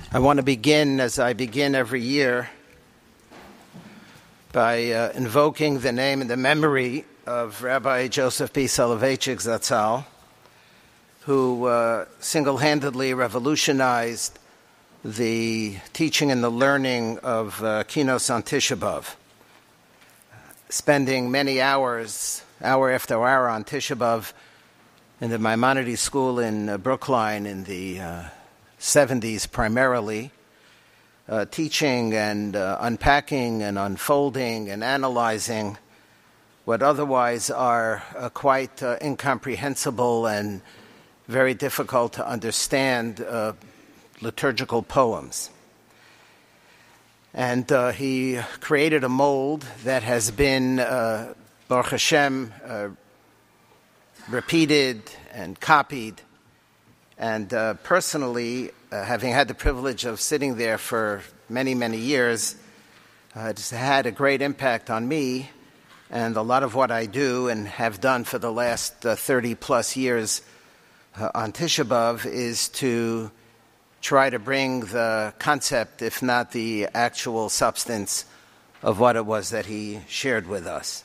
I want to begin, as I begin every year, by invoking the name and the memory of Rabbi Joseph B. Soloveitchik Zatzal, who single-handedly revolutionized the teaching and the learning of Kinos on Tisha B'Av, spending many hours, hour after hour on Tisha B'Av in the Maimonides School in Brookline in the 70s primarily, teaching and unpacking and unfolding and analyzing what otherwise are quite incomprehensible and very difficult to understand liturgical poems. And he created a mold that has been, Baruch Hashem, repeated and copied. And personally, having had the privilege of sitting there for many, many years, it's had a great impact on me and a lot of what I do and have done for the last 30-plus years on Tisha B'Av is to try to bring the concept, if not the actual substance, of what it was that he shared with us.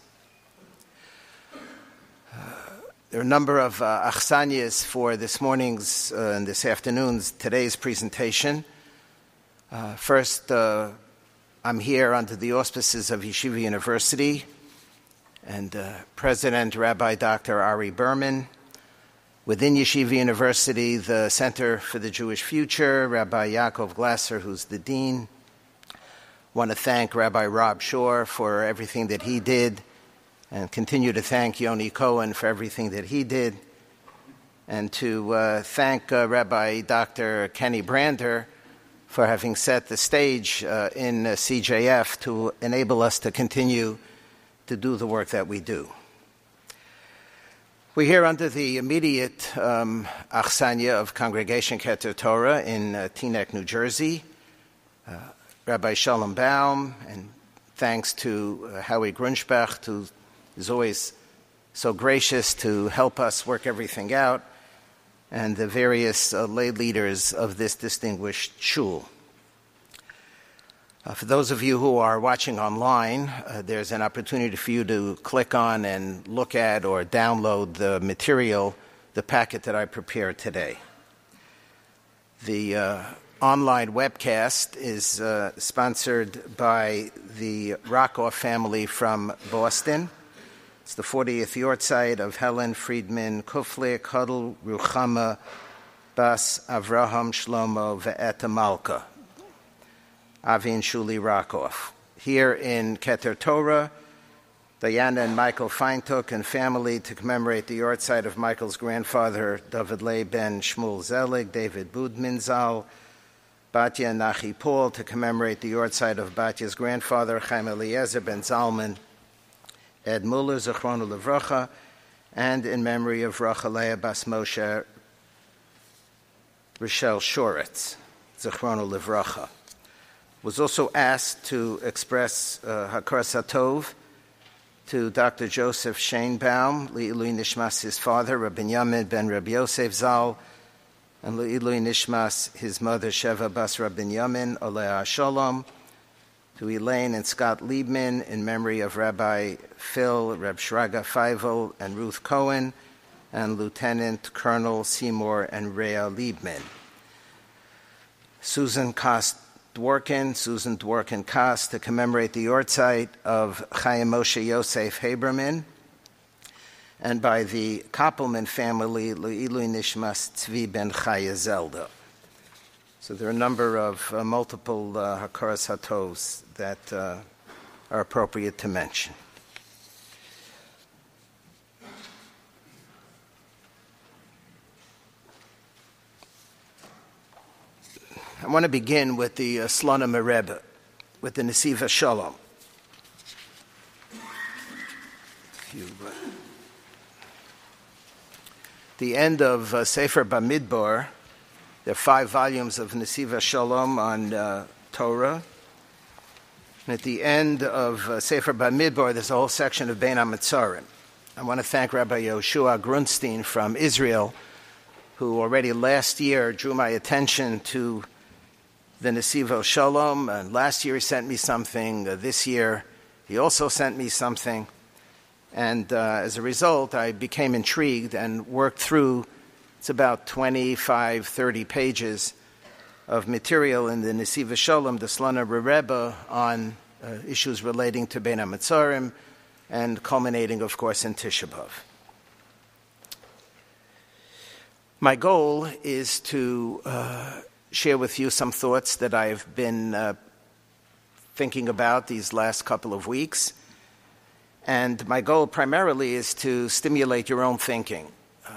There are a number of achsanias for this morning's and this afternoon's, today's presentation. First, I'm here under the auspices of Yeshiva University and President Rabbi Dr. Ari Berman. Within Yeshiva University, the Center for the Jewish Future, Rabbi Yaakov Glasser, who's the dean. I want to thank Rabbi Rob Shore for everything that he did, and continue to thank Yoni Cohen for everything that he did, and to thank Rabbi Dr. Kenny Brander for having set the stage in CJF to enable us to continue to do the work that we do. We're here under the immediate achsanya of Congregation Keter Torah in Teaneck, New Jersey. Rabbi Shalom Baum, and thanks to Howie Grunschbach, who is always so gracious to help us work everything out, and the various lay leaders of this distinguished shul. For those of you who are watching online, there's an opportunity for you to click on and look at or download the material, the packet that I prepared today. The online webcast is sponsored by the Rockoff family from Boston. It's the 40th yortzeit of Helen Friedman Kuflik, Huddle, Ruchama, Bas, Avraham, Shlomo, Ve'eta Malka, Avi and Shuli Rockoff. Here in Keter Torah, Diana and Michael Feintuch and family to commemorate the yortzeit of Michael's grandfather, David Leib ben Shmuel Zelig, David Budman Zal, Batya and Nachi Paul to commemorate the yortzeit of Batya's grandfather, Chaim Eliezer ben Zalman, Ed Muller, Zechronu Levracha, and in memory of Rachalea Bas Moshe Rochelle Shoretz, Zechronu Levracha. Was also asked to express Hakaras Hatov to Dr. Joseph Shainbaum, Le'ilui Nishmas, his father, Rabbi Yamin ben Rabbi Yosef Zal, and Le'ilui Nishmas, his mother, Sheva Bas Rabbi Yamin, Olea Shalom, to Elaine and Scott Liebman in memory of Rabbi Phil, Reb Shraga Feivel, and Ruth Cohen, and Lieutenant Colonel Seymour and Rhea Liebman. Susan Dworkin Koss to commemorate the yortzeit of Chaim Moshe Yosef Haberman, and by the Koppelman family, Le'ilui Nishmas Tzvi ben Chaya Zelda. So there are a number of multiple Hakaras Hatovs that are appropriate to mention. I want to begin with the Slona Mereba, with the Nesiva Shalom. The end of Sefer Bamidbar, there are 5 volumes of Nesiva Shalom on Torah. And at the end of Sefer Bamidbar, there's a whole section of Bein HaMetzarim. I want to thank Rabbi Yoshua Grunstein from Israel, who already last year drew my attention to the Nesivo Shalom. And last year he sent me something. This year he also sent me something. And as a result, I became intrigued and worked through, it's about 25, 30 pages of material in the Nesivo Shalom, the Slona Rebbe, on issues relating to Bein HaMetzarim, and culminating, of course, in Tisha B'Av. My goal is to share with you some thoughts that I've been thinking about these last couple of weeks. And my goal primarily is to stimulate your own thinking.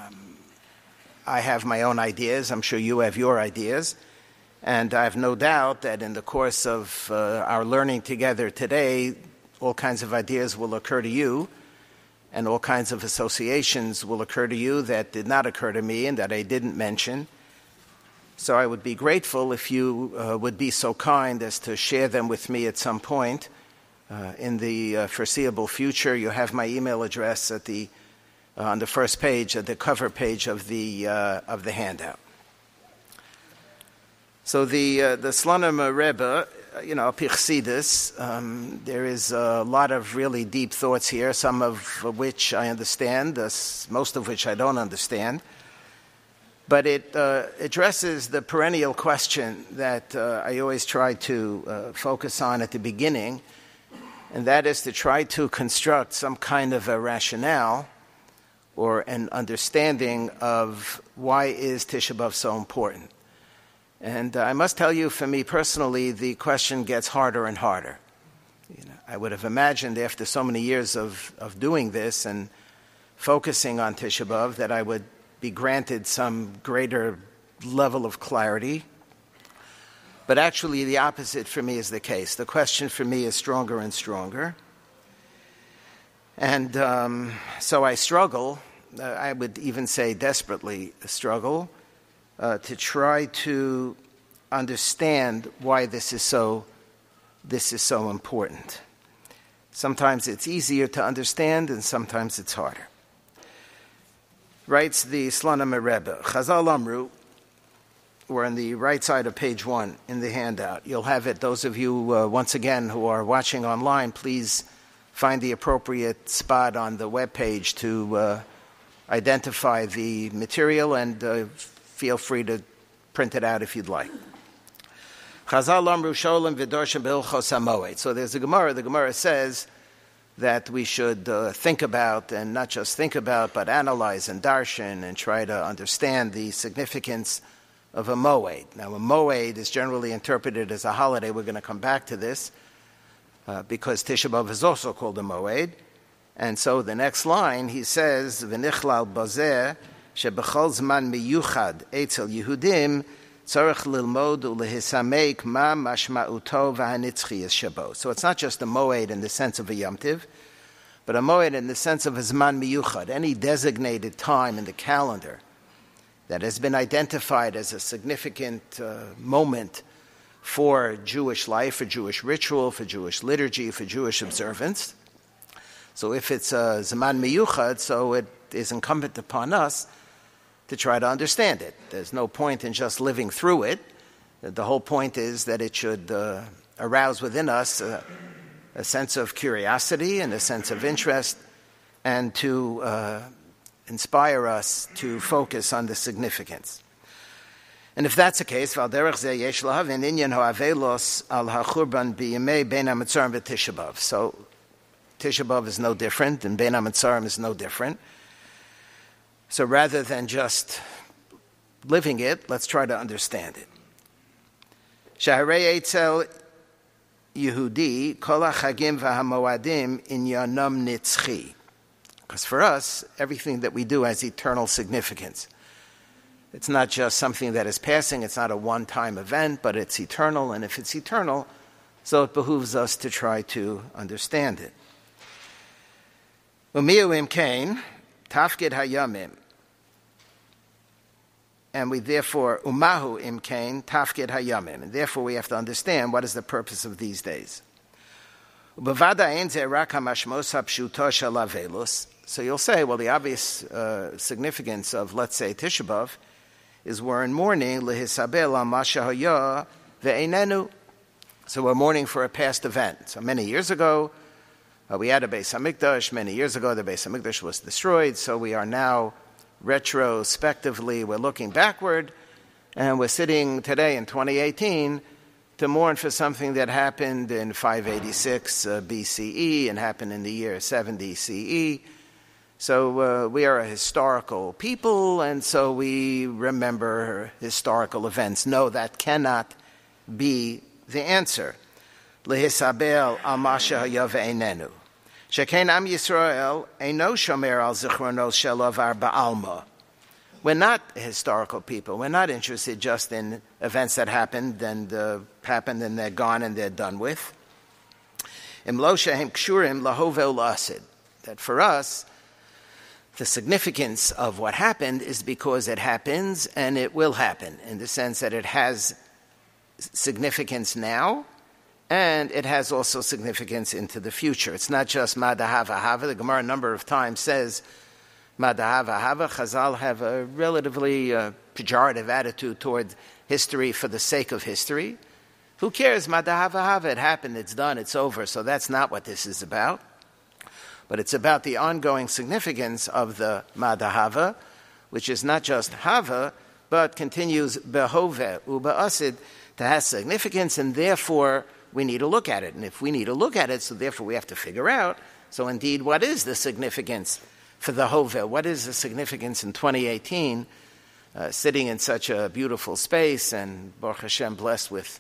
I have my own ideas. I'm sure you have your ideas. And I have no doubt that in the course of our learning together today, all kinds of ideas will occur to you, and all kinds of associations will occur to you that did not occur to me and that I didn't mention. So I would be grateful if you would be so kind as to share them with me at some point. In the foreseeable future, you have my email address at on the first page, at the cover page of the handout. So the Slonim Rebbe, Pichsidis, there is a lot of really deep thoughts here, some of which I understand, most of which I don't understand. But it addresses the perennial question that I always try to focus on at the beginning, and that is to try to construct some kind of a rationale or an understanding of why is Tisha B'Av so important. And I must tell you, for me personally, the question gets harder and harder. I would have imagined after so many years of doing this and focusing on Tisha B'Av that I would be granted some greater level of clarity. But actually the opposite for me is the case. The question for me is stronger and stronger. And so I struggle, I would even say desperately struggle, to try to understand why this is so important. Sometimes it's easier to understand and sometimes it's harder. Writes the Slonim Rebbe, Chazal Amru, we're on the right side of page 1 in the handout. You'll have it. Those of you, once again, who are watching online, please find the appropriate spot on the web page to identify the material, and feel free to print it out if you'd like. Chazal Amru Sholem V'Dorshem B'Hilchos HaMoed. So there's a Gemara. The Gemara says that we should think about, and not just think about, but analyze and darshan and try to understand the significance of a moed. Now, a moed is generally interpreted as a holiday. We're going to come back to this because Tisha B'Av is also called a moed. And so the next line, he says, V'nichlal bazeh shebechol zman miyuchad etzel Yehudim tzarech lilmod ulehisameik ma mashma'uto v'hanitzchiyas shabo. So it's not just a moed in the sense of a Yom Tiv, but a moed in the sense of a zman miyuchad, any designated time in the calendar that has been identified as a significant moment for Jewish life, for Jewish ritual, for Jewish liturgy, for Jewish observance. So if it's a Zaman Miyuchad, so it is incumbent upon us to try to understand it. There's no point in just living through it. The whole point is that it should arouse within us a sense of curiosity and a sense of interest, and to inspire us to focus on the significance. And if that's the case, so Tisha B'Av is no different, and Bein HaMetzarim is no different. So rather than just living it, let's try to understand it. Shaharei Eitzel Yehudi Kol HaChagim VaHaMoadim Inyanam Nitzchi. Because for us, everything that we do has eternal significance. It's not just something that is passing, it's not a one-time event, but it's eternal, and if it's eternal, so it behooves us to try to understand it. Umiyu imkain, tafkid hayamim. And we therefore, umahu imkain, tafkid hayamim. And therefore we have to understand what is the purpose of these days. So you'll say, well, the obvious significance of, let's say, Tisha B'Av is we're in mourning, lehisabel al mashahaya ve'einenu. So we're mourning for a past event. So many years ago, we had a Beis HaMikdash. Many years ago, the Beis HaMikdash was destroyed. So we are now retrospectively, we're looking backward, and we're sitting today in 2018 to mourn for something that happened in 586 BCE and happened in the year 70 CE. So we are a historical people, and so we remember historical events. No, that cannot be the answer. Lehisabel al masha haya ve'einenu. Sheken am Yisrael eino shomer al zichronos shel avar ba'alma. We're not a historical people. We're not interested just in events that happened and they're gone and they're done with. Im lo shehem kshurim lahove u'la'asid. That for us, the significance of what happened is because it happens and it will happen, in the sense that it has significance now and it has also significance into the future. It's not just madahava hava. The Gemara a number of times says madahava hava. Chazal have a relatively pejorative attitude toward history for the sake of history. Who cares? Madahava hava. It happened. It's done. It's over. So that's not what this is about. But it's about the ongoing significance of the madahava, which is not just hava, but continues behove u'ba'asid to have significance, and therefore we need to look at it. And if we need to look at it, so therefore we have to figure out, so indeed, what is the significance for the hove? What is the significance in 2018, sitting in such a beautiful space, and Baruch Hashem blessed with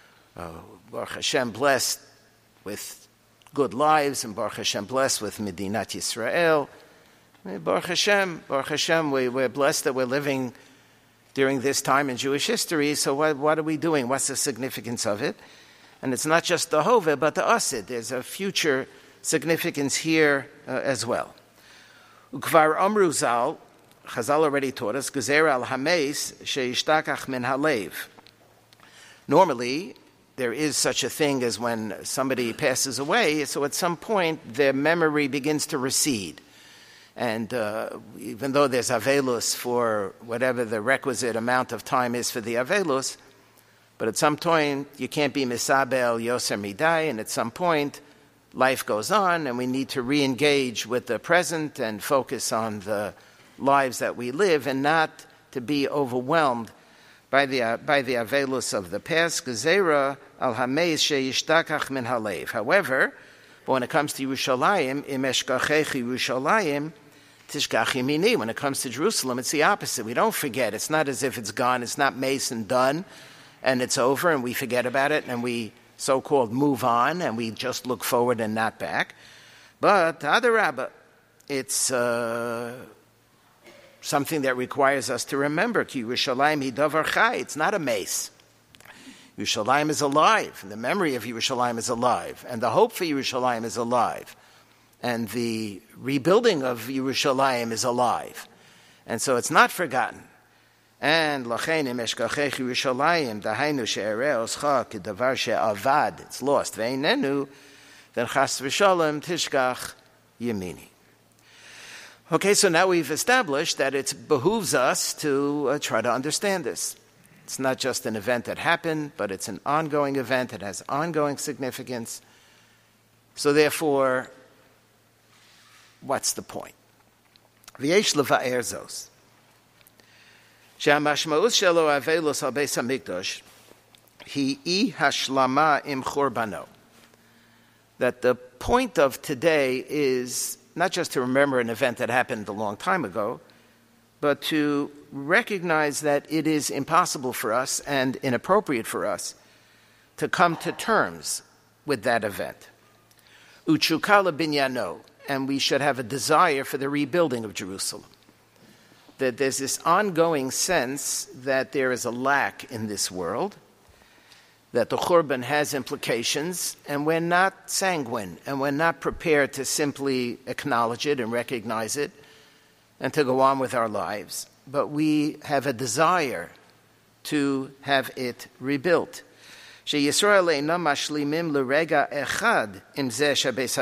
good lives, and Baruch Hashem blessed with Medinat Yisrael. Baruch Hashem, we're blessed that we're living during this time in Jewish history, so what are we doing? What's the significance of it? And it's not just the hove, but the asid. There's a future significance here as well. Ukvar Amru Zal, Chazal already taught us, Gezer al Hameis sheishtakach min halev. Normally, there is such a thing as when somebody passes away, so at some point their memory begins to recede. And even though there's avelus for whatever the requisite amount of time is for the avelus, but at some point you can't be misabel yoser midai, and at some point life goes on and we need to re-engage with the present and focus on the lives that we live and not to be overwhelmed by the avelus of the past. Gezerah al hameis sheyishtakach min halev. However, when it comes to Yerushalayim, im eshkachechi Yerushalayim, tishkachi mini. When it comes to Jerusalem, it's the opposite. We don't forget. It's not as if it's gone. It's not mace and done, and it's over, and we forget about it, and we so-called move on, and we just look forward and not back. But Adarabba, it's something that requires us to remember. Ki Yerushalayim hi davar chai. It's not a mace. Yerushalayim is alive, and the memory of Yerushalayim is alive, and the hope for Yerushalayim is alive, and the rebuilding of Yerushalayim is alive. And so it's not forgotten. And lachein im eshkachech Yerushalayim dahainu she'ereh oscha kedavar she'avad. It's lost. Ve'einenu, then chas v'shalom tishkach yemini. Okay, so now we've established that it behooves us to try to understand this. It's not just an event that happened, but it's an ongoing event. It has ongoing significance. So therefore, what's the point? V'yesh leva'er zos. She'hamashma'us shelo avelus al beis hamikdash hi hashlama im chorbano. That the point of today is not just to remember an event that happened a long time ago, but to recognize that it is impossible for us and inappropriate for us to come to terms with that event. Uchukala binyano, and we should have a desire for the rebuilding of Jerusalem. That there's this ongoing sense that there is a lack in this world, that the Churban has implications, and we're not sanguine, and we're not prepared to simply acknowledge it and recognize it and to go on with our lives. But we have a desire to have it rebuilt. We're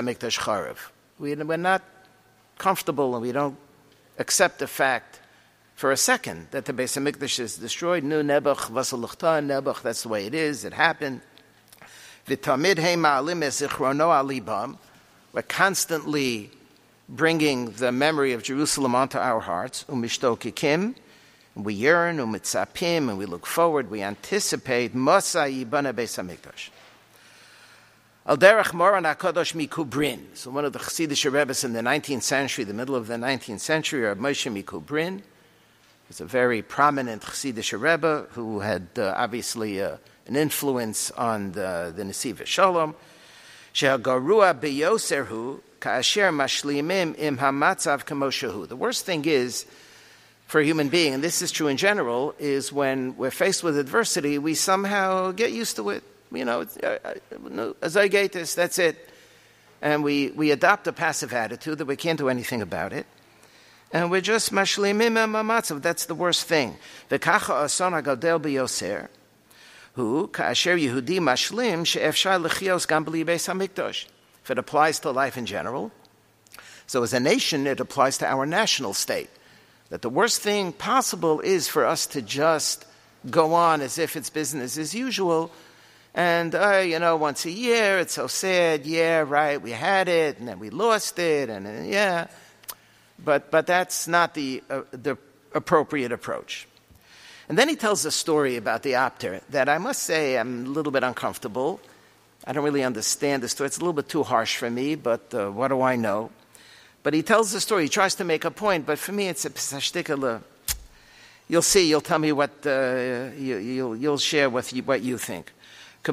not comfortable, and we don't accept the fact for a second that the Beis HaMikdash is destroyed. Nu Nebuch Vasaluchta Nebuch, that's the way it is, it happened. V'tamid hei ma'alim es zichrono alibam. We're constantly bringing the memory of Jerusalem onto our hearts. Umishtokikim, and we yearn, umitzapim, and we look forward, we anticipate Masa Yibana Beis HaMikdash. Al derech moran HaKadosh mikubrin. So one of the Chassidish Rebbes in the 19th century, the middle of the 19th century, Reb Moshe Mikubrin, was a very prominent Chassidish Rebbe who had obviously an influence on the Nesiva Shalom. Shehagarua beyoserhu ka'asher mashlimim im hamatzav kamoshehu. The worst thing is, for a human being, and this is true in general, is when we're faced with adversity, we somehow get used to it. You know, azaygetis, that's it. And we adopt a passive attitude that we can't do anything about it. And we're just mashlimim hamatzav. That's the worst thing. V'kacha ason hagadel beyoser. Who ka'asher Yehudi mashlim she'efshar lechios gam b'li Beis HaMikdash. If it applies to life in general, so as a nation, it applies to our national state. That the worst thing possible is for us to just go on as if it's business as usual, and once a year it's so sad. Yeah, right, we had it, and then we lost it, and yeah, but that's not the appropriate approach. And then he tells a story about the Apter that I must say I'm a little bit uncomfortable. I don't really understand the story. It's a little bit too harsh for me, but what do I know? But he tells the story. He tries to make a point, but for me it's a psashtikala. You'll see. You'll tell me what you'll share what you think. The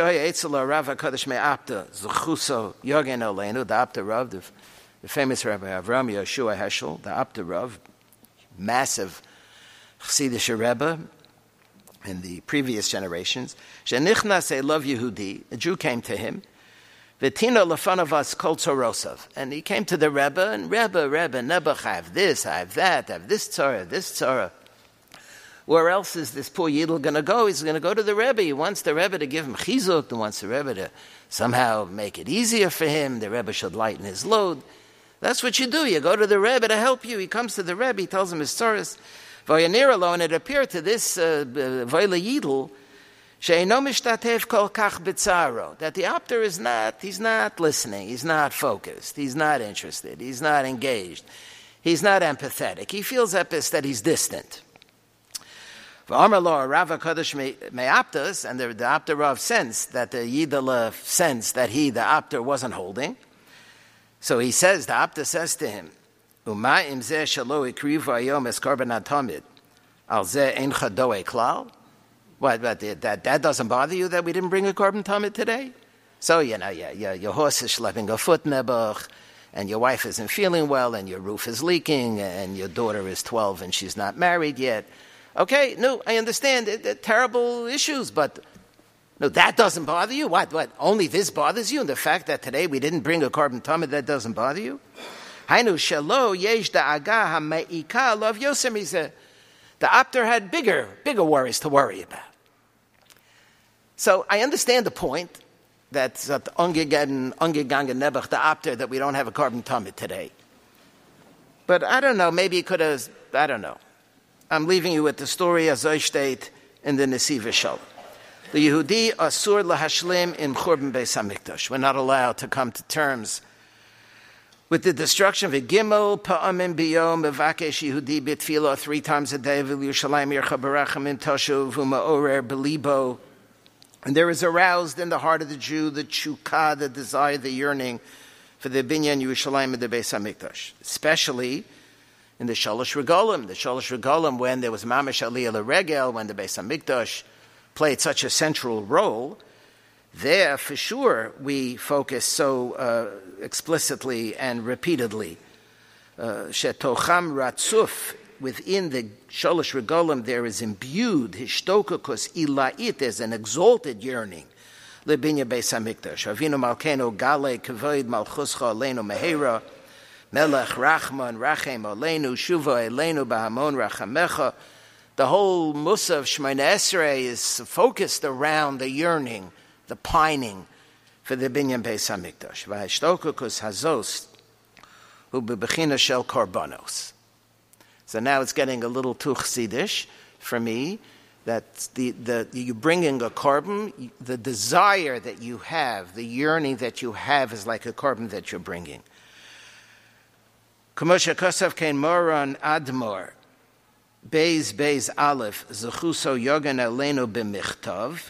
Apter Rav, the famous Rabbi Avram Yeshua Heschel, the Apter Rav, massive Chassidish Rebbe in the previous generations. Shenichnas Elav Yehudi, a Jew came to him. V'tino lefanavas kol tzorosav, and he came to the Rebbe, and Rebbe, Nebuch, I have this, I have that, I have this tzara. Where else is this poor Yidel going to go? He's going to go to the Rebbe. He wants the Rebbe to give him chizuk. He wants the Rebbe to somehow make it easier for him. The Rebbe should lighten his load. That's what you do. You go to the Rebbe to help you. He comes to the Rebbe. He tells him his tzaras. V'yanir and it appeared to this Voile Yidel she'eino mishtatev kol kach b'tzaro, that the Apter he's not listening, he's not focused, he's not interested, he's not engaged, he's not empathetic. He feels that he's distant. V'amar lo Rav HaKadosh me'aptas, and the Apter Rav sensed that the Yidel sensed that the Apter wasn't holding. So the Apter says to him, Uma im zeh shelo ikrivu hayom es korban hatamid, al zeh eincha doe klal. What, that doesn't bother you that we didn't bring a korban tamid today? So, your horse is schlepping a foot, Nebuch, and your wife isn't feeling well, and your roof is leaking, and your daughter is 12 and she's not married yet. Okay, no, I understand. They're terrible issues, but no, that doesn't bother you? What, only this bothers you? And the fact that today we didn't bring a korban tamid, that doesn't bother you? Hainu shelo yesh da'aga ha'me'ika lov yosem, he said. The Apter had bigger worries to worry about. So I understand the point that ungegangen Nebuch, the Apter, that we don't have a korban tamid today. But I don't know, maybe he could have, I don't know. I'm leaving you with the story as I state in the Nesiva Shalom. The Yehudi asur lahashlim in Churban Beis HaMikdash. We're not allowed to come to terms with the destruction of a gimel pa'amim biyom mevakesh Yehudi bitfilo 3 times a day v'l Yerushalayim yircha barachamim toshuv u'ma'orer belibo. And there is aroused in the heart of the Jew the chukah, the desire, the yearning for the binyan Yerushalayim and the Beis HaMikdash, especially in the Shalosh Regalim. The Shalosh Regalim, when there was mamash aliyah l'regel, when the Beis HaMikdash played such a central role, there, for sure, we focus so explicitly and repeatedly. Shetocham ratzuf, within the Shalosh Regalim, there is imbued hishtokakus ila'it, there's an exalted yearning. Lebinya Beis HaMikdash. Avinu Malkeinu Gale Kavod Malchuscha Aleinu Mehera Melech Rachman Rachem Aleinu Shuva Aleinu Bahamon Rachamecha. The whole Musaf Shemona Esrei is focused around the yearning, the pining for the Binyan Beis HaMikdash. V'hashtokakus hazos hu bebechina shel korbanos. So now it's getting a little too chassidish for me, that you bringing a korban, the desire that you have, the yearning that you have is like a korban that you're bringing. K'moshe kosav kein moron admor, Beis Aleph, Zechuso Yogan Elenu b'michtav.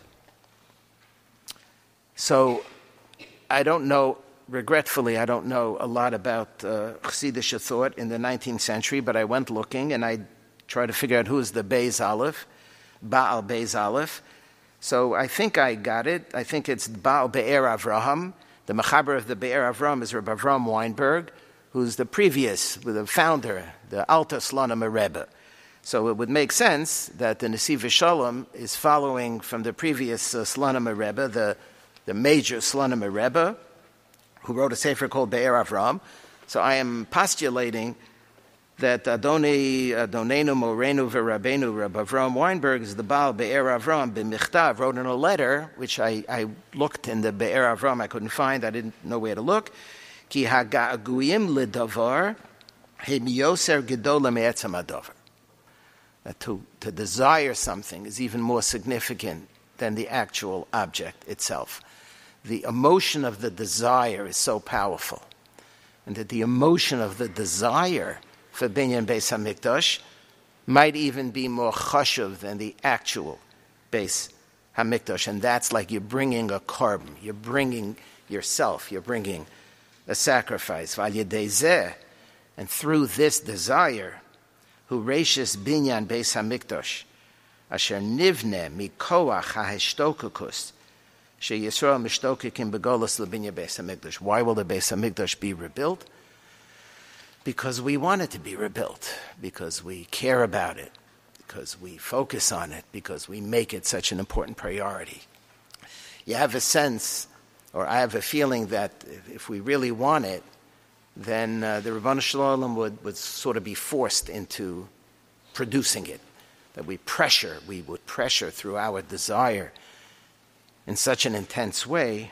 So, I don't know, regretfully, I don't know a lot about Chassidish thought in the 19th century, but I went looking and I tried to figure out who is the Beis Aleph, Baal Beis Aleph. So I think I got it. I think it's Baal Be'er Avraham. The Mechaber of the Be'er Avraham is Rabbi Avram Weinberg, who's the founder, the Alta Slonim Rebbe. So it would make sense that the Nesiv Shalom is following from the previous Slonim Rebbe, the major Slonim Rebbe, who wrote a sefer called Be'er Avram. So I am postulating that Adonenu Morenu V'Rabbeinu Rabbi Avram Weinberg is the Baal Be'er Avram b'michtav, wrote in a letter, which I looked in the Be'er Avram, I couldn't find, I didn't know where to look. Ki haga'aguyim ledavar hem yoser gedola me'etzam hadavar. That to desire something is even more significant than the actual object itself. The emotion of the desire is so powerful, and that the emotion of the desire for Binyan Beis HaMikdash might even be more chashuv than the actual Beis HaMikdash, and that's like you're bringing a korban, you're bringing yourself, you're bringing a sacrifice. V'al yedei zeh, and through this desire, hu reishis Binyan Beis HaMikdash, asher nivne mikoach ha'heshtokakus, she Yisrael mishtokakim begolas lebinyan Beis HaMikdash. Why will the Beis HaMikdash be rebuilt? Because we want it to be rebuilt, because we care about it, because we focus on it, because we make it such an important priority. You have a sense, or I have a feeling that if we really want it, then the Ribono Shel Olam would sort of be forced into producing it. That we would pressure through our desire in such an intense way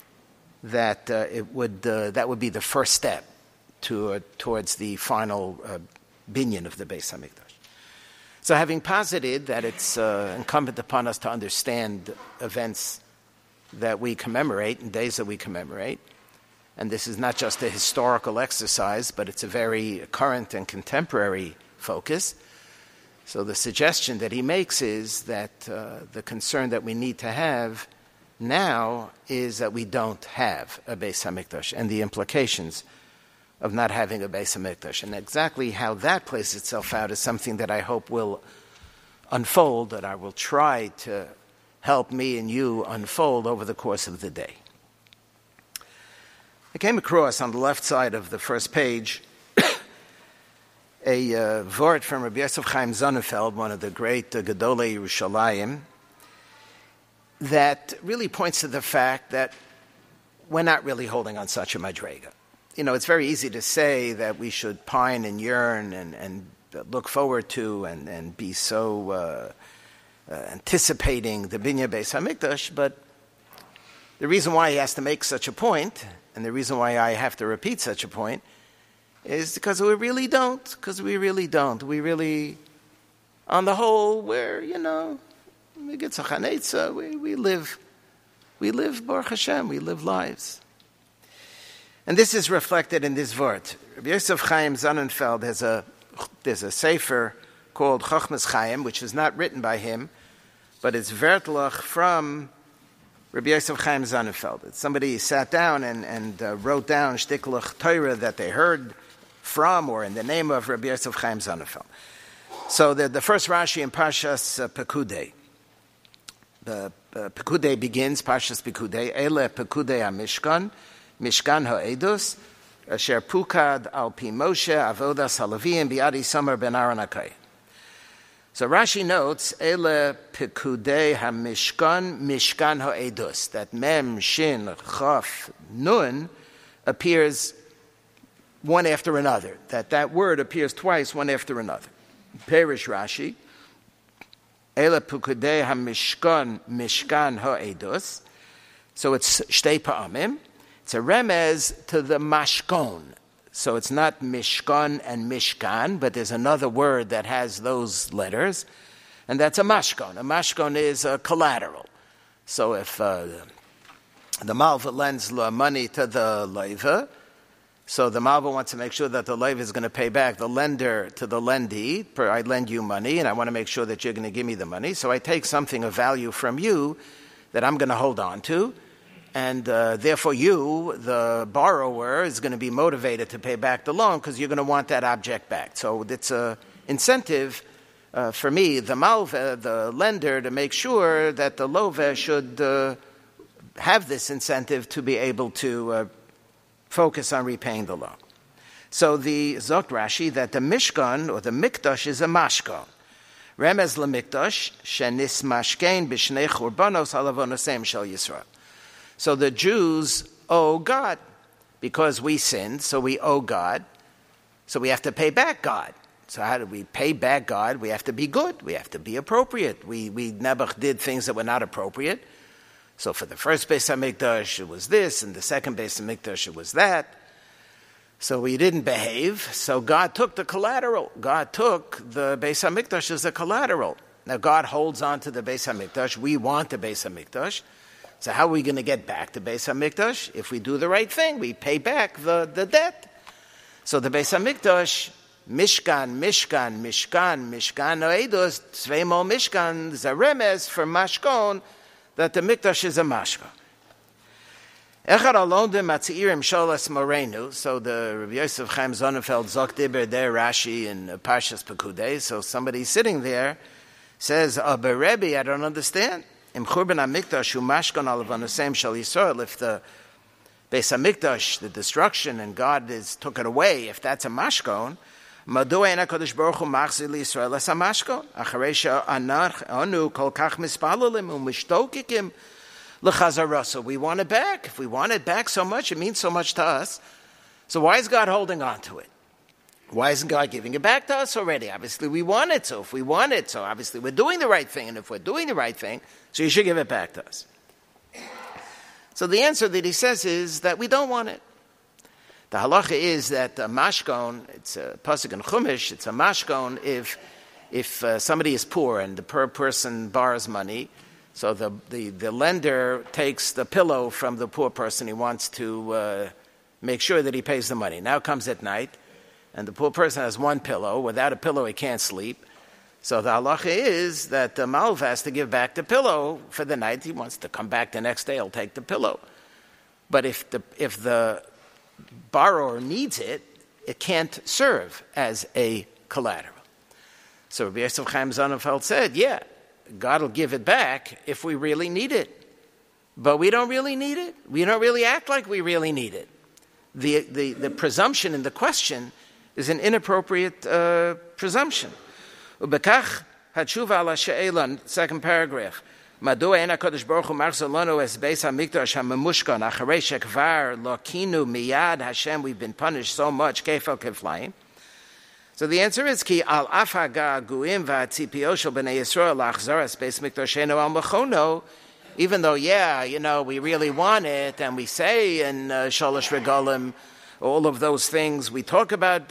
that that would be the first step towards the final binyan of the Beis HaMikdash. So having posited that it's incumbent upon us to understand events that we commemorate and days that we commemorate, and this is not just a historical exercise, but it's a very current and contemporary focus. So the suggestion that he makes is that the concern that we need to have now is that we don't have a Beis HaMikdash, and the implications of not having a Beis HaMikdash. And exactly how that plays itself out is something that I hope will unfold, that I will try to help me and you unfold over the course of the day. I came across on the left side of the first page a vort from Rabbi Yosef Chaim Sonnenfeld, one of the great Gedolei Yerushalayim, that really points to the fact that we're not really holding on such a madrega. You know, it's very easy to say that we should pine and yearn and look forward to and be so anticipating the Binyan Beis HaMikdash, but the reason why he has to make such a point, and the reason why I have to repeat such a point, is because we really don't. We really, on the whole, we're, we get tzachanetza, we live Baruch Hashem, we live lives. And this is reflected in this vort. Rabbi Yosef Chaim Sonnenfeld there's a sefer called Chochmas Chaim, which is not written by him, but it's vertlach from Rabbi Yosef Chaim Sonnenfeld. Somebody sat down and wrote down shtiklach Torah that they heard from or in the name of Rabbi Yosef Chaim Sonnenfeld. So the first Rashi in Parshas Pekudei. The Pekudei begins, Parshas Pekudei, Ele Pekudei HaMishkan, Mishkan ha'edus, asher pukad al pi Moshe avodas halavim bi'adi Samar ben Aaron HaKohen. So Rashi notes, Ele Pekudei HaMishkan, Mishkan ha'edus, that Mem, Shin, Chaf, Nun appears one after another, that word appears twice, one after another. Perish Rashi, Ele Pekudei HaMishkan, Mishkan ha'edus, so it's Shtei Pa'amim. It's a remez to the mashkon. So it's not Mishkan and Mishkan, but there's another word that has those letters, and that's a mashkon. A mashkon is a collateral. So if the malva lends money to the leiva, so the malva wants to make sure that the leiva is going to pay back the lender to the lendee. I lend you money, and I want to make sure that you're going to give me the money. So I take something of value from you that I'm going to hold on to, and therefore you, the borrower, is going to be motivated to pay back the loan because you're going to want that object back. So it's an incentive for me, the malva, the lender, to make sure that the lova should have this incentive to be able to focus on repaying the loan. So the Zokt Rashi that the Mishkan or the Mikdash is a mashkon. Remez lemikdash shenis mashkein b'shnei churbanos halavonosem shel Yisrael. So the Jews owe God because we sinned, so we owe God. So we have to pay back God. So how do we pay back God? We have to be good. We have to be appropriate. We Nebuch did things that were not appropriate. So for the first Beis HaMikdash, it was this, and the second Beis HaMikdash, it was that. So we didn't behave, so God took the collateral. God took the Beis HaMikdash as a collateral. Now God holds on to the Beis HaMikdash. We want the Beis HaMikdash. So how are we going to get back to Beis HaMikdash? If we do the right thing, we pay back the debt. So the Beis HaMikdash, Mishkan, Mishkan, Mishkan, Mishkan, Oedos, Tzveimol Mishkan, Zaremes for Mashkon, that the Mikdash is a mashka. Echad alondim atziirim sholas morenu. So the Rabbi Yosef Chaim Sonnenfeld zokt iber der Rashi in Parshas Pekudei. So somebody sitting there says, "Aber Rebbe, I don't understand. Im churban hamikdash hu mashkan alavanosem shel Yisrael. If the Beis Hamikdash, the destruction, and God took it away, if that's a mashkon, מדוע אין הקדוש ברוך הוא מחזיר לישראל את המשכון? אחרי שאנו כל כך מספללים ומשתוקקים לחזרה. So we want it back. If we want it back so much, it means so much to us. So why is God holding on to it? Why isn't God giving it back to us already? Obviously we want it, so if we want it, so obviously we're doing the right thing, and if we're doing the right thing, so you should give it back to us. So the answer that he says is that we don't want it. The halacha is that a mashkon, it's a pasuk in Chumash, it's a mashkon if somebody is poor and the poor person borrows money, so the lender takes the pillow from the poor person. He wants to make sure that he pays the money. Now comes at night, and the poor person has one pillow. Without a pillow, he can't sleep. So the halacha is that the malva has to give back the pillow for the night. He wants to come back the next day, he'll take the pillow. But if the borrower needs it, it can't serve as a collateral. So Rabbi Yosef Chaim Sonnenfeld said, yeah, God will give it back if we really need it. But we don't really need it. We don't really act like we really need it. The presumption in the question is an inappropriate presumption. Ubekach hatshuva ala she'elan, second paragraph. מדוע אין הקדוש ברוך הוא מחזיר לנו את בית המקדש הממושכן אחרי שכבר לוקינו מיד Hashem, we've been punished so much, כפל כפליים. So the answer is כי על אף הגעגועים והציפיות של בני ישראל להחזיר את בית מקדשנו על מכונו, even though, we really want it, and we say in Shalosh Regalim, all of those things, we talk about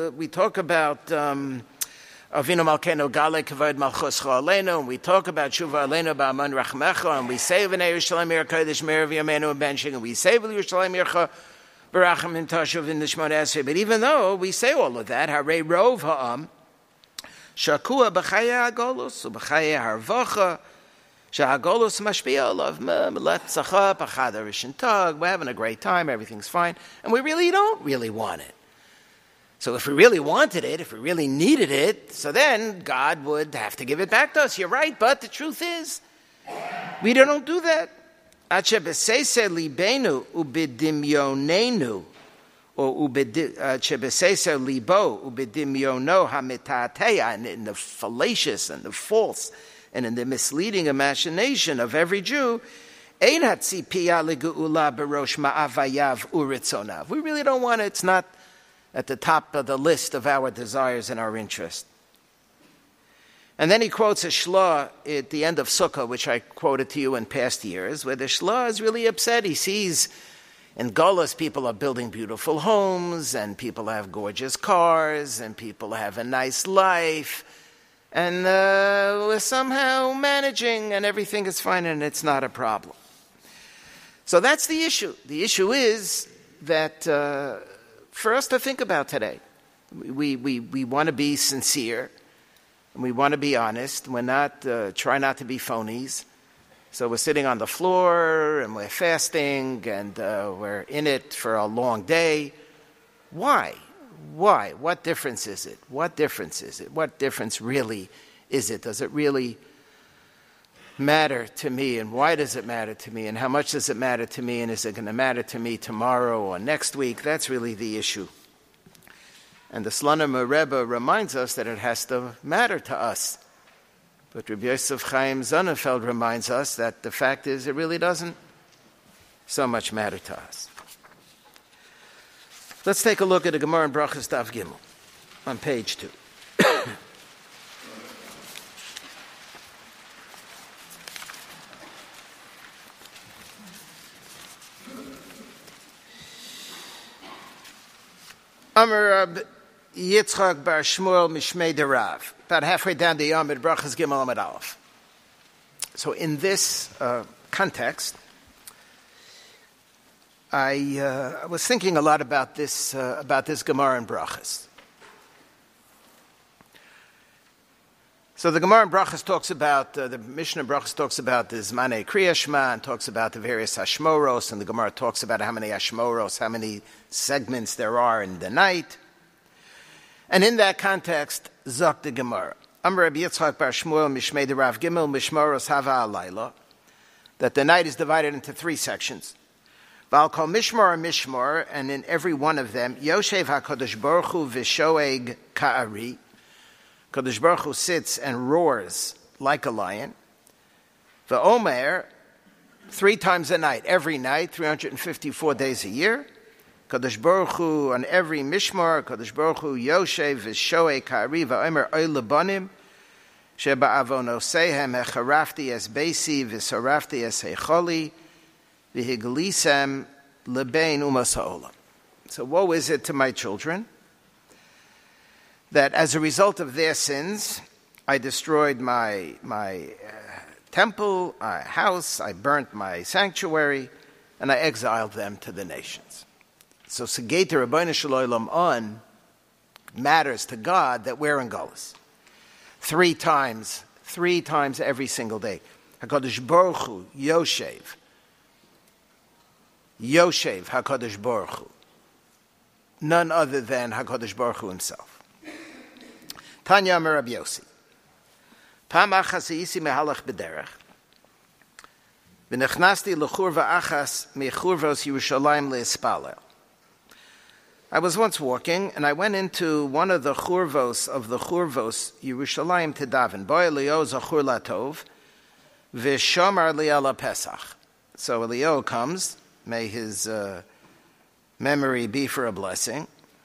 Avinu Malkeinu Gale Kavod Malchuscha Aleinu, and we talk about Shuva Aleinu Ba'aman Rachmecha, and we say V'nei Yerushalayim Yer Kodesh Meir V'Yameinu Benching, and we say V'Yerushalayim Yercha Barachim and Tashuv in the Shemona Esrei. But even though we say all of that, Harei Rov Ha'am Shakua B'chayei HaGolus U'B'chayei HaRvocha Sha'HaGolus Mashpia Olav Melet Tzachah Pachad Rishon Tag. We're having a great time, everything's fine, and we really don't really want it. So if we really wanted it, if we really needed it, so then God would have to give it back to us. You're right, but the truth is, we don't do that. And in the fallacious and the false and in the misleading imagination of every Jew, we really don't want it. It's not at the top of the list of our desires and our interest. And then he quotes a shlah at the end of Sukkah, which I quoted to you in past years, where the shlah is really upset. He sees In Golos, people are building beautiful homes, and people have gorgeous cars, and people have a nice life, and we're somehow managing, and everything is fine, and it's not a problem. So that's the issue. The issue is that for us to think about today, we want to be sincere, and we want to be honest. We're not try not to be phonies. So we're sitting on the floor, and we're fasting, and we're in it for a long day. Why? Why? What difference is it? What difference is it? What difference really is it? Does it really matter to me, and why does it matter to me, and how much does it matter to me, and is it going to matter to me tomorrow or next week? That's really the issue. And the Slonim Rebbe reminds us that it has to matter to us. But Rabbi Yosef Chaim Sonnenfeld reminds us that the fact is it really doesn't so much matter to us. Let's take a look at the Gemara in Brachos Daf Gimel on page 2. Amar Yitzchak bar Shmuel Mishmei Derav. About halfway down the Yom at Brachos Gimel Amud Aleph. So in this context, I was thinking a lot about this Gemara in Brachos. So the Gemara in Brachos talks about, the Mishnah in Brachos talks about the Zmanei Kriya Shema, and talks about the various Hashmoros, and the Gemara talks about how many Hashmoros, how many segments there are in the night. And in that context, Zok the Gemara. Amar Rabbi Yitzchak bar Shmuel Mishmei Derav Gimel Mishmoros Hava Alayla, that the night is divided into 3 sections. V'al kol mishmor mishmor, and in every one of them, Yoshev HaKadosh Baruch Hu v'shoeg ka'ari, Kadosh Baruch Hu sits and roars like a lion. V'omer, 3 times a night, every night, 354 days a year. Kadosh Baruch Hu on every mishmar, Kadosh Baruch Hu Yoshev v'shoei ka'ari v'omer oy lebanim sheba avonosehem hecharafti es beisi v'sarafti es heicholi v'higlisem lebein umas ha'olam. So woe is it to my children that as a result of their sins, I destroyed my temple, my house, I burnt my sanctuary, and I exiled them to the nations. So Segeter Rabbeinu Shalom on matters to God that we're in Golus. 3 times every single day. HaKadosh Baruch Hu, Yoshev, HaKadosh Baruch Hu. None other than HaKadosh Baruch Hu himself. Tanya Amar Rabbi Yossi. Pam achas yisi mehalach b'derech. V'nechnasti l'churva achas mechurvos Yerushalayim le'espalel. I was once walking, and I went into one of the churvos Yerushalayim to daven. Bo Eliyahu zachur latov, v'shamar li ala Pesach. So Eliyahu comes, may his memory be for a blessing.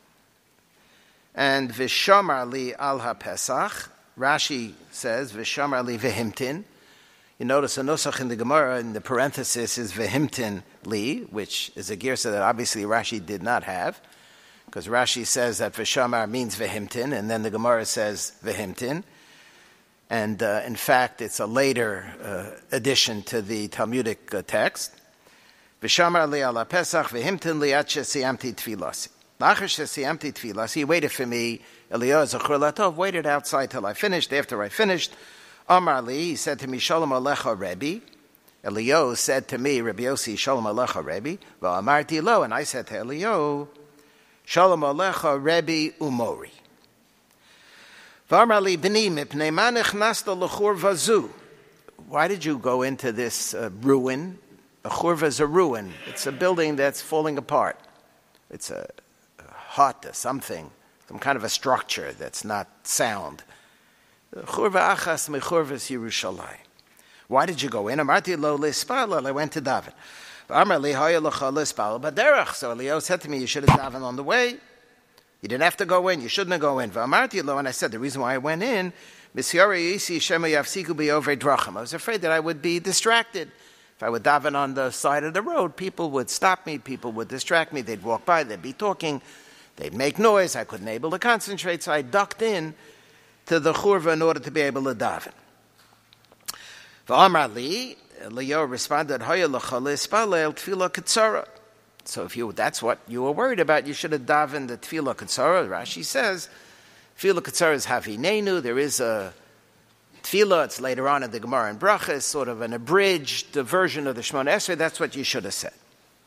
And v'shamar li al ha-Pesach, Rashi says, v'shamar li v'himtin. You notice a nusach in the Gemara, in the parenthesis, is v'himtin li, which is a girsa that obviously Rashi did not have, because Rashi says that v'shamar means v'himtin, and then the Gemara says v'himtin. And in fact, it's a later addition to the Talmudic text. V'shamar li al ha-Pesach, v'himtin li at shesiyamti tfilasi. He waited for me. Eliyahu Zachur Latov waited outside till I finished. After I finished, Amar Li, he said to me, Shalom Alecha Rebbe. Eliyahu said to me, Rabbi Yossi, Shalom Alecha Rebbe. V'amarti lo, and I said to Eliyahu, Shalom Alecha Rebbe Umori. V'amar Li b'ni mipnei ma nechnasta l'chur vazu. Why did you go into this ruin? A churva is a ruin. It's a building that's falling apart. It's a hut or something, some kind of a structure that's not sound. Churva achas mechurvas Yerushalayim. Why did you go in? Amarti lo l'espalel, I went to daven. Amar li haya l'cha l'espalel b'derech. So Eliyahu said to me, you should have davened on the way. You didn't have to go in. You shouldn't have go in. Amarti lo, and I said the reason why I went in, I was afraid that I would be distracted. If I would daven on the side of the road, people would stop me, people would distract me, they'd walk by, they'd be talking, they'd make noise, I couldn't be able to concentrate, so I ducked in to the churva in order to be able to daven. V'amar li, Leo responded, Hoya l'chale espalel tefillah ketzara. So if that's what you were worried about, you should have davened the tefillah ketzara. Rashi says, tefillah ketzara is havinenu. There is a tefillah, it's later on in the Gemara and Brachas, sort of an abridged version of the Shemona Esrei. That's what you should have said.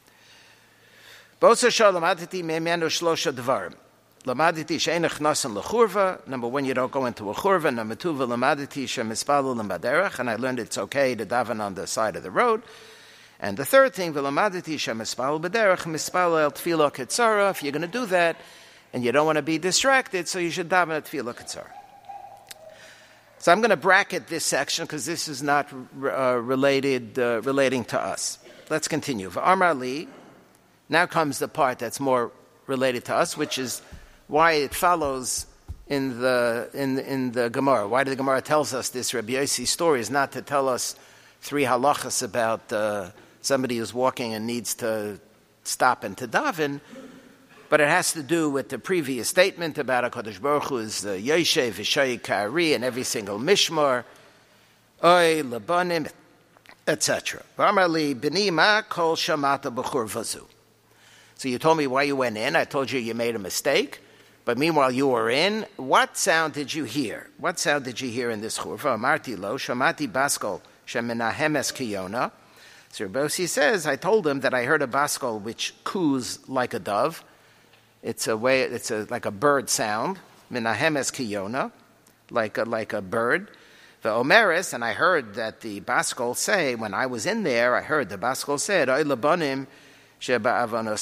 Bosa shalamaditi me'menu shlosha dvarim. Lamaditi she'enech nasan l'churva. Number one, you don't go into a churva. Number two, v'lamaditi she'mispalu l'maderech. And I learned it's okay to daven on the side of the road. And the third thing, v'lamaditi she'mispalu b'derech, mispalu el tefillah ketzara. If you're going to do that, and you don't want to be distracted, so you should daven at tefillah ketzara. So I'm going to bracket this section because this is not relating to us. Let's continue. V'amar li. Now comes the part that's more related to us, which is why it follows in the Gemara. Why the Gemara tells us this Rabbi Yossi story is not to tell us 3 halachas about somebody who's walking and needs to stop and to daven, but it has to do with the previous statement about HaKadosh Baruch Hu is Yoshev V'shay Ka'ari in every single mishmar, Oy Labanim, etc. V'amar li b'ni ma kol shamata b'chur vazu. So you told me why you went in. I told you made a mistake. But meanwhile, you were in. What sound did you hear? What sound did you hear in this churva? Amarti lo, shamati baskol, shemenahem es kiyona. So Rabbi Yossi says, I told him that I heard a baskol which coos like a dove. It's like a bird sound. Menahem es kiyona, like a bird. The omeris, and I heard that the baskol say, when I was in there, I heard the baskol said, Oy labanim, I heard what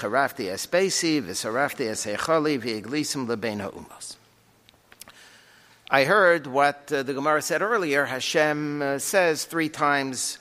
the Gemara said earlier. Hashem says 3 times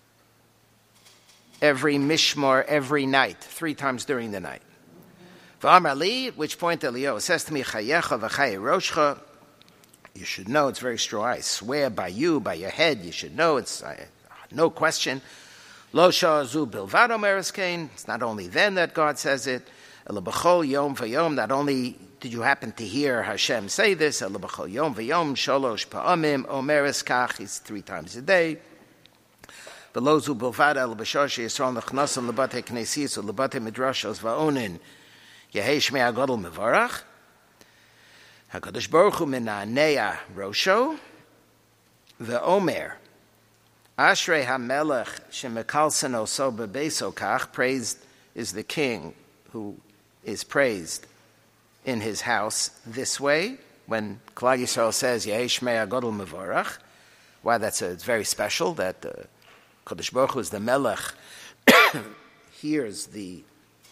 every mishmar, every night, 3 times during the night. V'amar li, at which point Eliyahu says to me, Chayecha v'chaye roshcha. You should know, it's very strong. I swear by you, by your head, you should know. It's no question. Lo sha'azu bilvad omeres kain. It's not only then that God says it. Ela b'chol yom v'yom. Not only did you happen to hear Hashem say this. Ela b'chol yom v'yom shalosh pa'amim omeres kach. It's 3 times a day. V'lo zu bilvad ela b'shosh yisrael nechnasim lebate knesis lebate midrashos va'onin yehei shmei agadol mevarach. HaKadosh Baruch Hu mina'anea rosho ve'omer Ashrei HaMelech shemekalsen oso bebeso kach. Praised is the king who is praised in his house this way. When Klal Yisrael says Yehei Shmei Agadol Mevorach, why it's very special that Kadosh Baruch Hu is the Melech hears the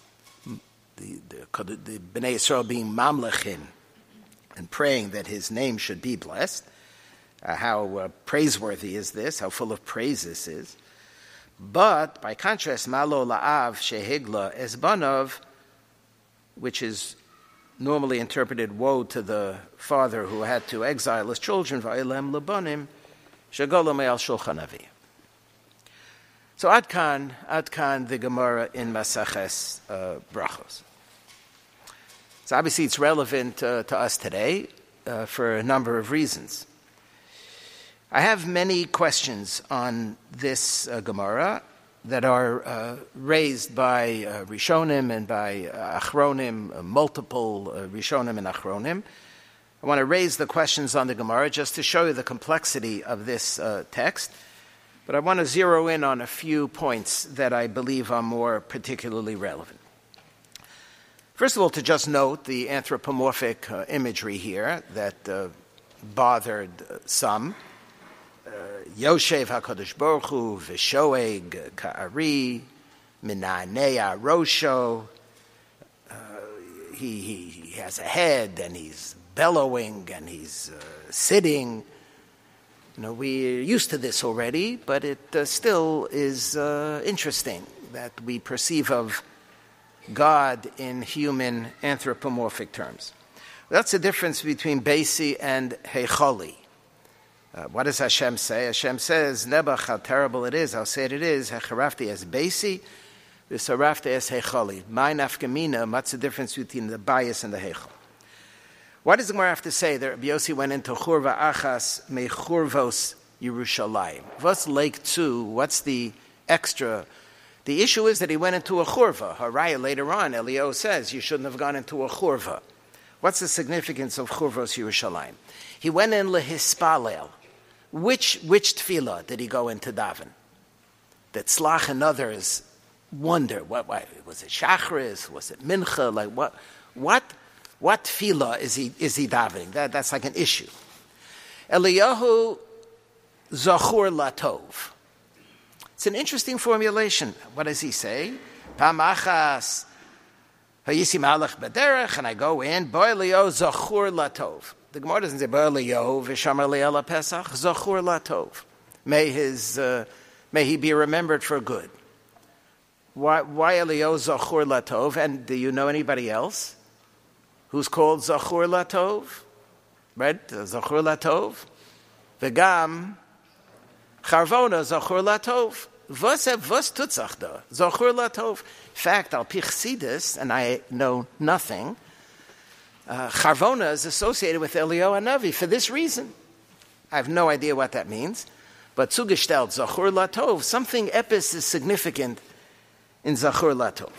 Bnei Yisrael being mamlechim and praying that his name should be blessed. How praiseworthy is this? How full of praise this is. But, by contrast, Malo La'av Shehigla Esbanov, which is normally interpreted, woe to the father who had to exile his children, Va'ilem Labanim, Shegolo Me'al Shulchan Aviyah. So, Adkan, the Gemara in Masaches Brachos. So, obviously, it's relevant to us today for a number of reasons. I have many questions on this Gemara that are raised by Rishonim and by Achronim, multiple Rishonim and Achronim. I want to raise the questions on the Gemara just to show you the complexity of this text, but I want to zero in on a few points that I believe are more particularly relevant. First of all, to just note the anthropomorphic imagery here that bothered some. Yoshev HaKadosh Baruch Hu, V'shoeg Ka'ari, Mina'anea Rosho. He has a head, and he's bellowing, and he's sitting. We're used to this already, but it still is interesting that we perceive of God in human anthropomorphic terms. That's the difference between Beisi and Heichali. What does Hashem say? Hashem says, Nebuch, how terrible it is. How sad it is. Hecharafti es beisi, v'sarafti es heichali. My nafkamina, what's the difference between the bias and the heichal? What does the Gemara have to say that Rabbi Yossi went into churva achas mechurvos Yerushalayim? What's lake 2? What's the extra? The issue is that he went into a churva. Haraya later on, Eliyahu says, you shouldn't have gone into a churva. What's the significance of churvos Yerushalayim? He went in lehispalel. Which tefillah did he go into daven? That Tzlach and others wonder, what was it Shachris? Was it Mincha? Like what tefillah is he davening? That's like an issue. Eliyahu Zachur Latov. It's an interesting formulation. What does he say? Pamachas Hayisi Malach Baderech, and I go in, Boy Eliyahu Zachur Latov. The Gemara doesn't say Boy Eliyahu V'Shamar Le'ela Pesach Zachur Latov. May he be remembered for good. Why Eliyahu Zachur Latov? And do you know anybody else who's called Zachur Latov? Right? Zachur Latov. V'gam Charvona Zachur Latov. Vos tutzach da. Zachur Latov. In fact, Al Pi Chassidus, and I know nothing, Charvona is associated with Eliyahu Hanavi for this reason. I have no idea what that means. But zugestellt Zachur Latov, something epis is significant in Zachur Latov.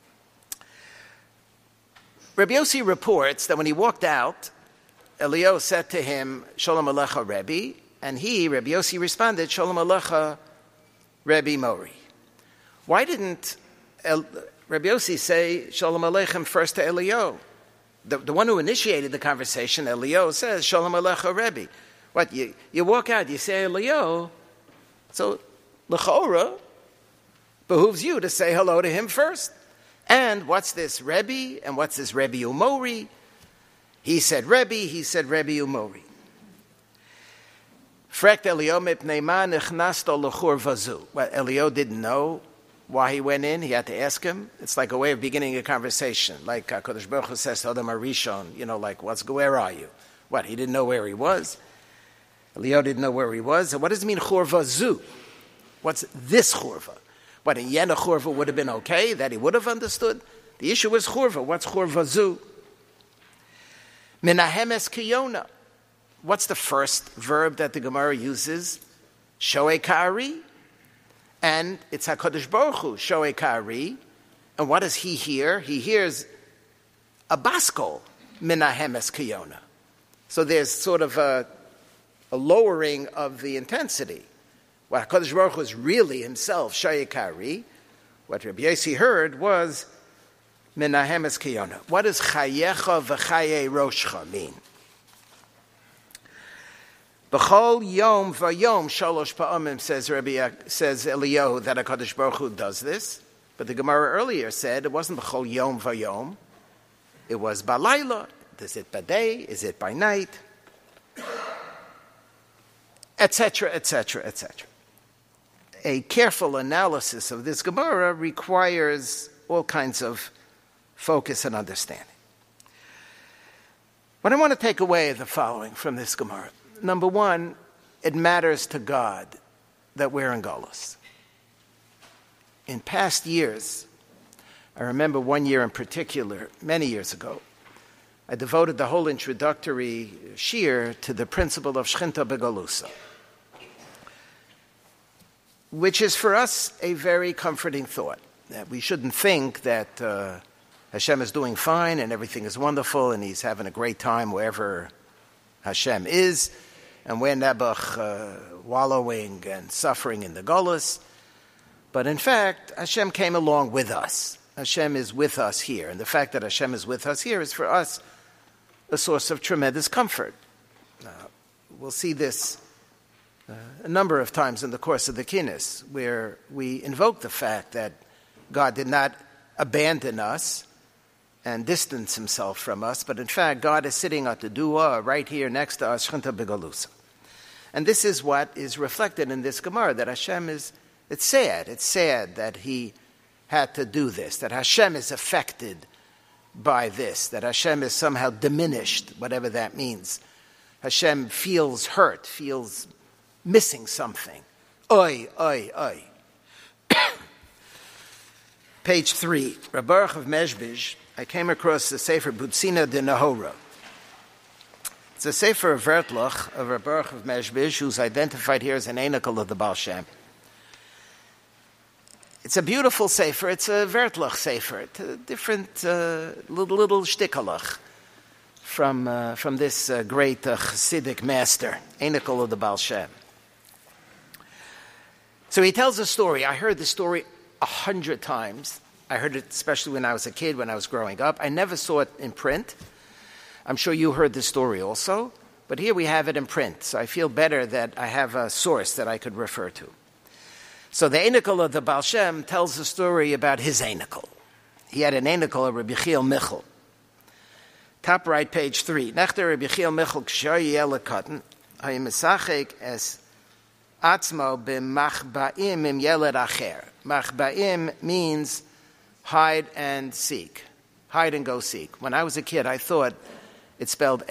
Rabbi Yossi reports that when he walked out, Eliyahu said to him, Shalom Alecha Rebbe, and Rabbi Yossi responded, Shalom Alecha Rebbe Mori. Why didn't Rabbi Yossi say Shalom Aleichem first to Eliyahu? The one who initiated the conversation, Eliyahu, says Shalom Alecha Rebbe. What, you walk out, you say Eliyahu, so l'chaora behooves you to say hello to him first. And what's this Rebbe? And what's this Rebbe Umori? He said Rebbe Umori. Frekt Eliyahu mipnei ma nichnasto l'chur vazu. Well, Eliyahu didn't know why he went in. He had to ask him. It's like a way of beginning a conversation. Like Kodesh Baruch Hu says to Adam Arishon, like, where are you? What, he didn't know where he was? Eliyahu didn't know where he was. And what does it mean, churva zu? What's this churva? What, a yena churva would have been okay, that he would have understood? The issue is churva. What's churva zu? Minahem es kiyona. What's the first verb that the Gemara uses? Shoei ka'ari. And it's HaKadosh Baruch Hu, Shoei ka'ari. And what does he hear? He hears a baskol, minahem es kiyona. So there's sort of a lowering of the intensity. What HaKadosh Baruch Hu is really himself, Shoei ka'ari. What Rabbi Yossi heard was minahem es kiyona. What does chayecha v'chaye roshcha mean? B'chol yom v'yom shalosh pa'amim, says Eliyahu, that HaKadosh Baruch Hu does this. But the Gemara earlier said it wasn't b'chol yom v'yom. It was b'layla. Is it by day? Is it by night? Etc., etc., etc. A careful analysis of this Gemara requires all kinds of focus and understanding. What I want to take away is the following from this Gemara. Number one, it matters to God that we're in Golus. In past years, I remember one year in particular, many years ago, I devoted the whole introductory shir to the principle of Shchinta Begalusa, which is for us a very comforting thought. That we shouldn't think that Hashem is doing fine and everything is wonderful and he's having a great time wherever Hashem is, and we're Nebuch wallowing and suffering in the Golus. But in fact, Hashem came along with us. Hashem is with us here. And the fact that Hashem is with us here is for us a source of tremendous comfort. We'll see this a number of times in the course of the Kinnis, where we invoke the fact that God did not abandon us and distance himself from us, but in fact, God is sitting at the dua right here next to us, Shchinta Begalusa. And this is what is reflected in this Gemara, that Hashem is, it's sad that he had to do this, that Hashem is affected by this, that Hashem is somehow diminished, whatever that means, Hashem feels hurt, feels missing something. Oy, oy, oy. Page 3, Reb Baruch of Mezhbizh, I came across the Sefer Butzina de Nahora. It's a Sefer of Vertlach of Reb Baruch of Mezhbizh, who's identified here as an Einikel of the Baal Shem. It's a beautiful Sefer. It's a Vertlach Sefer. It's a different little shtikalach from this great Chassidic master, Einikel of the Baal Shem. So he tells a story. I heard the story 100 times. I heard it especially when I was a kid, when I was growing up. I never saw it in print. I'm sure you heard the story also. But here we have it in print. So I feel better that I have a source that I could refer to. So the Einikel of the Baal Shem tells a story about his Einikel. He had an Einikel, Rabbi Yechiel Michal. Top right, page 3. Nechter Rabbi Yechiel Michal k'shar yela katan, hayim mesachek es atzmo b'machba'im im yeled acher. Machba'im means hide and seek. Hide and go seek. When I was a kid, I thought it spelled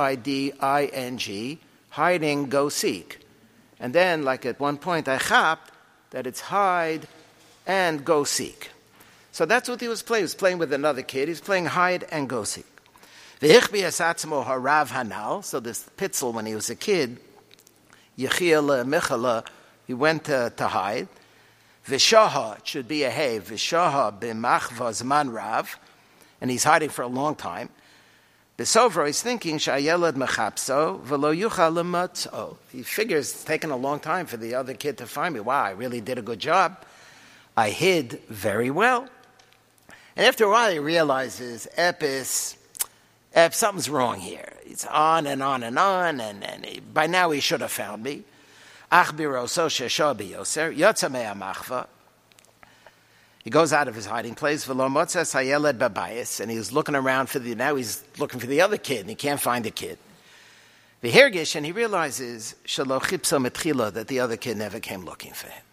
Hiding, hiding, go seek. And then, like at one point, I chapped that it's hide and go seek. So that's what he was playing. He was playing with another kid. He's playing hide and go seek. V'hichbi esatzmo harav hanal. So this Pitzel, when he was a kid, Yechiel Michala, he went to hide. V'shaha, it should be a hey. V'shaha b'machva zman rav. And he's hiding for a long time. B'sovro, he's thinking, sha'yelad mechapso v'lo yuchal l'matzo. He figures it's taken a long time for the other kid to find me. Wow, I really did a good job. I hid very well. And after a while, he realizes, something's wrong here. It's on and on and on, and by now he should have found me. Ach biroso shesho biyoser, yotza me'amachva. He goes out of his hiding place, v'lo motzes hayeled babayis, and he's looking around now he's looking for the other kid, and he can't find the kid. V'hergish, and he realizes, shelo chipso metchila, that the other kid never came looking for him.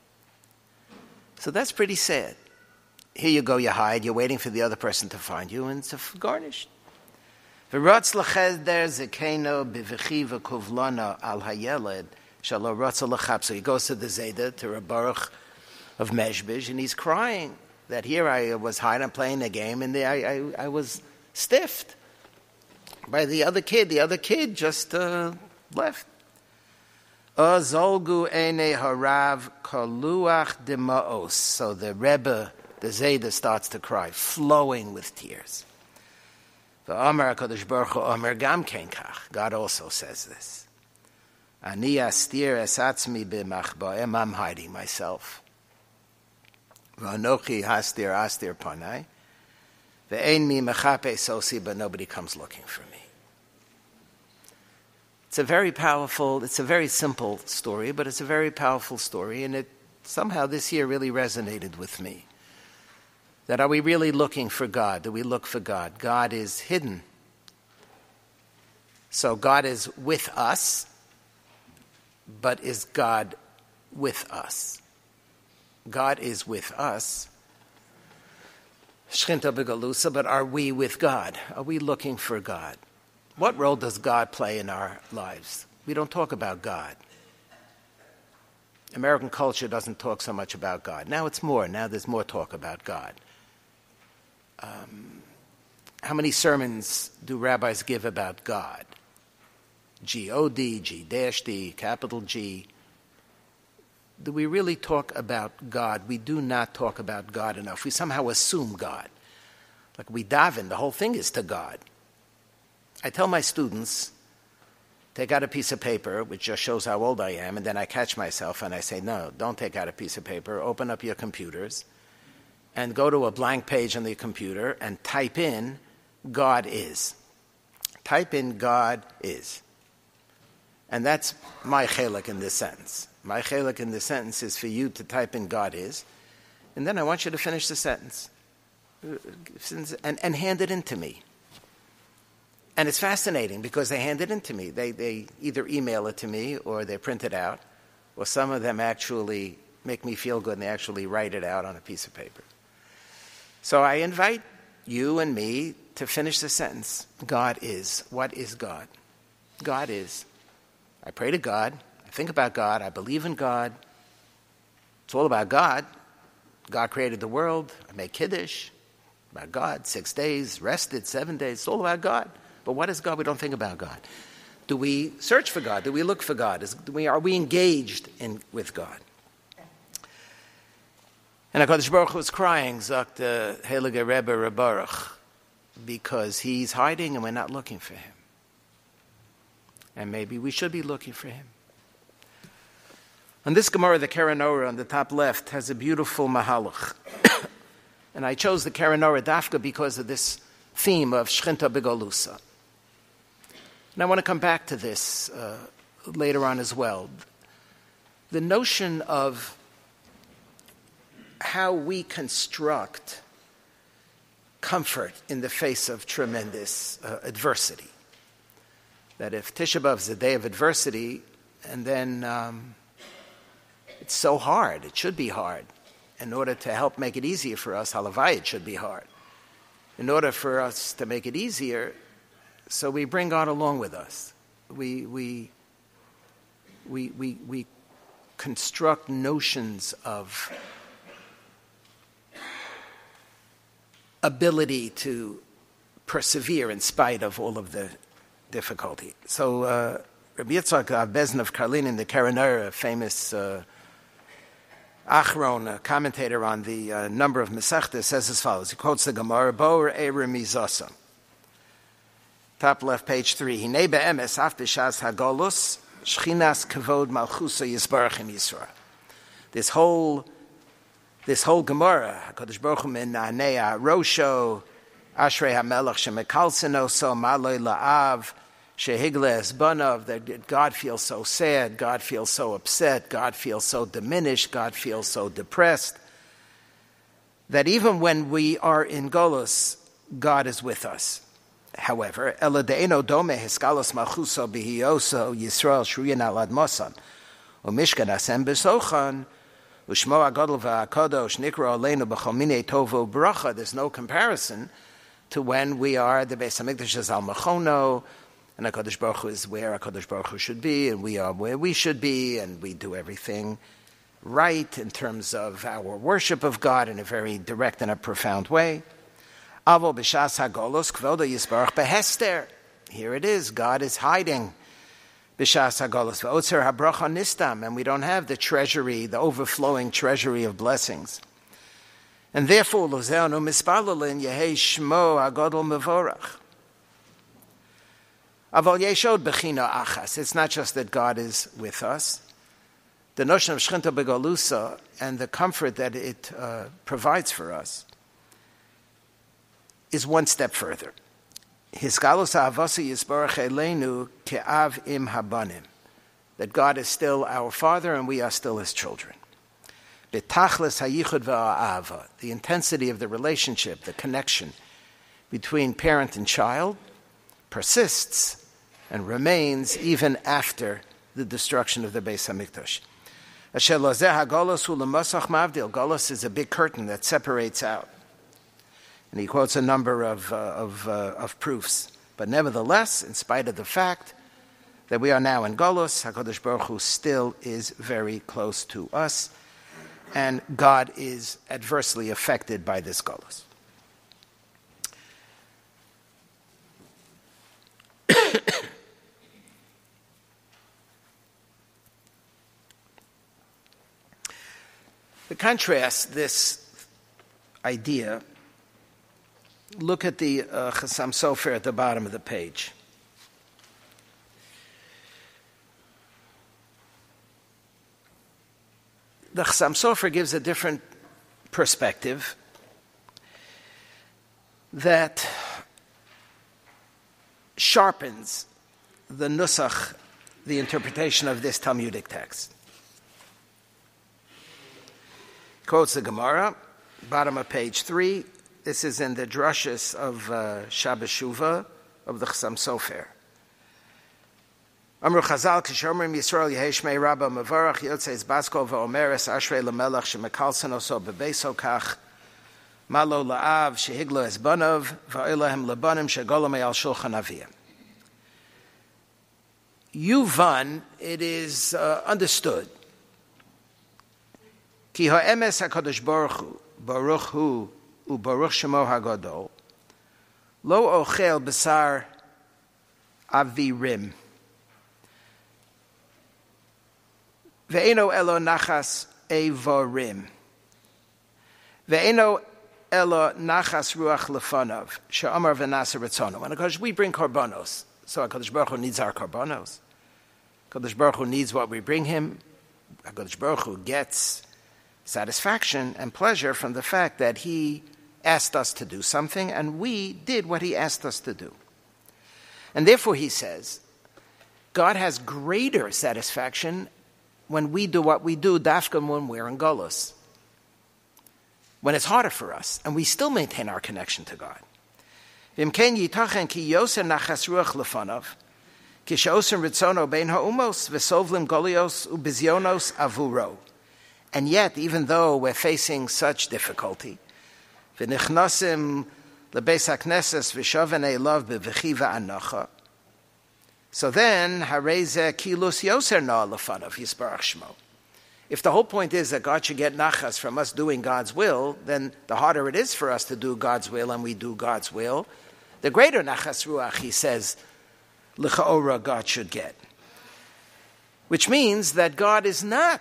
So that's pretty sad. Here you go, you hide, you're waiting for the other person to find you, and it's garnished. V'rotz l'cheder zekeno b'v'chi v'kuvlana al hayeled, shelo rotz l'chapso. He goes to the Zayda, to Reb Baruch of Mezhbizh, and he's crying that here I was hiding, playing a game, and I was stiffed by the other kid. The other kid just left. Azolgu ene harav kaluach demaos. So the Rebbe, the Zayda, starts to cry, flowing with tears. V'amar HaKadosh Baruch Hu Amar gam kein kach. God also says this. Ani astir es atzmi b'machba'im. I'm hiding myself. V'anochi hastir astir panai. Ve'ein mi mechape sosi, but nobody comes looking for me. It's a very simple story, but it's a very powerful story, and it somehow this year really resonated with me. That are we really looking for God? Do we look for God? God is hidden. So God is with us, but is God with us? God is with us. Shchinta begalusa, but are we with God? Are we looking for God? What role does God play in our lives? We don't talk about God. American culture doesn't talk so much about God. Now it's more. Now there's more talk about God. How many sermons do rabbis give about God? G-O-D, G-D, capital G. Do we really talk about God? We do not talk about God enough. We somehow assume God. Like we daven, the whole thing is to God. I tell my students, take out a piece of paper, which just shows how old I am, and then I catch myself and I say, no, don't take out a piece of paper. Open up your computers and go to a blank page on the computer and type in God is. Type in God is. And that's my chelik in this sentence. My chelik in this sentence is for you to type in God is, and then I want you to finish the sentence and hand it in to me. And it's fascinating because they hand it in to me. They either email it to me or they print it out, or some of them actually make me feel good and they actually write it out on a piece of paper. So I invite you and me to finish the sentence. God is. What is God? God is. I pray to God. I think about God. I believe in God. It's all about God. God created the world. I make Kiddush. About God. 6 days. Rested 7 days. It's all about God. But what is God? We don't think about God. Do we search for God? Do we look for God? Are we engaged with God? And HaKadosh Baruch Hu was crying, sagt the Heilige Rebbe Rebaruch, because he's hiding and we're not looking for him. And maybe we should be looking for him. On this Gemara, the Keren Orah on the top left has a beautiful mahalach. And I chose the Keren Orah dafka because of this theme of Shchinta Begolusa. And I want to come back to this later on as well. The notion of how we construct comfort in the face of tremendous adversity. That if Tisha B'Av is a day of adversity, and then it's so hard, it should be hard. In order to help make it easier for us, halavai, it should be hard. In order for us to make it easier, so we bring God along with us. We construct notions of ability to persevere in spite of all of the difficulty. So Rabbi Yitzchak Bezin of Karlin in the Keren Orah, a famous Achron, a commentator on the number of Masechta, says as follows. He quotes the Gemara, Boer Eire Mizasa. Top left, page 3. Hinei be'emes af b'shas hagolus shchinas kavod malchusa yisbarach im Yisra. This whole Gemara, HaKadosh Baruch Hu min na'anei rosho ashrei hamelach shemekalseno so maloi la'av shehigles banav, that God feels so sad, God feels so upset, God feels so diminished, God feels so depressed, that even when we are in Golus, God is with us. However, Ela de'eno dome hiskalos malchuso b'hiyoso Yisrael shruyan al admosan u'mishkan asem b'sochan u'shmo agadol v'akadosh nikra aleinu b'chol minei tovo bracha. There's no comparison to when we are, the Beis HaMikdash is al machono, and HaKadosh Baruch Hu is where HaKadosh Baruch Hu should be, and we are where we should be, and we do everything right in terms of our worship of God in a very direct and a profound way. Avo b'shas hagolos kvodo yisbarach behester. Here it is, God is hiding. B'shas hagolos v'otzer habracha nistam, and we don't have the treasury, the overflowing treasury of blessings. And therefore, lozeonu mispalolin yehei shmo hagodol mevorach. Aval yeshod bechina achas. It's not just that God is with us. The notion of Shchinta Begolusa and the comfort that it provides for us is one step further. Hisgalus ha'avasa yisbarach eleinu ke'av im habanim. That God is still our Father and we are still His children. Betachlis hayichud v'a'ava. The intensity of the relationship, the connection between parent and child persists and remains even after the destruction of the Beis HaMikdash. Asher lozeh ha'golos hu l'masach mavdil. Golos is a big curtain that separates out. And he quotes a number of proofs. But nevertheless, in spite of the fact that we are now in Golos, HaKadosh Baruch Hu still is very close to us, and God is adversely affected by this Golos. To contrast this idea, look at the Chassam Sofer at the bottom of the page. The Chassam Sofer gives a different perspective that sharpens the nusach, the interpretation of this Talmudic text. Quotes the Gemara, bottom of page 3. This is in the drushes of Shabbos Shuvah of the Chassam Sofer. Amru Chazal k'shomrim Yisrael yehei shmei Rabba mevarach yotzei basko v'omeres ashrei lemelach shemekalsen oso bebeso kach malo la'av shehiglo es banav va'olehem lebanim shegolo me'al shulchan aviyim. yuvan, it is understood. Ki ha'emes HaKadosh Baruch Hu u'Baruch Shemo HaGadol, lo ochel b'sar avirim, ve'eno elo nachas evarim, ve'eno elo nachas ruach lefanav, she'amar v'nasa retzono. When HaKadosh, we bring korbanos, so HaKadosh Baruch Hu needs our korbanos. HaKadosh Baruch Hu needs what we bring him. HaKadosh Baruch Hu gets satisfaction and pleasure from the fact that he asked us to do something, and we did what he asked us to do. And therefore, he says, God has greater satisfaction when we do what we do, dafka when we're in Golus, when it's harder for us, and we still maintain our connection to God. V'imken yitachen ki yoser nachas ruach lefanav, ki she'osen ritzono bein ha'umos v'sovlim golios u'bizyonos avuro. And yet, even though we're facing such difficulty, v'nichnasim lebeis hakneses v'shoven eilav b'v'chi v'anocha, so then, hareze kilus yoser na lefanav yisbarach shmo. If the whole point is that God should get nachas from us doing God's will, then the harder it is for us to do God's will, and we do God's will, the greater nachas ruach, he says, l'cha'ora, God should get. Which means that God is not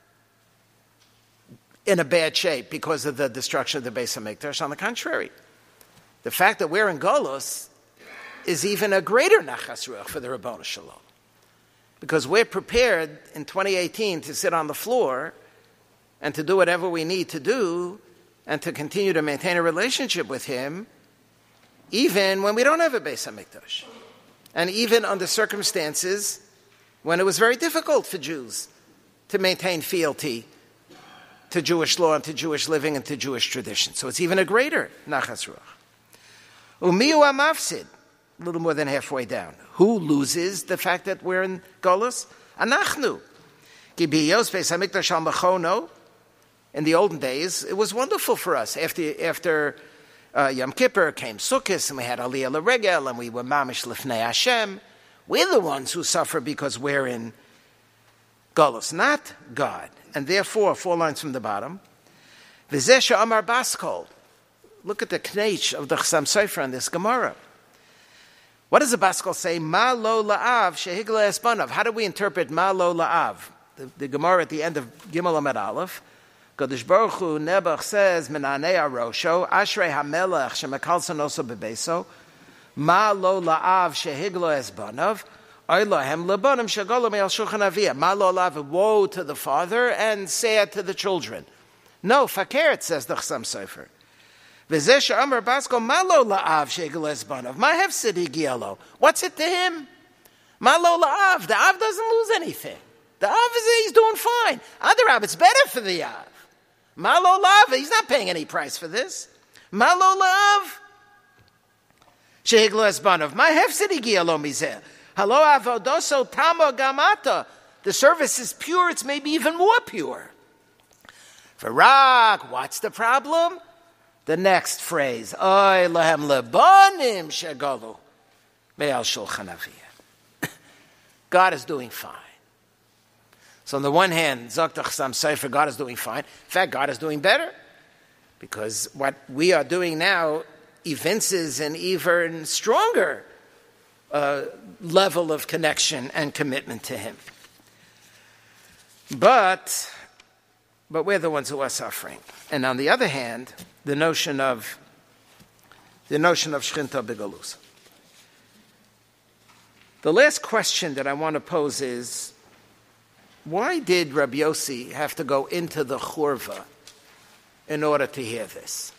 in a bad shape because of the destruction of the Beis HaMikdash. On the contrary, the fact that we're in Golus is even a greater nachas ruach for the Ribono Shel Olam, because we're prepared in 2018 to sit on the floor and to do whatever we need to do and to continue to maintain a relationship with him, even when we don't have a Beis HaMikdash, and even under circumstances when it was very difficult for Jews to maintain fealty to Jewish law and to Jewish living and to Jewish tradition. So it's even a greater nachas ruach. Umiu amafsid, a little more than halfway down. Who loses the fact that we're in Golus? Anachnu. Gibiyos Beis HaMikdash al Mechono. In the olden days, it was wonderful for us. After Yom Kippur came Sukkot, and we had Aliyah L'Regel, and we were Mamish Lifnei Hashem. We're the ones who suffer because we're in Golus, not God. And therefore, 4 lines from the bottom, V'zeh she'amar Baskol. Look at the knech of the Chassam Sofer on this Gemara. What does the Baskol say? Ma lo la'av shehigla espanav. How do we interpret ma lo la'av? The Gemara at the end of Gimel Amud Aleph, Kadosh Baruch Hu Nebuch says, Menanei arosho, Ashrei hamelech shemekalson oso bebeso, ma lo la'av shehigla espanav, Oylahem lebanim shagolo me'al shulchan aviyah. Ma lo la'av, woe to the father and sad to the children. No, fakir, it says the Chassam Sofer. V'zeh she'amar Baskol, ma lo la'av shehigla espanav, ma hefsid higialo. What's it to him? Ma lo la'av, the Av doesn't lose anything. The Av he's doing fine. Adarab, it's better for the Av. Ma lo la'av, he's not paying any price for this. Ma lo la'av shehigla espanav, ma hefsid higialo mizeh. Halo avodoso tamo gamata. The service is pure, it's maybe even more pure. Farak, what's the problem? The next phrase, Oy lahem lebanim shagolu me'al shulchan aviyah. God is doing fine. So on the one hand, Zok Chassam Sofer, God is doing fine. In fact, God is doing better, because what we are doing now evinces an even stronger level of connection and commitment to him. But we're the ones who are suffering. And on the other hand, the notion of Shchinta B'Galus. The last question that I want to pose is, why did Rabbi Yossi have to go into the Churva in order to hear this?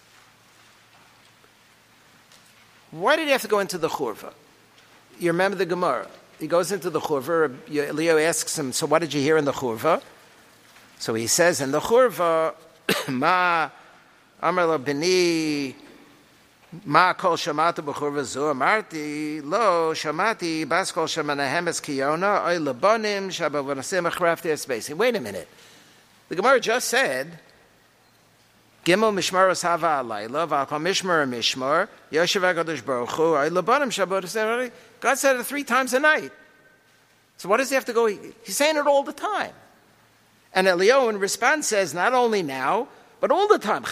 Why did he have to go into the Churva? You remember the Gemara. He goes into the Churva. Leo asks him, so what did you hear in the Churva? So he says in the Churva, Ma Amar lo bini Ma kol shamata b'churva zu amarti lo shamati bas kol shemanahem es kiyona oy lebanim shabavonasim achrafti esbesi. Wait a minute. The Gemara just said, Gimel mishmaros hava alayla v'al kol mishmar mishmar yoshev HaKadosh Baruch Hu oy lebanim shabavonasim. God said it 3 times a night. So what does he have to go? He's saying it all the time. And Eliyahu in response says, not only now, but all the time.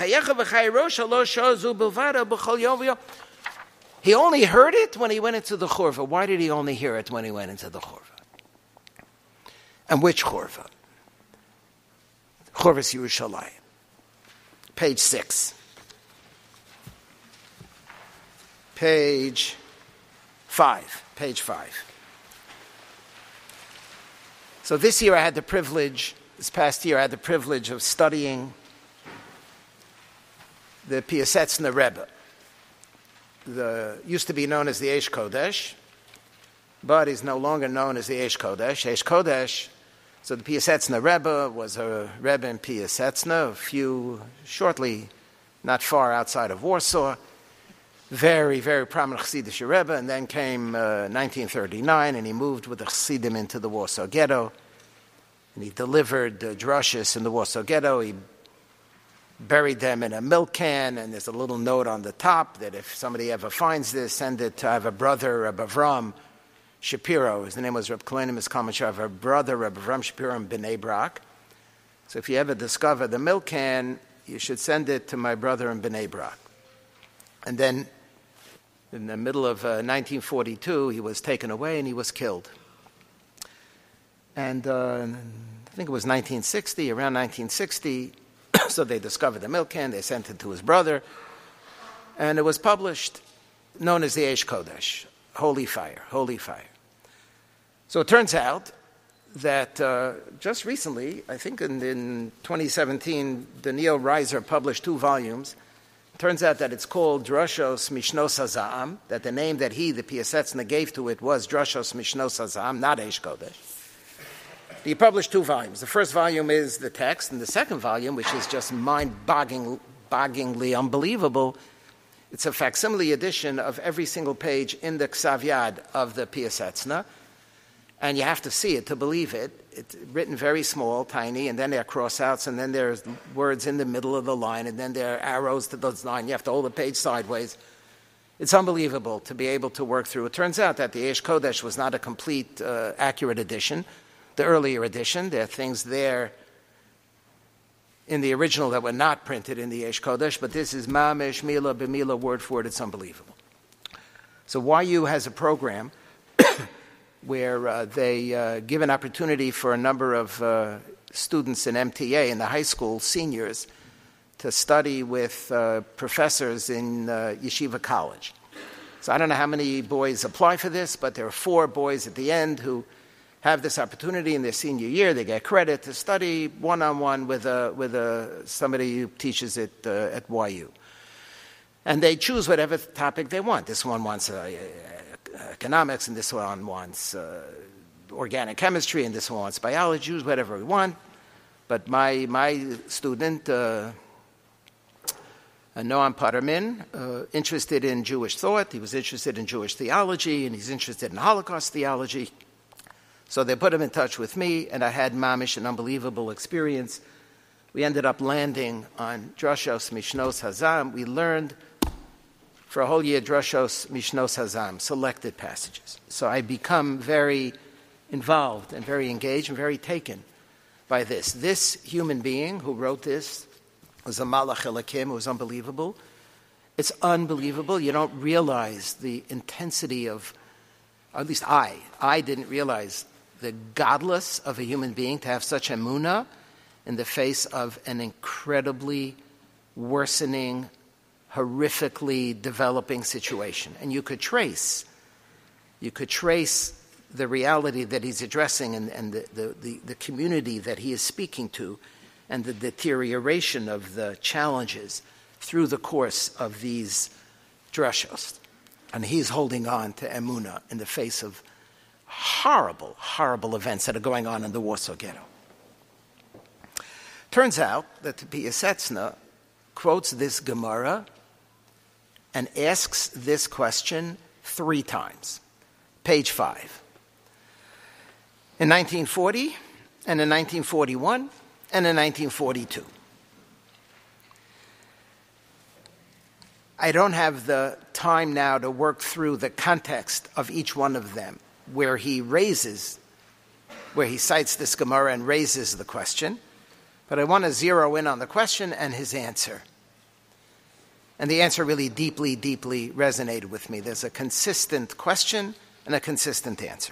He only heard it when he went into the churva. Why did he only hear it when he went into the churva? And which churva? Churvas Yerushalayim. Page 6. Page 5. Page 5. So this past year I had the privilege of studying the Piasetzner Rebbe. Used to be known as the Eish Kodesh, but is no longer known as the Eish Kodesh. Eish Kodesh, so the Piasetzner Rebbe was a Rebbe in Piasetzner, shortly, not far outside of Warsaw. Very, very prominent Chassidish Rebbe, and then came 1939, and he moved with the Chassidim into the Warsaw Ghetto, and he delivered drushes in the Warsaw Ghetto. He buried them in a milk can, and there's a little note on the top that if somebody ever finds this, send it to, I have a brother, Reb Avram Shapiro. His name was Reb Kalanimus Kalmachar. I have a brother, Reb Avram Shapiro in Bnei Brak. So if you ever discover the milk can, you should send it to my brother in Bnei Brak. And then in the middle of 1942, he was taken away and he was killed. And I think it was around 1960, so they discovered the milk can, they sent it to his brother, and it was published, known as the Eish Kodesh, Holy Fire, Holy Fire. So it turns out that just recently, I think in 2017, Daniel Reiser published 2 volumes. Turns out that it's called Drashos Mishnos HaZa'am, that the name that the Piasetzner, gave to it was Drashos Mishnos HaZa'am, not Eish Kodesh. He published 2 volumes. The first volume is the text, and the second volume, which is just mind-bogglingly unbelievable, it's a facsimile edition of every single page in the Ksav Yad of the Piasetzner, and you have to see it to believe it. It's written very small, tiny, and then there are cross-outs, and then there's words in the middle of the line, and then there are arrows to those lines. You have to hold the page sideways. It's unbelievable to be able to work through. It turns out that the Eish Kodesh was not a complete, accurate edition. The earlier edition, there are things there in the original that were not printed in the Eish Kodesh, but this is Mamish, Mila, B'Mila, word for it. It's unbelievable. So YU has a program where they give an opportunity for a number of students in MTA, in the high school, seniors, to study with professors in Yeshiva College. So I don't know how many boys apply for this, but there are 4 boys at the end who have this opportunity in their senior year. They get credit to study one-on-one with somebody who teaches it at YU. And they choose whatever topic they want. This one wants economics, and this one wants organic chemistry, and this one wants biology, choose whatever we want. But my student, Noam Potterman, interested in Jewish thought, he was interested in Jewish theology, and he's interested in Holocaust theology. So they put him in touch with me, and I had mamish, an unbelievable experience. We ended up landing on Drashos Mishnos HaZa'am. We learned for a whole year Drashos Mishnos HaZa'am, selected passages. So I become very involved and very engaged and very taken by this. This human being who wrote this was a Malach Elokim. It was unbelievable. It's unbelievable. You don't realize the intensity of, at least I didn't realize the godless of a human being to have such emunah in the face of an incredibly worsening, horrifically developing situation. And you could trace the reality that he's addressing and the community that he is speaking to and the deterioration of the challenges through the course of these drashos. And he's holding on to emunah in the face of horrible, horrible events that are going on in the Warsaw Ghetto. Turns out that the Piasetzner quotes this Gemara and asks this question 3 times. Page 5. In 1940, and in 1941, and in 1942. I don't have the time now to work through the context of each one of them, where he raises where he cites this Gemara and raises the question. But I want to zero in on the question and his answer. And the answer really deeply, deeply resonated with me. There's a consistent question and a consistent answer.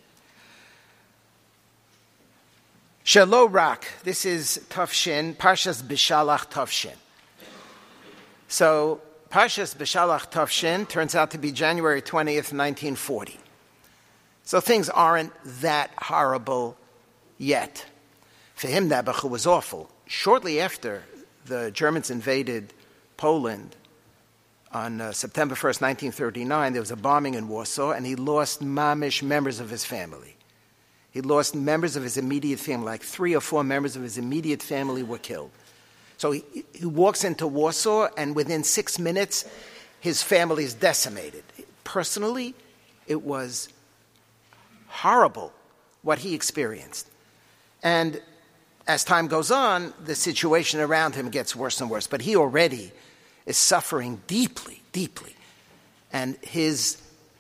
Shelo Rak, this is Tafshin, Parshas Bishalach Tafshin. So, Parshas Bishalach Tafshin turns out to be January 20th, 1940. So things aren't that horrible yet. For him, Nebuchadnezzar was awful. Shortly after the Germans invaded Poland on September 1st, 1939, there was a bombing in Warsaw, and he lost mamish members of his family. He lost members of his immediate family, like 3 or 4 members of his immediate family were killed. So he walks into Warsaw, and within 6 minutes, his family is decimated. Personally, it was horrible what he experienced. And as time goes on, the situation around him gets worse and worse. But he already is suffering deeply, deeply. And his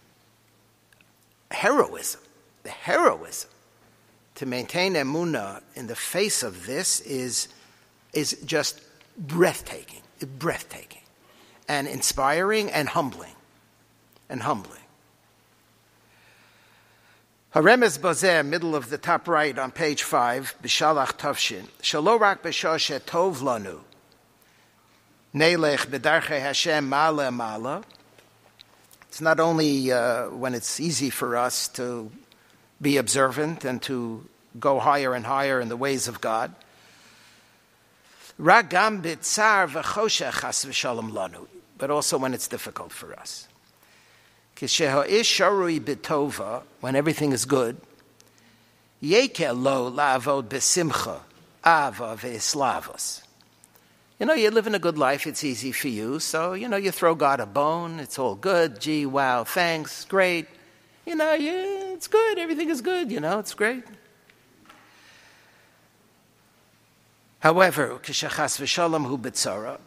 heroism, the heroism to maintain emunah in the face of this is just breathtaking, and inspiring and humbling, Haremez Bozer, middle of the top right on page 5, Bishalach Tavshin, Shalo rak b'shah shetov lanu, Neilech b'darchei Hashem mala mala. It's not only when it's easy for us to be observant and to go higher and higher in the ways of God. Ragam b'tzar v'choshech chas v'shalom lanu, but also when it's difficult for us. Kisheha'ish sharui b'tova, when everything is good, yekel lo la'avod b'simcha ava v'eslavos. You live in a good life, it's easy for you, so, you throw God a bone, it's all good, gee, wow, thanks, great. It's good, everything is good, it's great. However, k'shechas v'shalom hu b'tzara,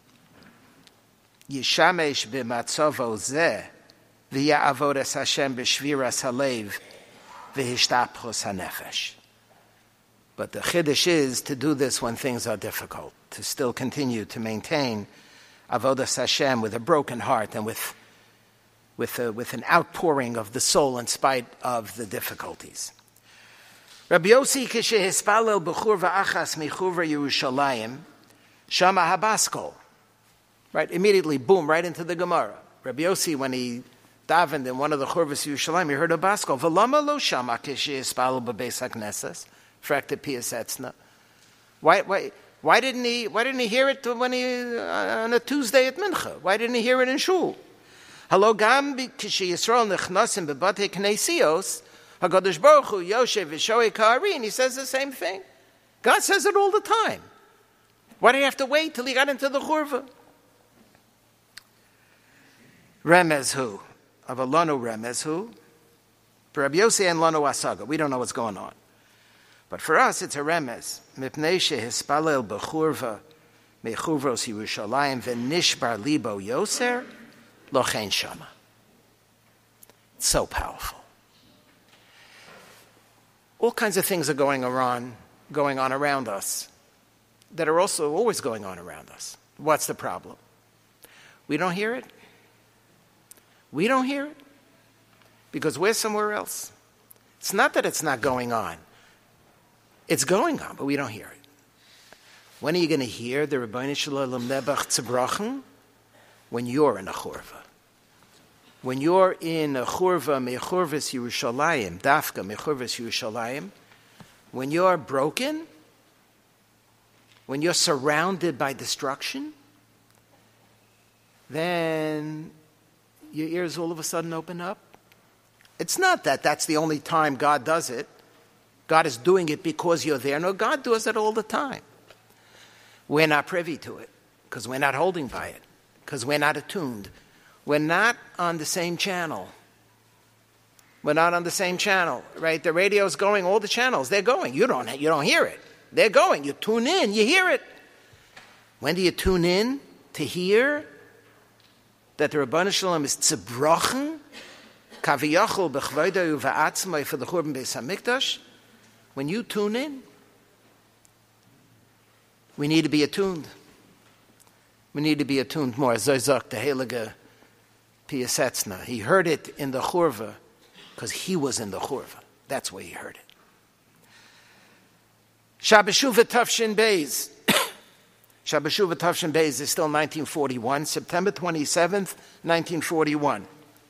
yishamesh b'matzovo zeh, v'ya'avodas Hashem b'shviras halev, v'hishtapchos hanefesh. But the chiddush is to do this when things are difficult, to still continue to maintain avodas Hashem with a broken heart and with an outpouring of the soul in spite of the difficulties. Rabbi Yossi kishehispalel b'chur v'achas michuvra Yerushalayim shama habaskol. Right, immediately, boom, right into the Gemara. Rabbi Yossi, when he davened in one of the churvas Yerushalayim, he heard a baskol. V'lama lo shama kishehispalel b'beis hakneses frekte piyas etzna. Why didn't he hear it when on a Tuesday at Mincha? Why didn't he hear it in shul? Halo gam k'sheyisrael nechnasim bebate knesios HaKadosh Baruch Hu Yoshev v'shoei ka'arin. He says the same thing. God says it all the time. Why do you have to wait till he got into the churva? Remez hu. Avalonu remez hu. For Rabbi Yossi and Lanu Asaga, we don't know what's going on. But for us, it's a remez. Mipnei shehispalel b'churva mechurvos Yerushalayim v'nishbar libo yoser lochen shama. It's so powerful. All kinds of things are going on around us that are also always going on around us. What's the problem? We don't hear it. We don't hear it because we're somewhere else. It's not that it's not going on. It's going on, but we don't hear it. When are you going to hear the Rebbeinu Shalom Nebach Tzebrachen? When you're in a churva. When you're in a churva mechurvis Yerushalayim, dafka mechurvis Yerushalayim, when you're broken, when you're surrounded by destruction, then your ears all of a sudden open up. It's not that that's the only time God does it. God is doing it because you're there. No, God does it all the time. We're not privy to it because we're not holding by it, because we're not attuned. We're not on the same channel. We're not on the same channel, right? The radio's going, all the channels, they're going. You don't hear it. They're going. You tune in, you hear it. When do you tune in to hear that the Rebbeinu Shalom is tzibrochen, kaviyachol b'chvoido v'atzmai for the Churban Beis HaMikdash? when you tune in, we need to be attuned. We need to be attuned more. Zoizak, the Heilige Piasetzna. He heard it in the Churva because he was in the Churva. That's where he heard it. Shabboshuva Tafshin Beis. Shabboshuva Tafshin Beis is still 1941, September 27th, 1941.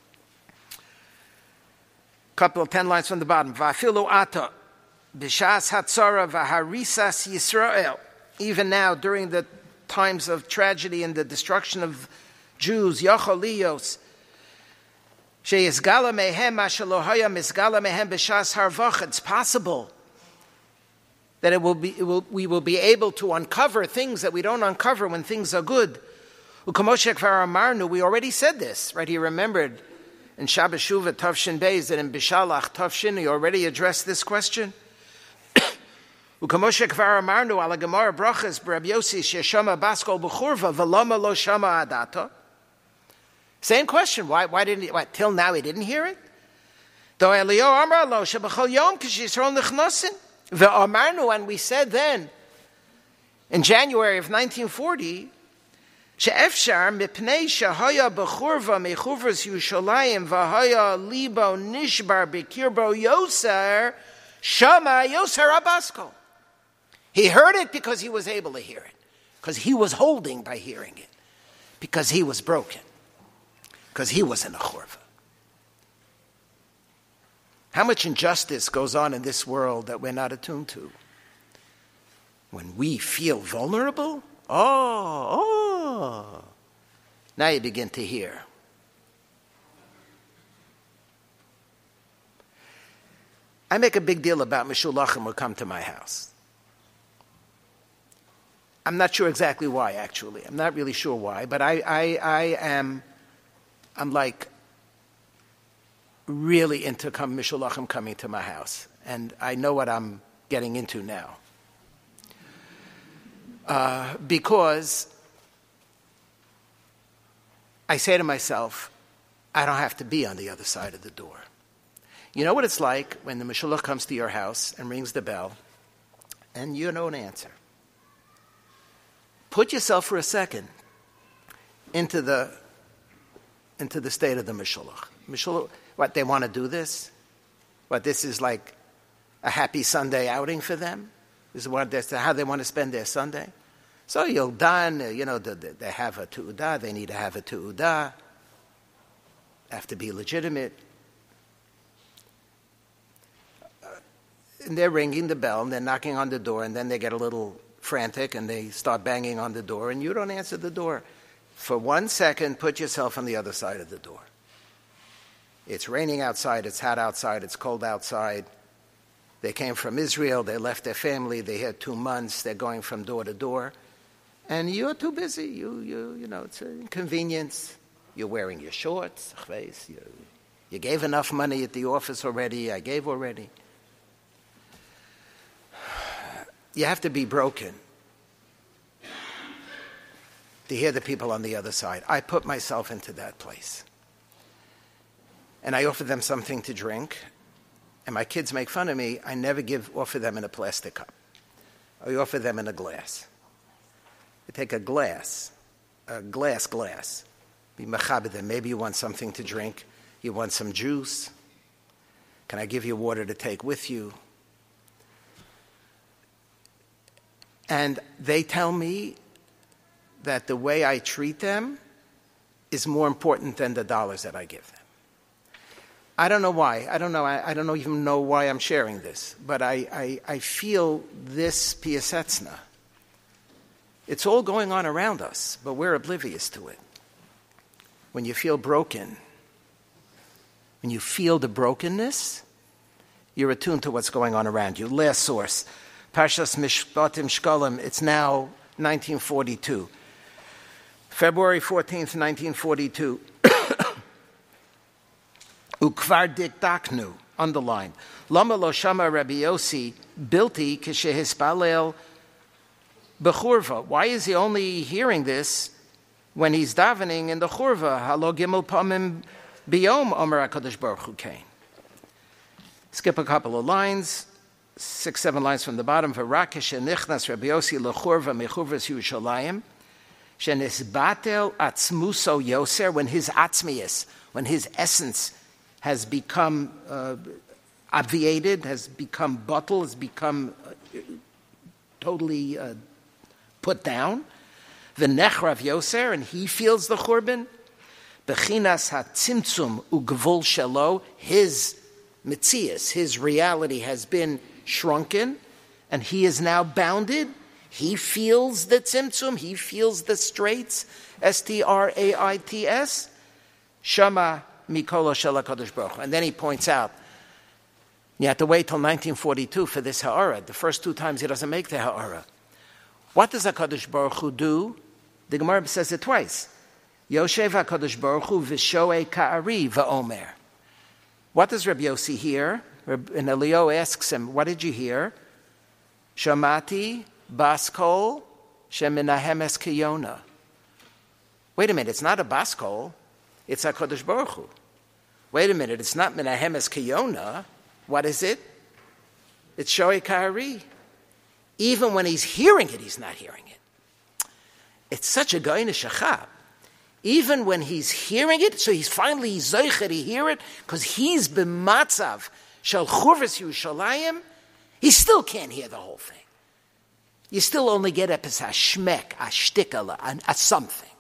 Couple of 10 lines from the bottom. Va'afilu ata b'shas hatzara v'harisas Yisrael. Even now, during the times of tragedy and the destruction of Jews, Yachol Liyos, she'yizgala mehem asher lo haya mizgala mehem b'shas harvach. It's possible that we will be able to uncover things that we don't uncover when things are good. Ukamoshek v'aramarnu, we already said this, right? He remembered in Shabboshuva Tavshin Beis that in Bishalach Tavshin he already addressed this question. Ukamoshek v'aramarnu ala gemara brachas b'Rab Yossi sheshama baskol b'churva v'lama lo shama adata. Same question. Why didn't he? Till now he didn't hear it. Do Elio amar lo shebachol yom k'shisron l'chnosin. The Amarnu, and we said then, in January of 1940, she'efshar mipnei shehaya b'churva mechuvras Yushalayim v'haya libo nishbar b'kirbo yoser shama yoser abasko. He heard it because he was able to hear it, because he was holding by hearing it, because he was broken, because he was in a churva. How much injustice goes on in this world that we're not attuned to? When we feel vulnerable, now you begin to hear. I make a big deal about Meshulachim who come to my house. I'm not sure exactly why, actually. I'm not really sure why, but I'm like really into Meshulachim coming to my house. And I know what I'm getting into now. Because I say to myself, I don't have to be on the other side of the door. You know what it's like when the Meshulach comes to your house and rings the bell and you don't answer. Put yourself for a second into the state of the Meshulach. What, they want to do this? What, this is like a happy Sunday outing for them? This is how they want to spend their Sunday? So you'll done, they have a tu'udah, they need to have a tu'udah, have to be legitimate. And they're ringing the bell, and they're knocking on the door, and then they get a little frantic, and they start banging on the door, and you don't answer the door. For 1 second, put yourself on the other side of the door. It's raining outside, it's hot outside, it's cold outside. They came from Israel, they left their family, they had 2 months, they're going from door to door. And you're too busy, it's an inconvenience. You're wearing your shorts, you gave enough money at the office already, I gave already. You have to be broken to hear the people on the other side. I put myself into that place. And I offer them something to drink, and my kids make fun of me. I never offer them in a plastic cup. I offer them in a glass. I take a glass. Be mechaber them. Maybe you want something to drink. You want some juice. Can I give you water to take with you? And they tell me that the way I treat them is more important than the dollars that I give them. I don't know why. I don't even know why I'm sharing this. But I feel this piasetzna. It's all going on around us, but we're oblivious to it. When you feel broken, when you feel the brokenness, you're attuned to what's going on around you. Last source, Parshas Mishpatim Shkolim. It's now 1942. February 14th, 1942. Ukvar dikdaknu, underline. Lama lo shama Rabbi Yossi bilti kishehispalel bechurva. Why is he only hearing this when he's davening in the churva? Halo gimel pamim biyom omer HaKadosh Baruch Hu kain. Skip a couple of lines. 6-7 lines from the bottom. V'rakesh nichnas Rabbi Yossi lechurva mechurvas Yerushalayim shenisbatel atzmuso yoser, when his atzmius, when his essence has become obviated, has become bottled, has become totally put down. V'nechrav yoser, and he feels the churban. Bechinas hatzimtzum ugvul shelo, his mitzias, his reality has been shrunken, and he is now bounded. He feels the tzimtzum, he feels the straits, straits, shama mikolo shel HaKadosh Baruch Hu. And then he points out, you have to wait till 1942 for this ha'ara. The first 2 times he doesn't make the ha'ara. What does HaKadosh Baruch Hu do? The Gemara says it twice. Yoshev HaKadosh Baruch Hu v'shoei ka'ari v'omer. What does Rabbi Yossi hear? And Elio asks him, what did you hear? Shamati baskol sheminahem es kiyona. Wait a minute, it's not a baskol, it's HaKadosh Baruch Hu. Wait a minute, it's not minahem es kiyona. What is it? It's shoei ka'ari. Even when he's hearing it, he's not hearing it. It's such a goyne shachab. Even when he's hearing it, so he's finally zoicher to hear it, because he's b'matzav shel churvas Yerushalayim, he still can't hear the whole thing. You still only get a shmek, a shtikala, a something.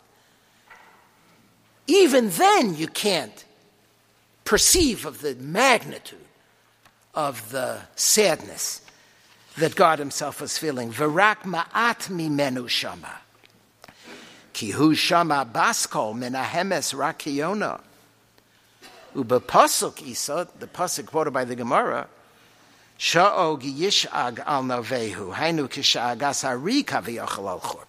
Even then, you can't perceive of the magnitude of the sadness that God himself was feeling. V'rak ma'at mimenu shama. Ki hu shama baskol menahemes rakiyona. Uba pasuk isa, the pasuk quoted by the Gemara, sha'og yish'ag al navehu, hainu kish'ag asari kaviyachal al churba.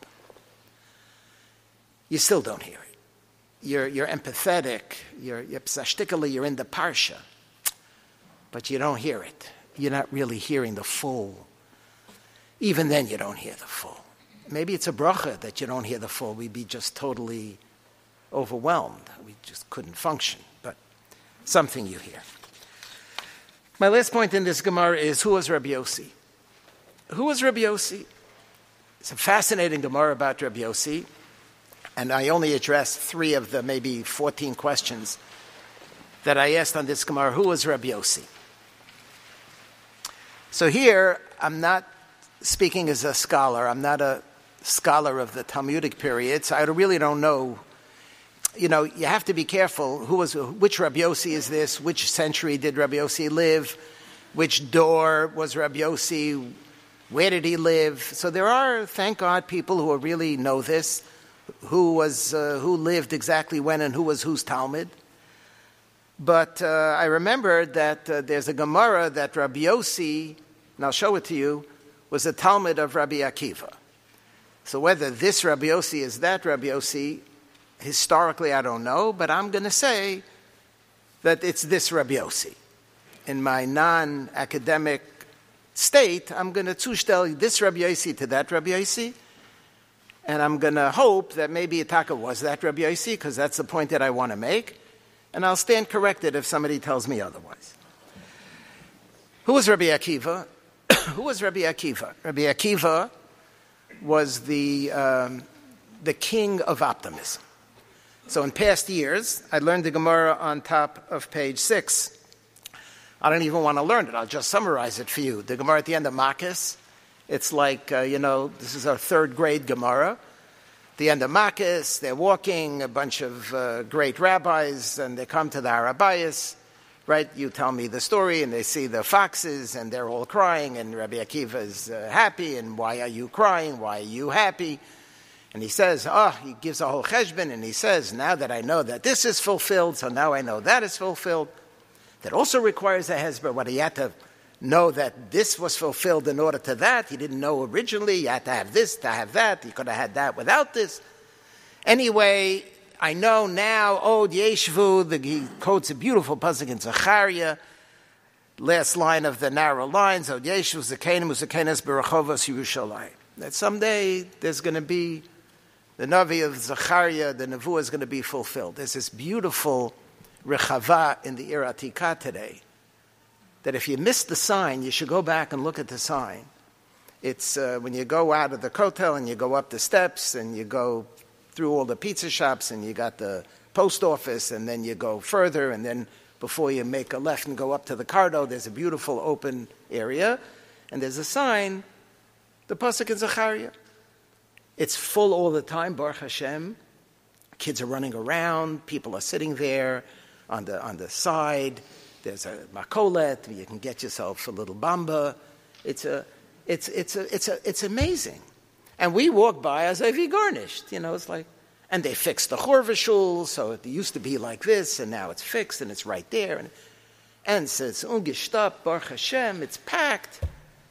You still don't hear it. You're empathetic, you're psashtikali, you're in the parsha, but you don't hear it. You're not really hearing the full. Even then you don't hear the full. Maybe it's a bracha that you don't hear the full. We'd be just totally overwhelmed. We just couldn't function. But something you hear. My last point in this Gemara is, who was Rabbi Yossi? Who was Rabbi Yossi? It's a fascinating Gemara about Rabbi Yossi. And I only addressed 3 of the maybe 14 questions that I asked on this Gemara. Who was Rabbi Yossi? So here, I'm not speaking as a scholar. I'm not a scholar of the Talmudic period, so I really don't know. You know, you have to be careful. Which Rabbi Yossi is this? Which century did Rabbi Yossi live? Which door was Rabbi Yossi? Where did he live? So there are, thank God, people who really know this, who lived exactly when and who was whose Talmud. But I remembered that there's a Gemara that Rabbi Yossi, and I'll show it to you, was a Talmud of Rabbi Akiva. So whether this Rabbi Yossi is that Rabbi Yossi, historically I don't know, but I'm going to say that it's this Rabbi Yossi. In my non-academic state, I'm going to zustel this Rabbi Yossi to that Rabbi Yossi, and I'm going to hope that maybe Itaka was that Rabbi Yossi, because that's the point that I want to make, and I'll stand corrected if somebody tells me otherwise. Who was Rabbi Akiva? Who was Rabbi Akiva? Rabbi Akiva was the king of optimism. So in past years, I learned the Gemara on top of page 6. I don't even want to learn it. I'll just summarize it for you. The Gemara at the end of Makos, it's like, this is our 3rd grade Gemara. At the end of Makos, they're walking, a bunch of great rabbis, and they come to the Arabayas. Right, you tell me the story, and they see the foxes, and they're all crying, and Rabbi Akiva is happy, and why are you crying? Why are you happy? And he says, he gives a whole cheshbon, and he says, now that I know that this is fulfilled, so now I know that is fulfilled. That also requires a hesber, but he had to know that this was fulfilled in order to that. He didn't know originally, you had to have this, to have that. He could have had that without this. Anyway, I know now, Yeshvu, he quotes a beautiful pasuk in Zechariah, last line of the narrow lines, Yeshvu Zakenim Uzakenes Berachovos Yerushalayim. That someday there's going to be, the Navi of Zechariah, the Nevuah is going to be fulfilled. There's this beautiful Rechava in the Ir Atikah today, that if you missed the sign, you should go back and look at the sign. It's when you go out of the Kotel and you go up the steps and you go through all the pizza shops and you got the post office and then you go further and then before you make a left and go up to the Cardo, there's a beautiful open area and there's a sign, the Pasuk in Zechariah. It's full all the time, Baruch Hashem. Kids are running around, people are sitting there on the side. There's a makolet, you can get yourself a little bamba. It's amazing. And we walk by as if he garnished, it's like, and they fixed the Chorva shul, so it used to be like this, and now it's fixed, and it's right there. And it says, Ungestap, Baruch Hashem, it's packed.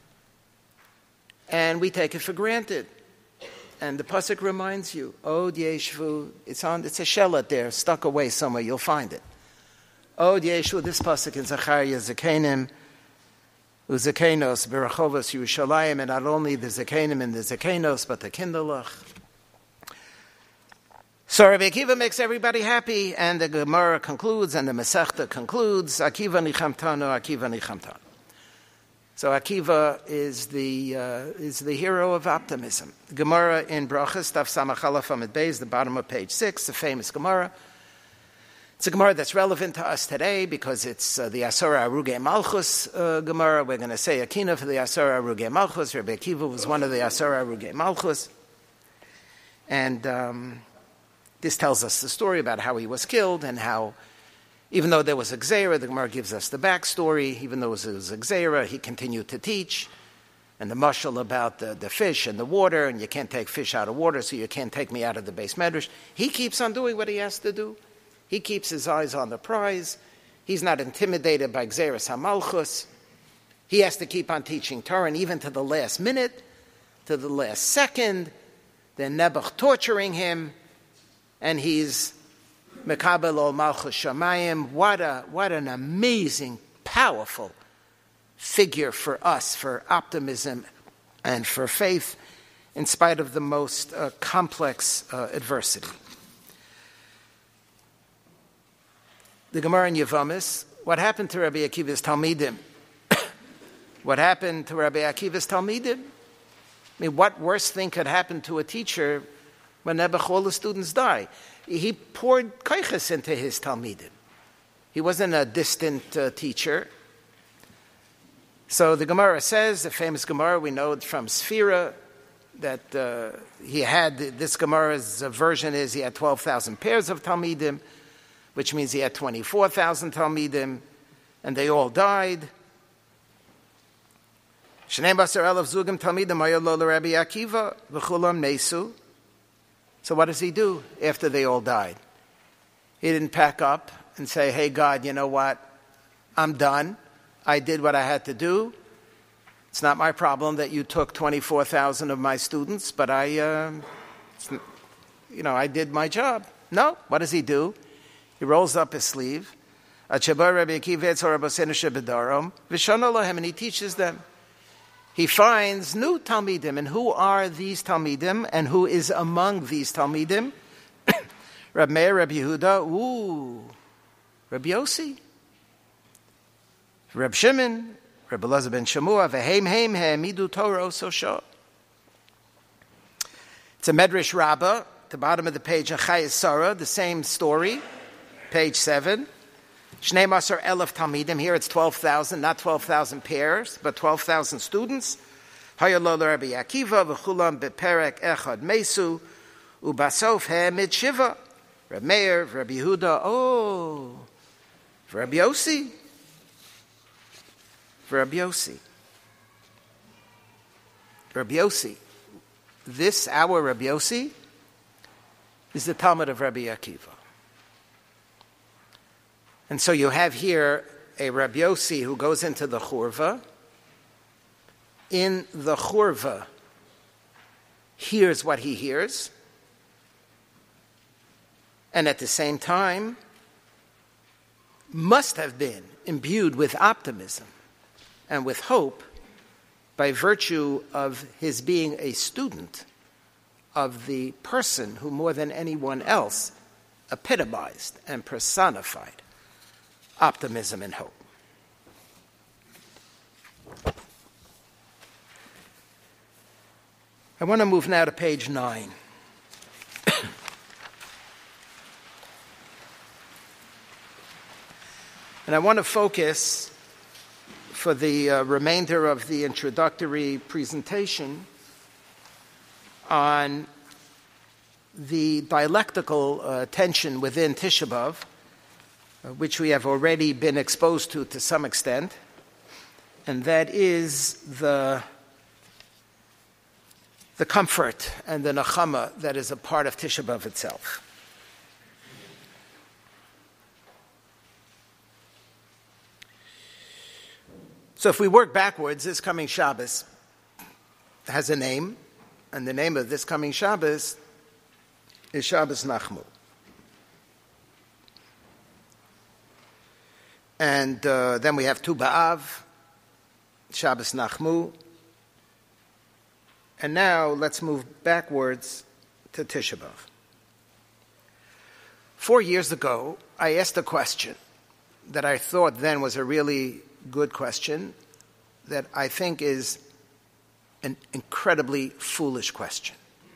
And we take it for granted. And the pasuk reminds you, Od Yeshvu, it's a shellet there, stuck away somewhere, you'll find it. Od Yeshvu, this pasuk in Zechariah, Zekenim, Uzekenos, Berachovos, Yerushalayim, and not only the Zekenim and the Zekenos, but the Kindlech. So Rabbi Akiva makes everybody happy, and the Gemara concludes, and the Masechta concludes, Akiva nichamtanu, Akiva nichamtanu. So Akiva is the hero of optimism. The Gemara in Brachas, Daf Samach Aleph Amud Beis, the bottom of page 6, the famous Gemara. It's a Gemara that's relevant to us today because it's the Asura Arugei Malchus Gemara. We're going to say Akina for the Asura Arugei Malchus. Rabbi Akiva was one of the Asura Arugei Malchus. And this tells us the story about how he was killed and how, even though there was a Gzeira, the Gemara gives us the backstory. Even though it was a Gzeira, he continued to teach. And the mashal about the fish and the water, and you can't take fish out of water, so you can't take me out of the Beis Medrash. He keeps on doing what he has to do. He keeps his eyes on the prize. He's not intimidated by Gzeras HaMalchus. He has to keep on teaching Torah, and even to the last minute, to the last second, they're Nebuch torturing him, and he's Mekabel ol Malchus Shamayim. What an amazing, powerful figure for us, for optimism and for faith, in spite of the most complex adversity. The Gemara in Yevamis, what happened to Rabbi Akiva's Talmidim? What happened to Rabbi Akiva's Talmidim? I mean, what worse thing could happen to a teacher when Nebuch all the students die? He poured kaiches into his Talmidim. He wasn't a distant teacher. So the Gemara says, the famous Gemara, we know it from Sfira, that he had, this Gemara's version is he had 12,000 pairs of Talmidim, which means he had 24,000 Talmidim, and they all died. Shnei basar elef zugim Talmidim hayalo l'Rabbi Akiva v'chulam nesu. So what does he do after they all died? He didn't pack up and say, hey, God, you know what? I'm done. I did what I had to do. It's not my problem that you took 24,000 of my students, but I did my job. No. What does he do? He rolls up his sleeve. And he teaches them. He finds new Talmidim. And who are these Talmidim? And who is among these Talmidim? Reb Meir, Reb Yehuda, Reb Yossi, Reb Shimon, Reb Elazar ben Shamua, Vehem Hem Hamidu Torah Ososho. It's a Medrash Rabbah, at the bottom of the page, Achayis Sarah, the same story, page 7. Shnei Masar Elef Talmidim, here it's 12,000, not 12,000 pairs, but 12,000 students. Hayalo Rabbi Akiva, v'chulam beperek echad mesu, ubasof hemid shiva. Reb Meir, Reb Yehuda, Reb Yossi. Reb Yossi. Reb Yossi. This, our Reb Yossi, is the Talmud of Rabbi Akiva. And so you have here a Reb Yossi who goes into the Churva. In the Churva, hears what he hears. And at the same time, must have been imbued with optimism and with hope by virtue of his being a student of the person who more than anyone else epitomized and personified optimism and hope. I want to move now to page 9. And I want to focus for the remainder of the introductory presentation on the dialectical tension within Tisha B'Av, which we have already been exposed to some extent, and that is the comfort and the nachama that is a part of Tisha B'Av itself. So if we work backwards, this coming Shabbos has a name, and the name of this coming Shabbos is Shabbos Nachmu. And then we have Tu B'Av, Shabbos Nachmu. And now let's move backwards to Tisha B'Av. 4 years ago, I asked a question that I thought then was a really good question, that I think is an incredibly foolish question.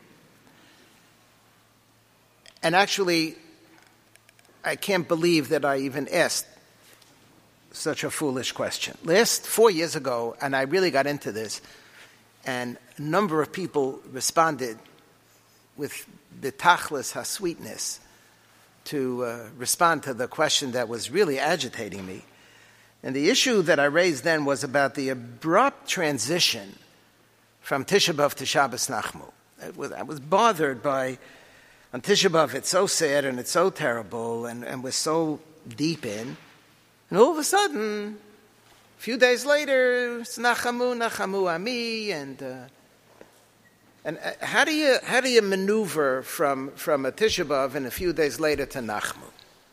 And actually, I can't believe that I even asked such a foolish question. 4 years ago, and I really got into this, and a number of people responded with the tachlis ha-sweetness to respond to the question that was really agitating me. And the issue that I raised then was about the abrupt transition from Tisha B'Av to Shabbos Nachmu. I was bothered by, on Tisha B'Av, it's so sad and it's so terrible and we're so deep in. And all of a sudden, a few days later, it's Nachamu Ami, and how do you maneuver from a Tisha B'Av and a few days later to Nachmu?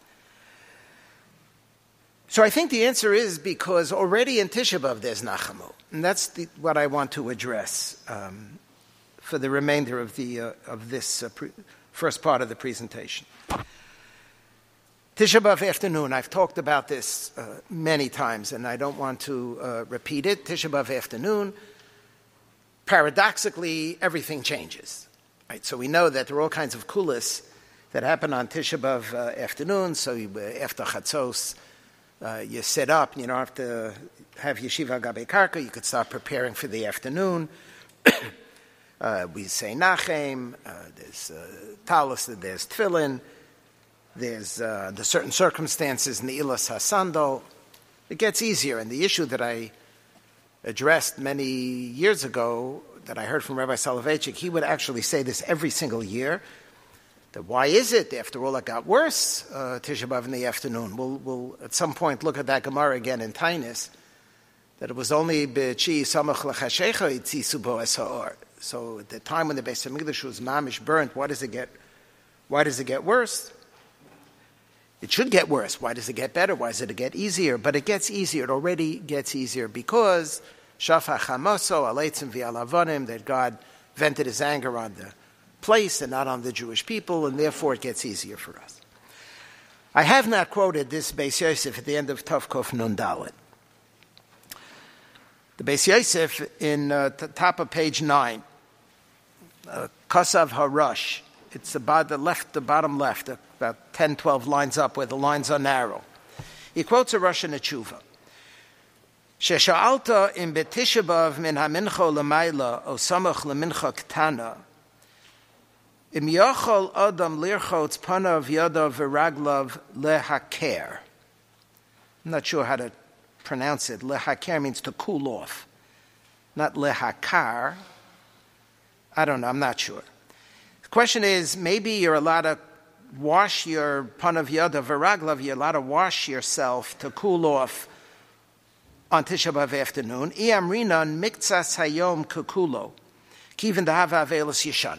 So I think the answer is because already in Tisha B'Av there's Nachamu, and that's what I want to address for the remainder of this first part of the presentation. Tisha B'Av afternoon, I've talked about this many times, and I don't want to repeat it. Tisha B'Av afternoon, paradoxically, everything changes. Right? So we know that there are all kinds of kulas that happen on Tisha B'Av afternoon, so after Chatzos, you sit up, you don't have to have Yeshiva Gabe Karka, you could start preparing for the afternoon. We say Nachem, there's Talis, there's Tefillin, there's the certain circumstances in the Ilas HaSandal. It gets easier, and the issue that I addressed many years ago, that I heard from Rabbi Soloveitchik, he would actually say this every single year, that why is it, after all, it got worse, Tisha B'Av in the afternoon? We'll at some point look at that Gemara again in Tainis, that it was only B'chi Samach L'Chashecha Yitzisu Bo Es Ha'or. So at the time when the Beis HaMikdash was mamish burnt, why does it get worse? It should get worse. Why does it get better? Why does it get easier? But it gets easier. It already gets easier because Shafach Hamaso Aleitzim V'Alavonim, that God vented his anger on the place and not on the Jewish people, and therefore it gets easier for us. I have not quoted this Beis Yosef at the end of Tov Kof Nun Dalet. The Beis Yosef in top of page 9, Kosav Harash, it's about the bottom left, about 10, 12 lines up where the lines are narrow. He quotes a Russian Tshuva. Shesha'alta im betisha b'av min hamincha l'mayla o samach l'mincha ktana im yochol adam lirchotz panav yadav v'raglav lehaker. I'm not sure how to pronounce it. Lehaker means to cool off, not lehakar. I don't know. I'm not sure. The question is, maybe you're allowed to wash your panav yadav v'raglav. You're allowed to wash yourself to cool off on Tisha B'Av afternoon. Iamrinan miktsas hayom kukulo kiven dahava avelos yeshana.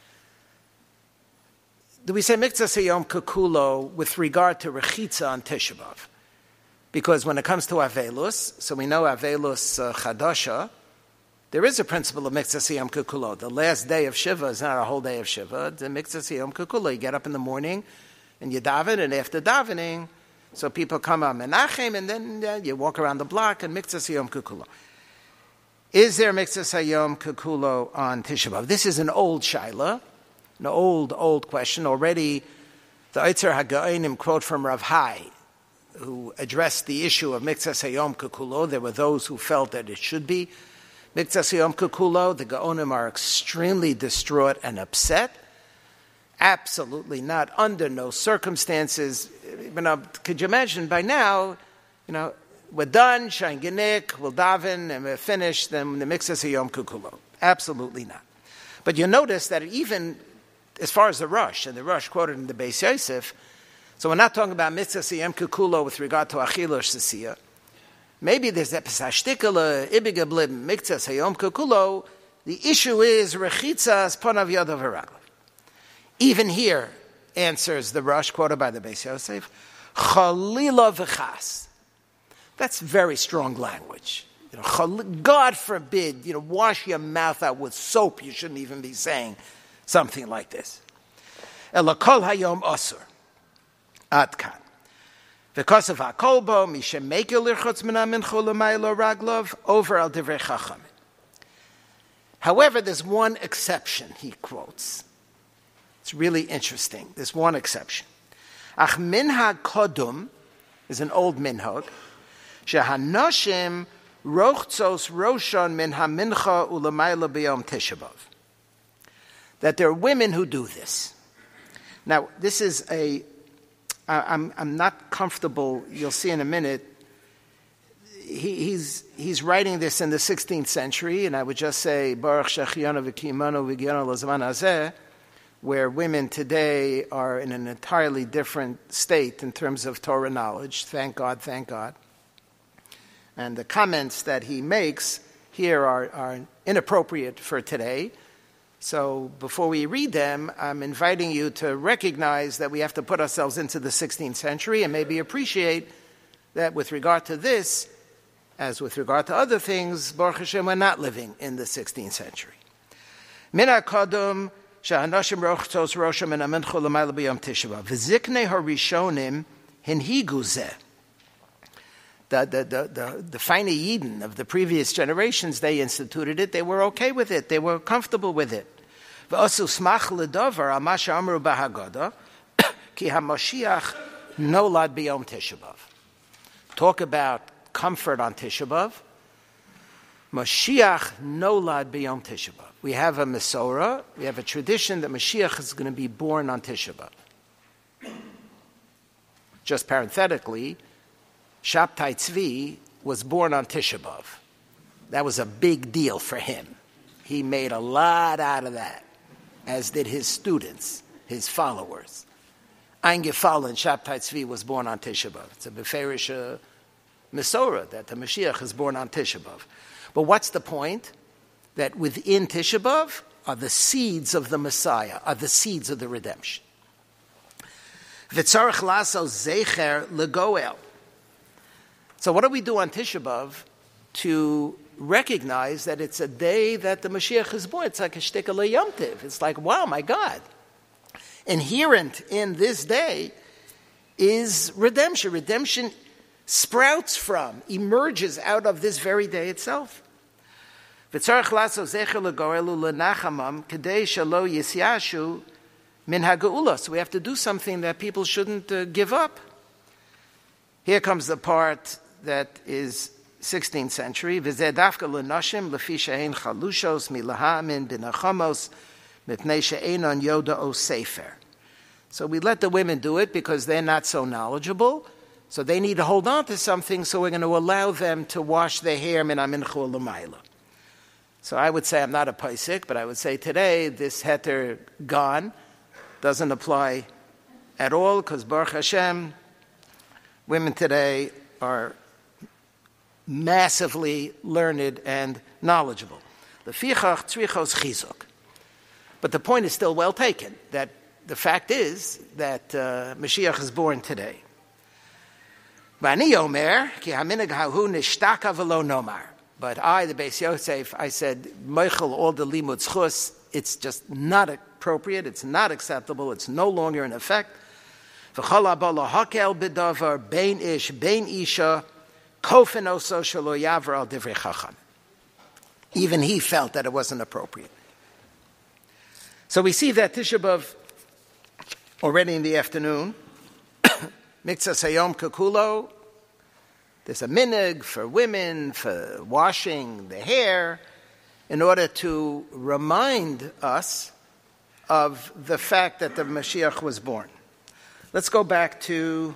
Do we say miktsas hayom kukulo with regard to rechitza on Tisha B'Av? Because when it comes to Avelus, so we know Avelus Chadasha, there is a principle of Miktsas Yom Kukulo. The last day of Shiva is not a whole day of Shiva. It's a Miktsas Yom Kukulo. You get up in the morning and you daven, and after davening, so people come on Menachem, and then you walk around the block and Miktsas Yom Kukulo. Is there Miktzas Hayom Kekulo on Tisha B'Av? This is an old shaila, an old question. Already, the Eitzer HaGa'onim quote from Rav Hai, who addressed the issue of Miktzas Hayom Kekulo. There were those who felt that it should be Miktzas Hayom Kekulo. The Ga'onim are extremely distraught and upset. Absolutely not, under no circumstances. Could you imagine by now, we're done, Shain Genik, we'll daven, and we're finished, then the Miktzas Hayom Kekulo. Absolutely not. But you notice that even as far as the Rosh, and the Rosh quoted in the Beis Yosef, so we're not talking about Miktzas Hayom Kekulo with regard to Achila or Sesiya. Maybe there's that Pesashtikala, Ibigablib, Miktzas Hayom Kekulo. The issue is Rechitzas Panav Yodav Haraglav. Even here, answers the Rosh quoted by the Beis Yosef, Chalila v'chas. That's very strong language. God forbid, wash your mouth out with soap. You shouldn't even be saying something like this. Elakol hayom asur. Ad kan. Because of hakolbo, mishem mekel lirchotz mina mincho l'maylo raglov, over al divrei chachamim. However, there's one exception, he quotes. It's really interesting. There's one exception. Ach minhag kodum is an old minhag. Shehanoshim rochtzos roshan min hamincha ulamayla b'yom Tisha B'Av. That there are women who do this. Now, this is I'm not comfortable. You'll see in a minute. He's writing this in the 16th century, and I would just say Baruch Shechianu v'kimanu v'giyanu l'zman hazeh, where women today are in an entirely different state in terms of Torah knowledge. Thank God, thank God. And the comments that he makes here are inappropriate for today. So before we read them, I'm inviting you to recognize that we have to put ourselves into the 16th century and maybe appreciate that with regard to this, as with regard to other things, Baruch Hashem, we're not living in the 16th century. Mina kodum shehanoshim rochtos rosham min hamincha l'mayla b'yom Tisha B'Av v'ziknei harishonim hinhigu zeh. The fine Yidden of the previous generations, they instituted it. They were okay with it. They were comfortable with it. V'osu smach l'dover al ma she'amru b'Haggadah ki haMashiach nolad b'yom Tisha B'Av. Talk about comfort on Tisha B'Av. Mashiach nolad b'yom Tisha B'Av. We have a Mesorah, we have a tradition that Mashiach is going to be born on Tisha B'Av. Just parenthetically, Shabtai Tzvi was born on Tisha B'Av. That was a big deal for him. He made a lot out of that, as did his students, his followers. Ein Gefallen, Shabtai Tzvi, was born on Tisha B'Av. It's a Beferish Mesorah that the Mashiach is born on Tisha B'Av. But what's the point? That within Tisha B'Av are the seeds of the Messiah, are the seeds of the redemption. V'tzarech laso zecher legoel. So what do we do on Tisha B'Av to recognize that it's a day that the Mashiach is born? It's like a shtika leyomtiv. It's like, wow, my God. Inherent in this day is redemption. Redemption sprouts from, emerges out of this very day itself. So we have to do something that people shouldn't give up. Here comes the part that is 16th century. So we let the women do it because they're not so knowledgeable. So they need to hold on to something, so we're going to allow them to wash their hair min hamincha l'mayla. So I would say, I'm not a paisik, but I would say today this heter gone doesn't apply at all, because Baruch Hashem, women today are massively learned and knowledgeable. But the point is still well taken, that the fact is that Mashiach is born today. But I, the Beis Yosef, I said, Meichel, all the limud zchus, it's just not appropriate, it's not acceptable, it's no longer in effect. Bein ish, bein isha, kofen oso shelo yaver al divrei chacham. Even he felt that it wasn't appropriate. So we see that Tisha B'Av already in the afternoon. Mitzvah Sayom Kakulo. There's a minhag for women for washing the hair in order to remind us of the fact that the Mashiach was born. Let's go back to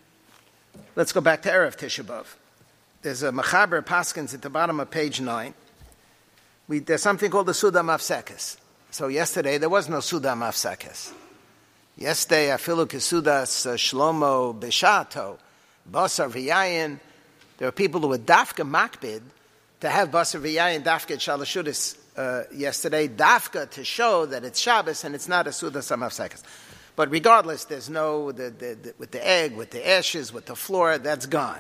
Erev Tisha B'Av. There's a Mechaber Paskins at the bottom of page 9. There's something called the Suda Mafsekes. So yesterday there was no Suda Mafsekes. Yesterday, Afilu Kesudas Shlomo Beshato, Basar V'Yayin. There were people who were dafka makbid to have Basar V'Yayin dafka at Shalashudis yesterday, dafka to show that it's Shabbos and it's not a Suda Mafsekes. But regardless, there's no, with the egg, with the ashes, with the floor, that's gone.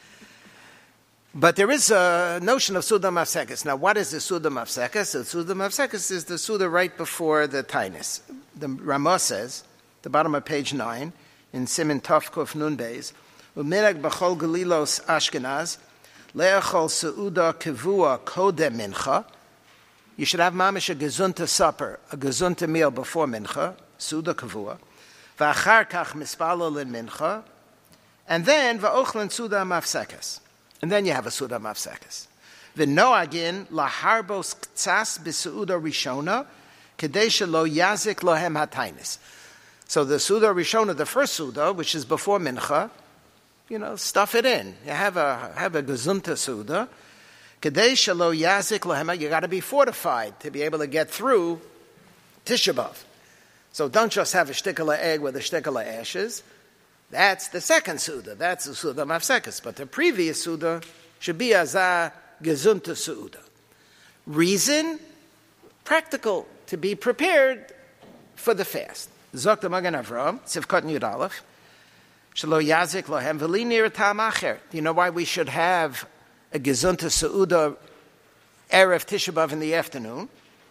But there is a notion of Suda Mafsekes. Now, what is the Suda Mafsekes? The Suda Mafsekes is the Suda right before the Tainis. The Ramah says, the bottom of page 9, in Siman Tov Kuf Nun Beis, U'minag b'chol galilos Ashkenaz, le'echol Seuda kivua kodem mincha. You should have mamish a gezunta supper, a gezunta meal before mincha, Seuda kivua, v'achar kach mispalel in mincha, and then v'ochlen Suda Mafsekes. And then you have a Suda Mafsekes. V'noagin laharbos ktsas b'Seuda Rishona, kedei shelo yazik lohem hatainis. So the Suda Rishona, the first Suda, which is before Mincha, stuff it in. You have a Gezunta Suda. Kedei shelo yazik lohem, you got to be fortified to be able to get through Tisha B'Av. So don't just have a shtickle of egg with a shtickle of ashes. That's the second Suda. That's the Suda Mafsekes. But the previous Suda should be as a Gezunta Suda. Reason, practical, to be prepared for the fast. Zok the Magen Avraham, Sivkot Yud Aleph, Shelo Yazik Lohem V'li Nir Tam Acher. Do you know why we should have a Gezunta Seuda Erev Tisha B'Av in the afternoon?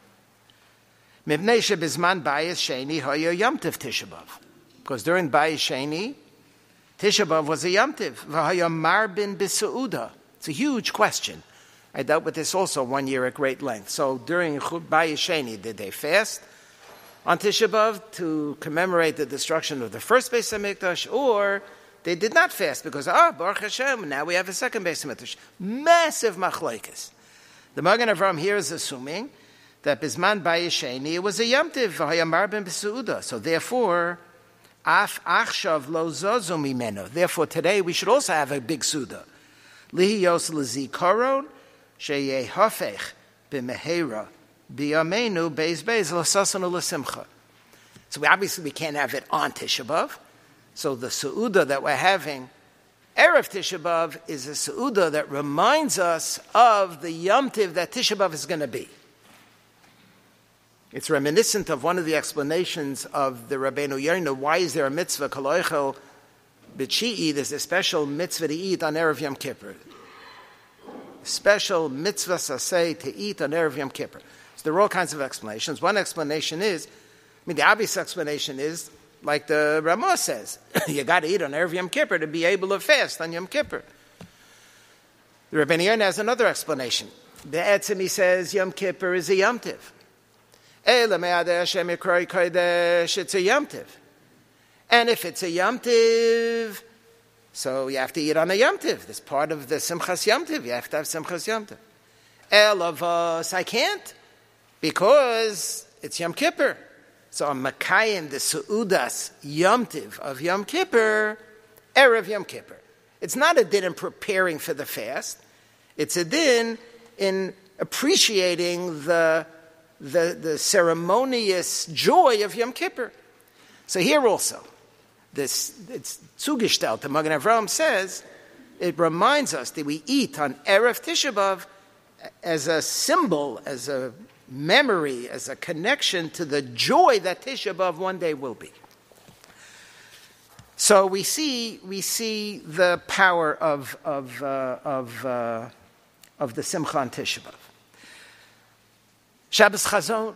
Mibnei shebizman Bayis Sheni Hoya Yom Tov Tisha B'Av. Because during Bayis Sheni, Tisha B'Av was a Yom Tov. V'hoya Marbin B'Seuda. It's a huge question. I dealt with this also 1 year at great length. So during Bayis Sheni, did they fast on Tisha B'Av to commemorate the destruction of the first Beis HaMikdash, or they did not fast because, Baruch Hashem, now we have a second Beis HaMikdash. Massive machlokes. The Magen Avraham here is assuming that Bisman Bayis Sheni, it was a Yom Tov, v'haya marbin b'Seuda. So therefore, af achshav lo zozu mimeno. Therefore, today we should also have a big Suda. Lihiyos l'zikaron sheyeh hafech b'mehera b'yameinu beis beis l'sasanu l'simcha. So we can't have it on Tisha B'Av. So the Seuda that we're having Erev Tisha B'Av is a Seuda that reminds us of the Yom Tov that Tisha B'Av is going to be. It's reminiscent of one of the explanations of the Rabbeinu Yonah. Why is there a mitzvah, kaloichel b'tchi'i? There's a special mitzvah to eat on Erev Yom Kippur. Special mitzvah saseh to eat on Erev Yom Kippur. So there are all kinds of explanations. One explanation is, the obvious explanation is, like the Ramah says, you got to eat on Erev Yom Kippur to be able to fast on Yom Kippur. The Rabbeinu Yonah has another explanation. The Etzim, says Yom Kippur is a Yom Tov. It's a Yom Tov. And if it's a Yom Tov, so you have to eat on a Yom Tov. That's part of the Simchas Yom Tov. You have to have Simchas Yom Tov. Elavos, I can't, because it's Yom Kippur. So I'm Makayim, the Seudas Yom Tov of Yom Kippur, Erev Yom Kippur. It's not a din in preparing for the fast. It's a din in appreciating the ceremonious joy of Yom Kippur. So here also, it's zugestellt. The Magen Avraham says, it reminds us that we eat on Erev Tisha B'Av as a symbol, as a memory, as a connection to the joy that Tisha B'Av one day will be. So we see the power of the Simcha on Tisha B'Av. Shabbos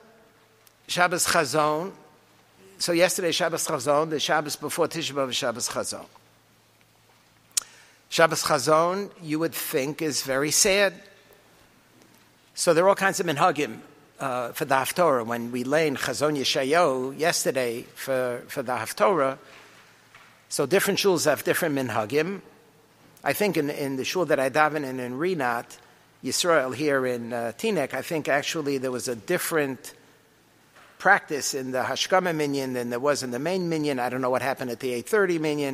Chazon. So yesterday, Shabbos Chazon, the Shabbos before Tisha B'Av is Shabbos Chazon. Shabbos Chazon, you would think, is very sad. So there are all kinds of minhagim for the Haftorah. When we lay in Chazon Yeshayahu yesterday for the Haftorah, so different shuls have different minhagim. I think in the shul that I daven in Rinat, Yisrael here in Teaneck, I think actually there was a different practice in the Hashkama minyan than there was in the main minyan. I don't know what happened at the 8:30 minyan.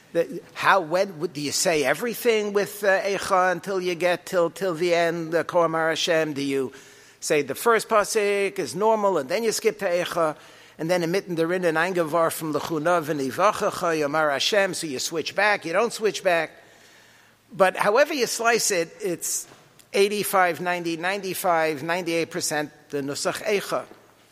When do you say everything with Eicha until you get till the end, the Koamar Hashem? Do you say the first pasuk is normal and then you skip to Eicha, and then mitten the Rin and Eingevar from Lechunav and Ivachacha Yomar Hashem, so you switch back, you don't switch back. But however you slice it, it's 85, 90, 95, 98% the Nusach Eicha.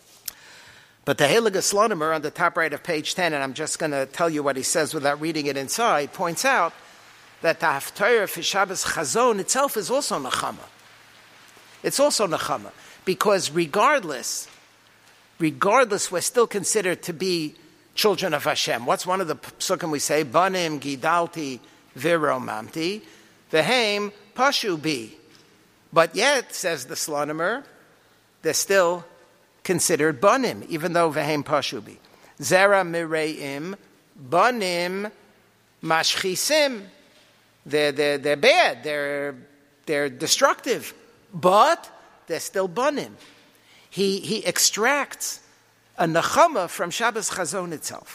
But the Heilige Slonimer on the top right of page 10, and I'm just going to tell you what he says without reading it inside, points out that the Haftarah for Shabbos Chazon itself is also Nechama. It's also Nechama, because regardless, we're still considered to be children of Hashem. What's one of the psukim we say? Banim gidalti viromamti, vehem pashu bi. But yet, says the Slonimer, they're still considered banim, even though vehem pashubi. Zera mireim, banim mashchisim. They're bad. They're destructive, but they're still banim. He extracts a nechama from Shabbos Chazon itself.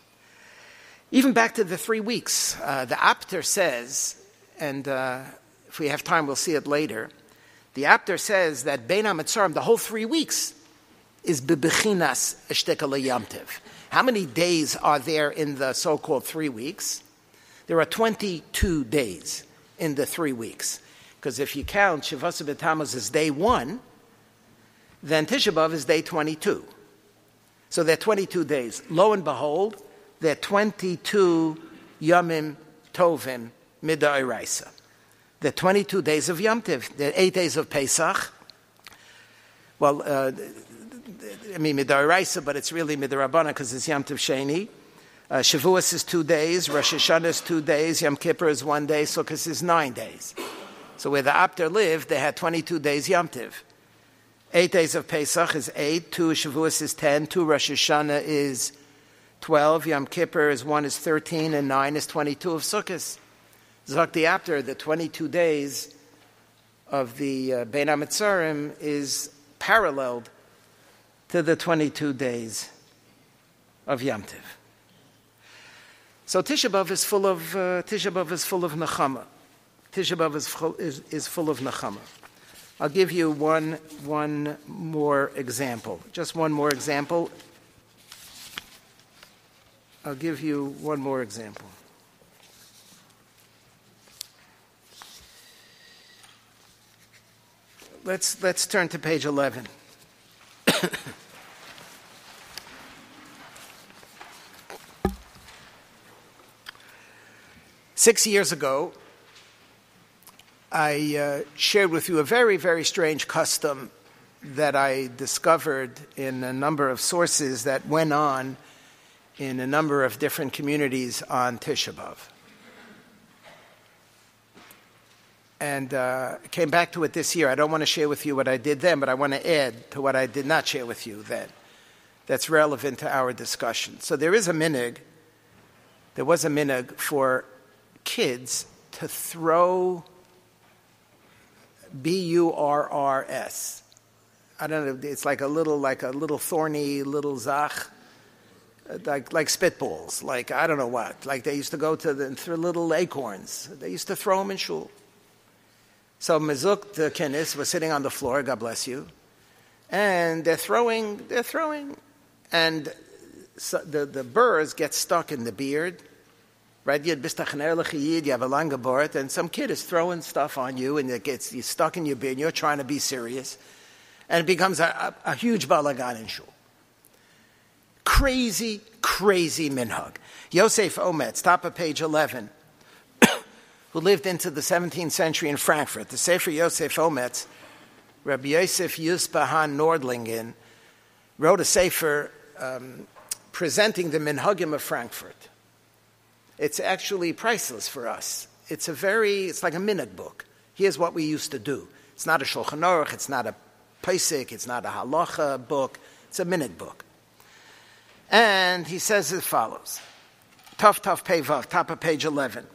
Even back to the 3 weeks, the Apter says, and if we have time, we'll see it later. The Apter says that Bein HaMetzarim, the whole 3 weeks, is bebechinas eshtekala yamtiv. How many days are there in the so-called 3 weeks? There are 22 days in the 3 weeks. Because if you count Shavasa B'Tammuz as day 1, then Tisha B'Av is day 22. So there are 22 days. Lo and behold, there are 22 Yamim Tovim Mid'Oraisa. There are 22 days of Yom Tiv. There are 8 days of Pesach. Well, Mid'Oraisa, but it's really Mid'Rabbanah because it's Yom Tov Sheni. Shavuos is 2 days, Rosh Hashanah is 2 days, Yom Kippur is 1 day, Sukkot is 9 days. So where the Apter lived, they had 22 days Yom Tov. 8 days of Pesach is 8, 2 Shavuos is 10, 2 Rosh Hashanah is 12, Yom Kippur is 1 is 13, and 9 is 22 of Sukkot. Zok the Apter, the 22 days of the Bein HaMetzarim is paralleled to the 22 days of Yom Tov. So Tisha B'Av is full of nechama. Tisha B'Av is full of nechama. I'll give you one more example. Just one more example. I'll give you one more example. Let's turn to page 11. 6 years ago, I shared with you a very, very strange custom that I discovered in a number of sources that went on in a number of different communities on Tisha B'Av. And came back to it this year. I don't want to share with you what I did then, but I want to add to what I did not share with you then. That's relevant to our discussion. So there was a minhag for kids to throw B-U-R-R-S. I don't know, it's like a little thorny little zach, like spitballs, like I don't know what. Like they used to go to through little acorns. They used to throw them in shul. So Mezuk the Kenis was sitting on the floor, God bless you, and they're throwing, and so the burrs get stuck in the beard. Right, you have a langa bort, and some kid is throwing stuff on you, and it gets you stuck in your beard, and you're trying to be serious, and it becomes a huge balagan in shul. Crazy minhag. Yosef Ometz, top of page 11, who lived into the 17th century in Frankfurt. The Sefer Yosef Ometz, Rabbi Yosef Yusbahan Nordlingen, wrote a Sefer presenting the minhagim of Frankfurt. It's actually priceless for us. It's like a minhag book. Here's what we used to do. It's not a Shulchan Aruch, it's not a Pesach, it's not a Halacha book, it's a minute book. And he says as follows, Tuf Pei Vav, top of page 11.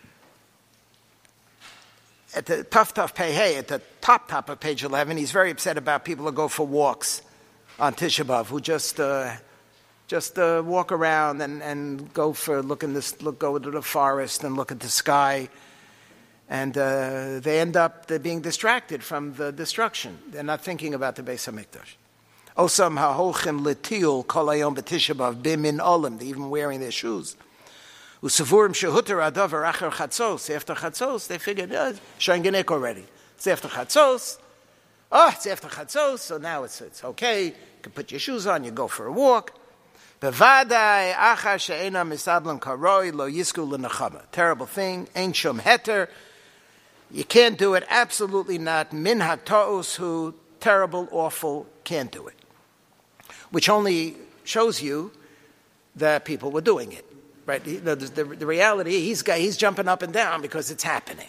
At the Tuf Pei Hey, at the top of page 11, he's very upset about people who go for walks on Tisha B'Av, who just walk around and go to the forest and look at the sky, and they end up being distracted from the destruction. They're not thinking about the Beis Hamikdash. Osam ha'holchim letiul kol hayom b'Tisha B'Av bimin olim. They're even wearing their shoes. Usavurim shehuter adavar acher chatzos. After chatzos, they figured, Shain Genek already. It's after chatzos. It's after chatzos, so now it's okay. You can put your shoes on, you go for a walk. Bevadai achar she'ena misablam karoi lo yisku l'nechama. Terrible thing. Ein shum heter. You can't do it. Absolutely not. Min ha'ta'us who terrible, awful, can't do it. Which only shows you that people were doing it. Right? The reality, he's jumping up and down because it's happening.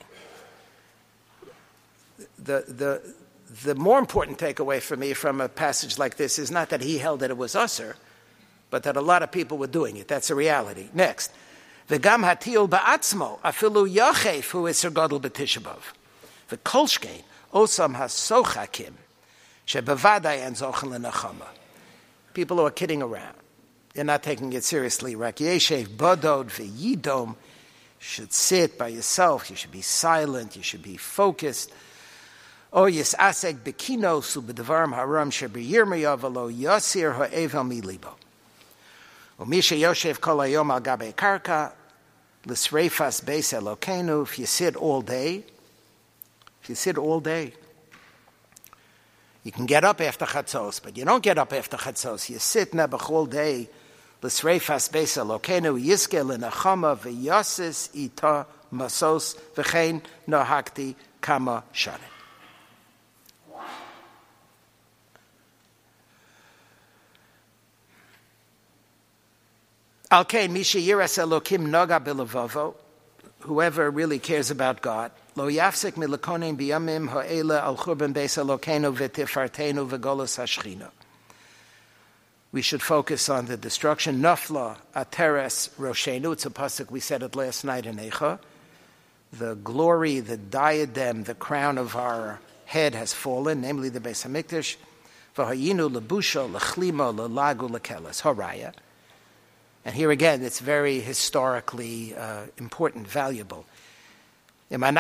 The more important takeaway for me from a passage like this is not that he held that it was usher, but that a lot of people were doing it. That's a reality. Next. V'gam hatil ba'atzmo, afilu yachef hu iser gadol b'Tisha B'Av. V'kolshkein, osam hasochakim, shebevadai en zochen l'nechama. People who are kidding around. They're not taking it seriously. Rak yeshev badod v'yidom. You should sit by yourself. You should be silent. You should be focused. O yisasek bekinos u'b'devarim haram sheb'yirmiyav v'lo yasir ha'evel milibo. U'misha yoshev kol hayom al gabe karka l'sreifas beis Elokeinu. If you sit all day, you can get up after chatzos, but you don't get up after chatzos. You sit nebuch all day. L'sreifas beis Elokeinu yiske l'nechama v'yasis ita masos v'chein nohakti kama sharet. Alkein misha yiras Elokim noga b'levavo. Whoever really cares about God, lo yafsek milakonim biyamim ha'ela al churban beis Elokeinu v'tifarteinu v'golos hashchina. We should focus on the destruction. Nafla ateres roshenu. It's a pasuk we said it last night in Eicha. The glory, the diadem, the crown of our head has fallen, namely the Beis Hamikdash. V'hayinu lebusha lechlima lelagu lekeles haraya. And here again, it's very historically important, valuable. When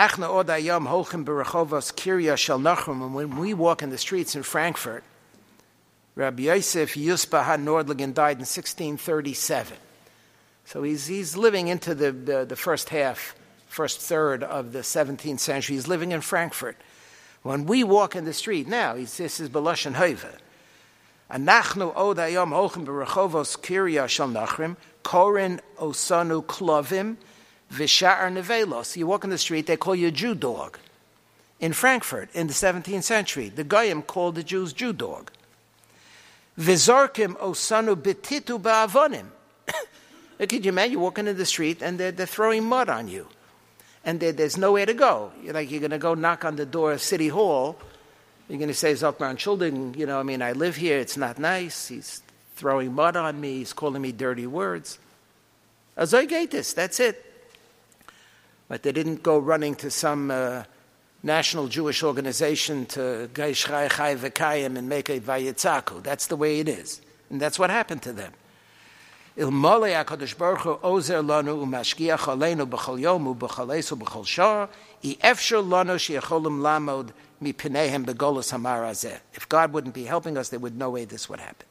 we walk in the streets in Frankfurt, Rabbi Yosef Yusbahan Nordligan died in 1637. So he's living into the first third of the 17th century. He's living in Frankfurt. When we walk in the street now, this is B'Lashon Hova. Anachnu od hayom holchem b'rechovos Kirya shel Nachrim, korin osanu klovim v'sha'ar nevelos. You walk in the street, they call you a Jew dog. In Frankfurt, in the 17th century, the Goyim called the Jews Jew dog. V'zorkim osanu betitu ba'avonim. Could you imagine, you're walking in the street and they're throwing mud on you. And there's nowhere to go. You're going to go knock on the door of City Hall. You're going to say, Zokman Shulden, I live here, it's not nice. He's throwing mud on me, he's calling me dirty words. Azoygaitis, that's it. But they didn't go running to some national Jewish organization to Gai Shrai Chai V'Kayim and make a Vayitzaku. That's the way it is. And that's what happened to them. Ilmole HaKadosh Baruch Hu ozer lanu umashgiach aleinu b'chol yom u'b'chol eis u'b'chol shah efshar lanu sheyacholim lamod mipneihem begolos hamar hazeh. If God wouldn't be helping us, there would no way this would happen.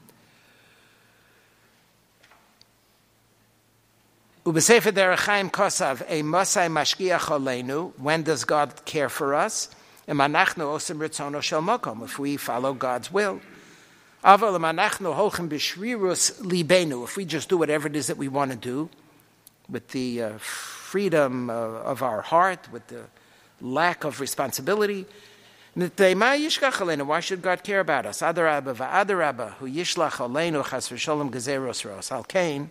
U'b'sefer Derech Chaim kosav e masai mashgiach aleinu. When does God care for us? Emanachnu osim ritzono shel makom. If we follow God's will. If we just do whatever it is that we want to do, with the freedom of our heart, with the lack of responsibility, why should God care about us?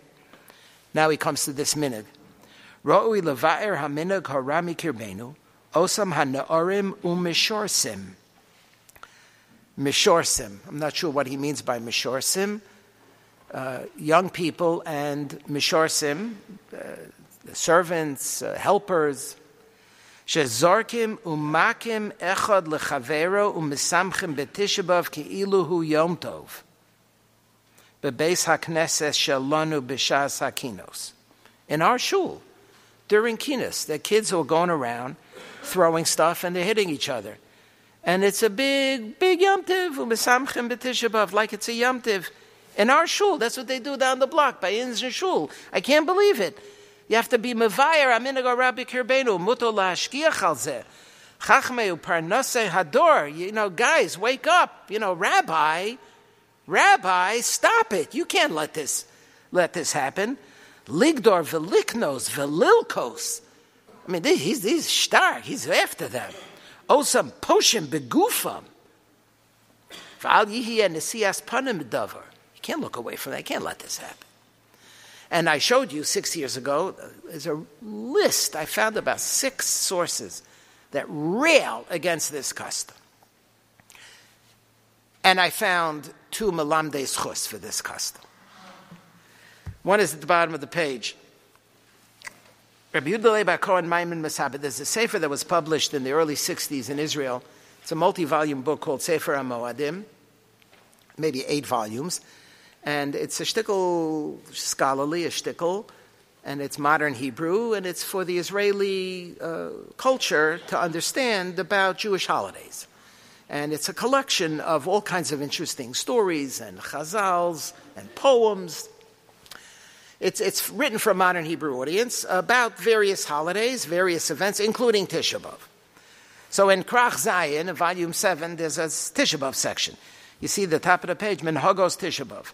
Now he comes to this minute. Osam ha'na'orim u'mishorsim. Mishorsim. I'm not sure what he means by mishorsim. Young people and mishorsim, servants, helpers. Shezorkim u'makim echad lechavero u'misamchim b'tisha b'av ki'ilu hu yom tov. Bebeis hakneses shelanu b'shas hakinos. In our shul, during kinos, the kids are going around throwing stuff and they're hitting each other. And it's a big, big Yom Tiv, u'mesamchim b'tisha b'av, like it's a Yom Tiv. In our shul, that's what they do down the block, by Inzer Shul. I can't believe it. You have to be mevayer, aminago rabbi kirbenu, muto la'ashkiach al zeh. Chachmei u'parnasei hador. Guys, wake up. Rabbi, stop it. You can't let this happen. Ligdor veliknos velilkos. I mean, he's stark. He's after them. Osam poshim begufam. V'al yihiyeh nesias panim davar. You can't look away from that. You can't let this happen. And I showed you 6 years ago, there's a list. I found about 6 sources that rail against this custom. And I found 2 melamdei zchus for this custom. One is at the bottom of the page. Rabbi Yehuda Leib HaKohen Maimon Mesaber. There's a sefer that was published in the early 60s in Israel. It's a multi-volume book called Sefer HaMoadim, maybe 8 volumes. And it's a shtickle, scholarly, a shtickle, and it's modern Hebrew, and it's for the Israeli culture to understand about Jewish holidays. And it's a collection of all kinds of interesting stories and chazals and poems. It's written for a modern Hebrew audience about various holidays, various events, including Tisha B'Av. So in Krach Zayin, in volume 7, there's a Tisha B'Av section. You see the top of the page, Minhagos Tisha B'Av.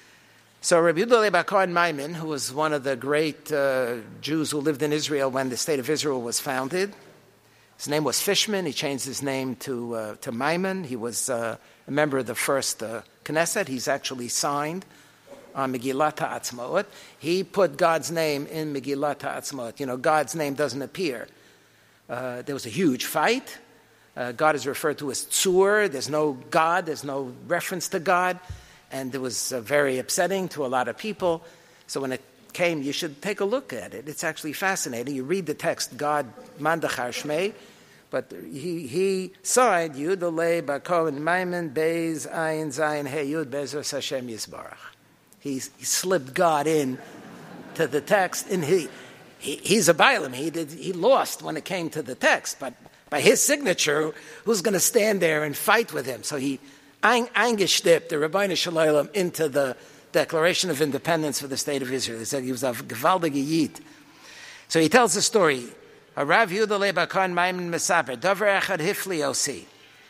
So Rabbi Yehuda Leib HaKohen Maimon, who was one of the great Jews who lived in Israel when the state of Israel was founded, his name was Fishman. He changed his name to Maimon. He was a member of the first Knesset. He's actually signed on Megillat HaAtzmaut. He put God's name in Megillat HaAtzmaut. God's name doesn't appear. There was a huge fight. God is referred to as Tzur. There's no God. There's no reference to God. And it was very upsetting to a lot of people. So when it came, you should take a look at it. It's actually fascinating. You read the text, God Mandachar Shmei, but he signed Yehuda Leib HaKohen Maimon Beis Ayin Zayin Hey Yud Bezos Hashem Yisbarach. He slipped God in to the text, and he's a Bailam. He lost when it came to the text, but by his signature, who's going to stand there and fight with him? So he eingestippt the Rabbeinu Shalom into the Declaration of Independence for the State of Israel. He said he was a gewaldige Yid. So he tells the story. Rav Yehuda Leib HaKohen Maimon Mesaber, Davar echad hifli osi,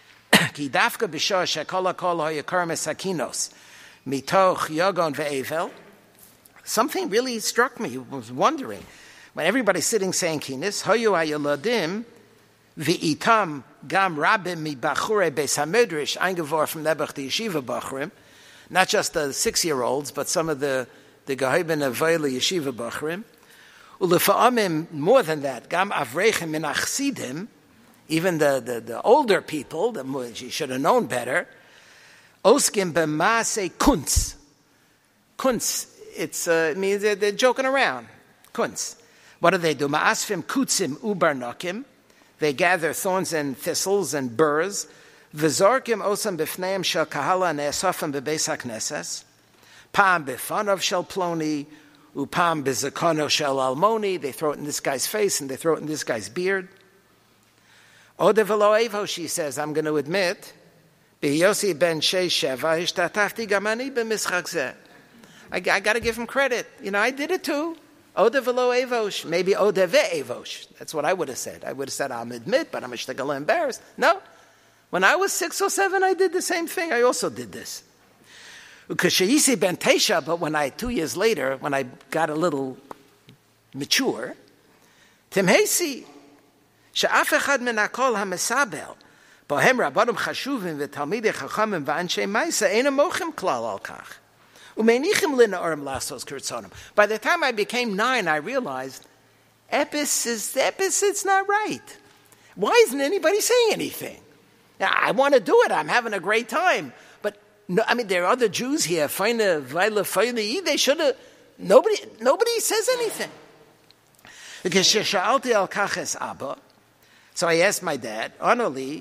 ki dafka b'shah shekol hakol hayakar mesakinos, mitoch yogon ve'evel. Something really struck me. I was wondering. When everybody's sitting saying kinis, hayu hayaladim, V'itam gam rabim mi bachure beis hamedrash eingeworfen nebach the yeshiva bachurim, not just the 6-year-olds, but some of the gehoben avayla yeshiva bachurim. Ulefa'amim, more than that, gam avreichim min achsidim, even the older people, you should have known better. Oskim b'maasei kunz. Kunz, it means they're joking around. Kunz. What do? Ma'asfim kutzim ubarnakim. They gather thorns and thistles and burrs. V'zorkim osam b'fneim shel kahala ne'esofim b'beis hakneses. Pam b'fanav shel ploni, upam b'zakono shel almoni. They throw it in this guy's face and they throw it in this guy's beard. Ode v'lo evo, she says, I'm going to admit, b'yosi ben shei sheva ishtatafti gamani b'mischak zeh. I got to give him credit. I did it too. Ode v'lo evosh, maybe ode ve'evosh. That's what I would have said. I would have said, I'm admit, but I'm a shtickle embarrassed. No. When I was 6 or 7, I did the same thing. I also did this. Ukashayisi ben Tesha, but 2 years later, when I got a little mature, Timhesi, she'af echad min hakol ha'mesabel, bohem rabbanim chashuvim v'talmidei chachamim v'anshei maisa, ein mochim klal al kach. By the time I became 9, I realized, it's not right. Why isn't anybody saying anything? Now, I want to do it. I'm having a great time. But, no, I mean, there are other Jews here. They should have... Nobody says anything. So I asked my dad, Anoli,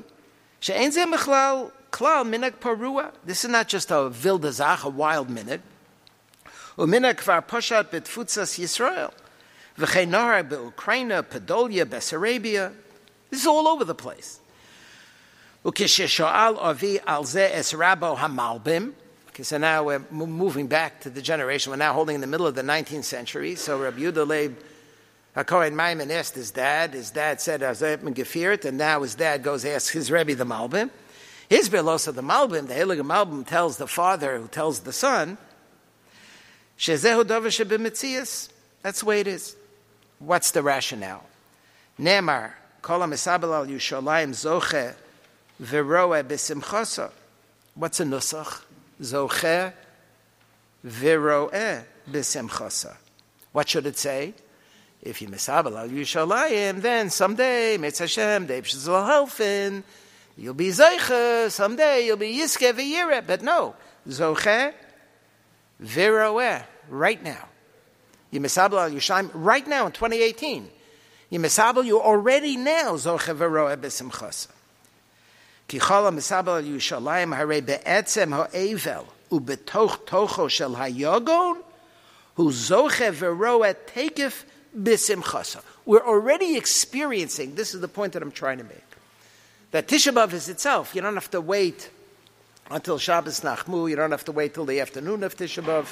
this is not just a wilde Zach, a wild minute. Uminag kvar poshat betfutzas Yisrael. V'cheinara be'Ukraina, Podolia, Bessarabia. This is all over the place. Ukisheshoal avi al ze es rabo hamalbim. Okay, so now we're moving back to the generation. We're now holding in the middle of the 19th century. So Rabbi Yehuda Leib HaKohen Maimon asked his dad. His dad said, Azayat ben Gefiert, and now his dad goes ask his Rebbe the Malbim. His Belos of the Malbim, the Heilige Malbim, tells the father who tells the son, Shezehu Dover Shebemetzias. That's the way it is. What's the rationale? Nemar, Kol HaMesabel al Yushalayim Zoche V'roeh B'simchasa. What's a nusach? Zoche V'roeh B'simchasa. What should it say? If you Mesabel al Yushalayim, then someday, Metz Hashem, Dev Shizal Helfen, you'll be Zeiche, someday you'll be Yiske V'yireh. But no, Zoche V'roeh, right now. Yimesabel al Yushalayim, right now in 2018. Yimesabel, you already now Zoche V'roeh B'simchasa. Ki Chol HaMesabel al Yushalayim harei be'etzem ha'evel u'betoch tocho shel hayogon hu Zoche V'roeh tekef b'simchasa. We're already experiencing, this is the point that I'm trying to make, that Tisha B'Av is itself. You don't have to wait until Shabbos Nachmu. You don't have to wait till the afternoon of Tisha B'Av.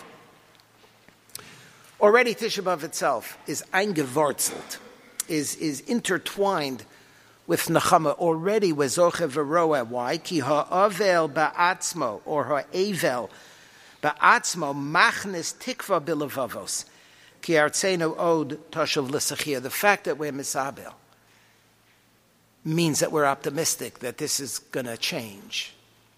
Already Tisha B'Av itself is eingewurzelt, is intertwined with Nechama, already with Zoche V'roeh. Why? Ki ha'avel ba'atzmo, or ha'evel ba'atzmo, machnes tikva b'levavos. Ki artzenu od toshav l'sachia. The fact that we're Misabel means that we're optimistic that this is going to change.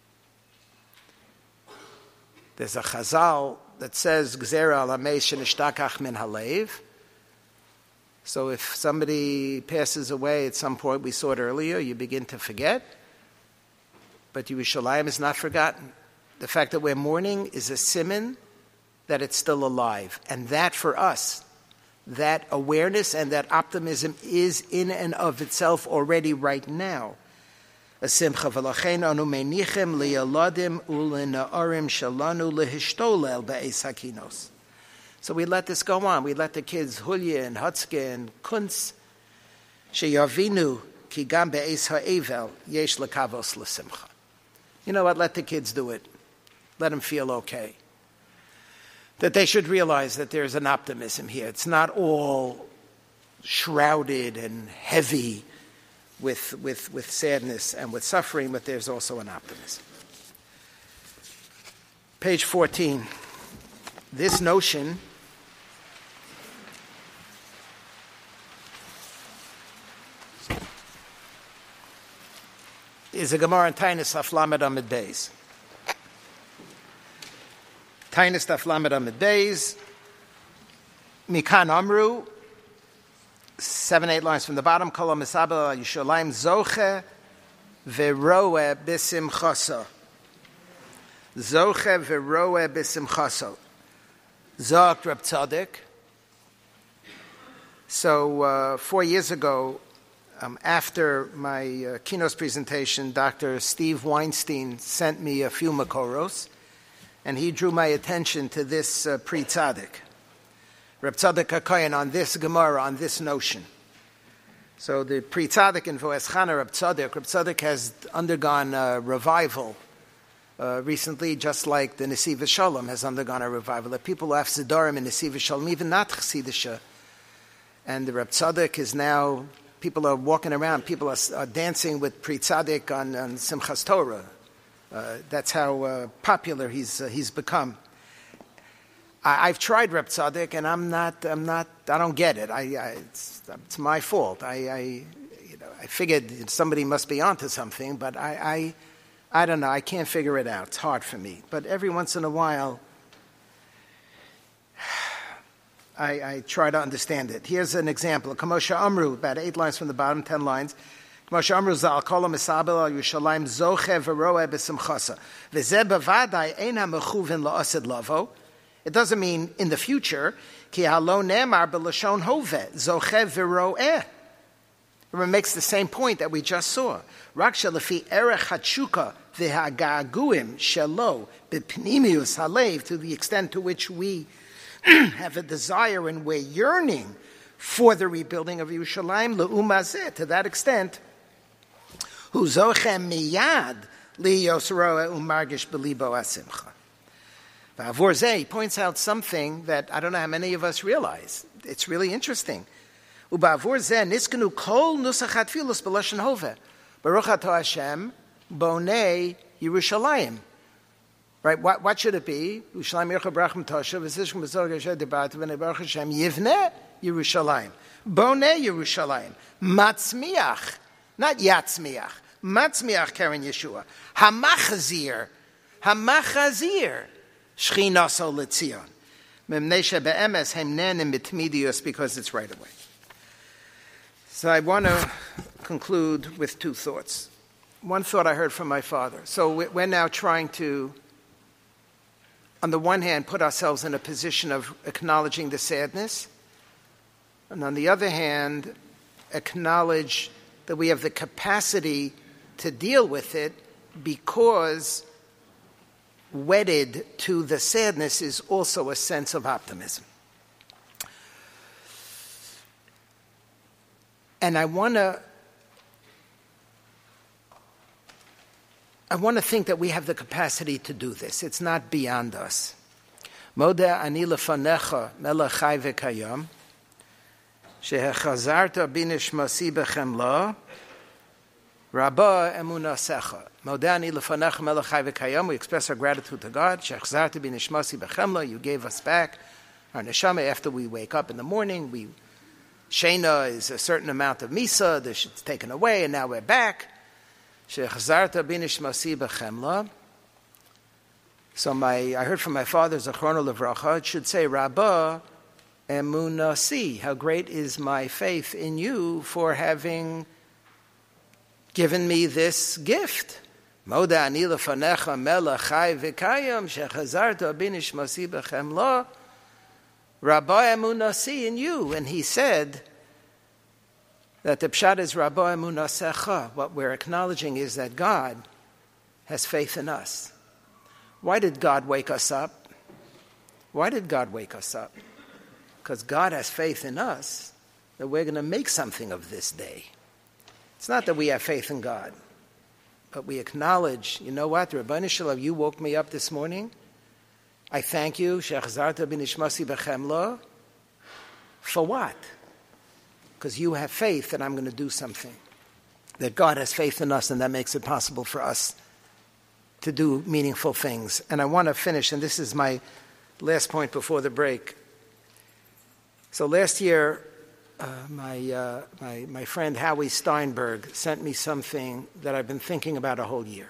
There's a chazal that says, Gzera al hameis shenishtakach min halev. So if somebody passes away at some point, we saw it earlier, you begin to forget. But Yerushalayim is not forgotten. The fact that we're mourning is a siman that it's still alive. And that for us, that awareness and that optimism is in and of itself already right now. A simcha v'lachein anu menichem liyaladim u'lena'arim shalanu lehishtolel be'es hakinos. So we let this go on. We let the kids Hulya and Hutzke and Kunz sheyavinu ki gam be'es ha'evel yesh lekavos l'simcha. You know what? Let the kids do it. Let them feel okay. That they should realize that there's an optimism here. It's not all shrouded and heavy with sadness and with suffering, but there's also an optimism. Page 14. This notion is a Gemara in Tainis Daf Lamed Amud Beis. Tainis Daf Lamed Amud Beis. Mikan Amru, 7-8 lines from the bottom. Kol HaMesabel al Yushalayim Zoche V'roeh B'simchasa. Zoche V'roeh B'simchasa. Zok Reb Tzaddik. So 4 years ago, after my keynote presentation, Dr. Steve Weinstein sent me a few makoros, and he drew my attention to this Pri Tzaddik, Reb Tzaddik HaKohen, on this Gemara, on this notion. So the Pri Tzaddik in Vo'ez Chana, Reb Tzaddik has undergone a revival recently, just like the Nesiv Shalom has undergone a revival. The people who have Siddharim in Nesiv Shalom, even not Chassidisha, and the Reb Tzaddik is now, people are walking around, people are dancing with Pri Tzaddik on Simchas Torah. That's how popular he's become. I've tried Reb Tzaddik, and I don't get it. It's my fault. I figured somebody must be onto something, but I don't know. I can't figure it out. It's hard for me. But every once in a while, I try to understand it. Here's an example. Kamosha Amru, about 8 lines from the bottom, 10 lines. Moshe Amru Zal Kol Misabel Al Yerushalayim Zoche V'Roeh B'Simchasa V'Zeh B'Vadai Ein HaMechuvin LaAsid Lavo. It doesn't mean in the future. Ki Halo Nemar B'Lashon Hoveh Zoche V'Roeh. It makes the same point that we just saw. Rak Shelefi Erech HaTshuka V'Hagaguim Shelo B'Pnimius Halev, to the extent to which we have a desire and we're yearning for the rebuilding of Yerushalayim, Le'umazeh, to that extent, Hu Zochem Miyad Liyos Roeh Umargish B'Libo Asimcha. V'Avor Zeh, he points out something that I don't know how many of us realize. It's really interesting. U'Ba'avor Zeh Niskanu Kol Nusachat Filos B'Lashon Hoveh Baruch Ato Hashem Bonei Yerushalayim. Right? What should it be? Yerushalayim Yercha Brachim Toshav V'Zishim B'Zor Gesher Debat V'Nei Baruch Hashem Yivneh Yerushalayim. Bonei Yerushalayim. Matzmiach. Not Yatzmiach. Matzmiach Karen Yeshua. Hamachazir. Hamachazir. Shchinaso L'Tzion. Memnesha Be'emes Hemnenim B'Tmidius, because it's right away. So I want to conclude with two thoughts. One thought I heard from my father. So we're now trying to, on the one hand, put ourselves in a position of acknowledging the sadness, and on the other hand, acknowledge that we have the capacity to deal with it, because wedded to the sadness is also a sense of optimism. And I want to think that we have the capacity to do this. It's not beyond us. Modeh ani lefanecha melech chai v'kayam shehechazarta binishmasi b'chemla rabba emunasecha. Modeh ani lefanecha melech chai v'kayam. We express our gratitude to God. Shehechazarta binishmasi b'chemla. You gave us back our neshama after we wake up in the morning. Shena is a certain amount of misa. This is taken away, and now we're back. Shechazarta binishmasi b'chemla. So I heard from my father, Zachrono Levracha, it should say, Rabbah emunasi. How great is my faith in you for having given me this gift. Moda ani lefanecha melech chai v'kayam shechazarta binishmasi b'chemla. Rabbah emunasi in you. And he said that the pshat is Rabbah emunasecha. What we're acknowledging is that God has faith in us. Why did God wake us up? Why did God wake us up? Because God has faith in us that we're going to make something of this day. It's not that we have faith in God, but we acknowledge, you know what, Rabbeinu Shalom, you woke me up this morning. I thank you, Shechazarta binishmasi b'chemla. For what? Because you have faith that I'm going to do something. That God has faith in us, and that makes it possible for us to do meaningful things. And I want to finish, and this is my last point before the break. So last year, my friend Howie Steinberg sent me something that I've been thinking about a whole year.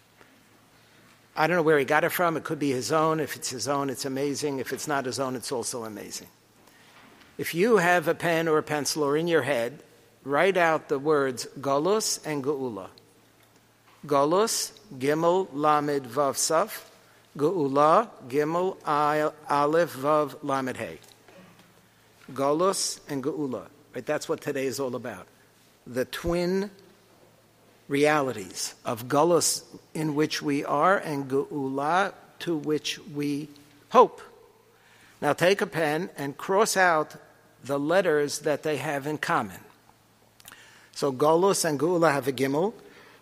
I don't know where he got it from. It could be his own. If it's his own, it's amazing. If it's not his own, it's also amazing. If you have a pen or a pencil or in your head, write out the words Golus and Geula. Golus, Gimel, Lamed, Vav, Saf. Geula, Gimel, Aleph, Vav, Lamed, Hey. Golus and Geula. Right? That's what today is all about. The twin realities of Golus, in which we are, and Geula, to which we hope. Now take a pen and cross out the letters that they have in common. So Golus and Geula have a Gimel.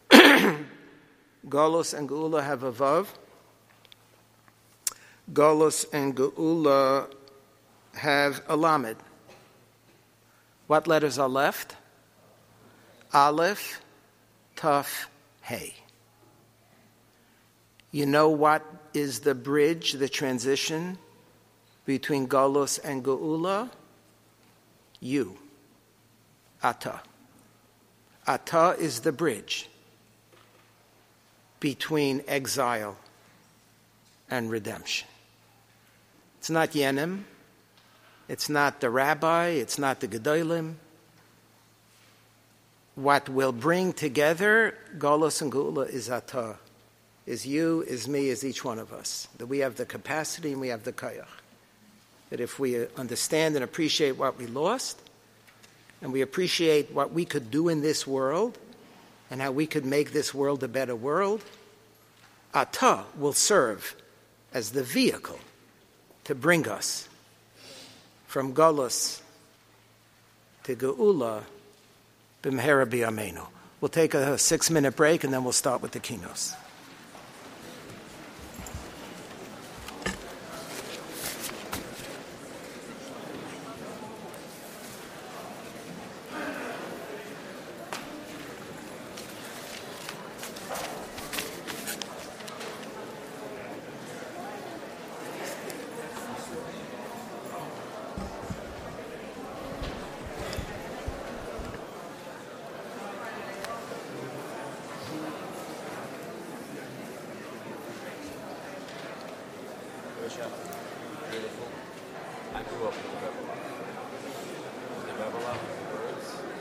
Golus and Geula have a Vav. Golus and Geula have a Lamed. What letters are left? Aleph, Taf, Hey. You know what is the bridge, the transition between Golus and Geula? You. Ata. Ata is the bridge between exile and redemption. It's not Yenim. It's not the rabbi. It's not the Gedolim. what will bring together Golus and Geula is Atah, is you, is me, is each one of us. That we have the capacity and we have the koyach. That if we understand and appreciate what we lost, and we appreciate what we could do in this world, and how we could make this world a better world, Atah will serve as the vehicle to bring us from Golus to Geula b'mehera b'yameinu. We'll take a 6-minute break and then we'll start with the kinos. Beautiful. I grew up in the Bevel. The Bevel.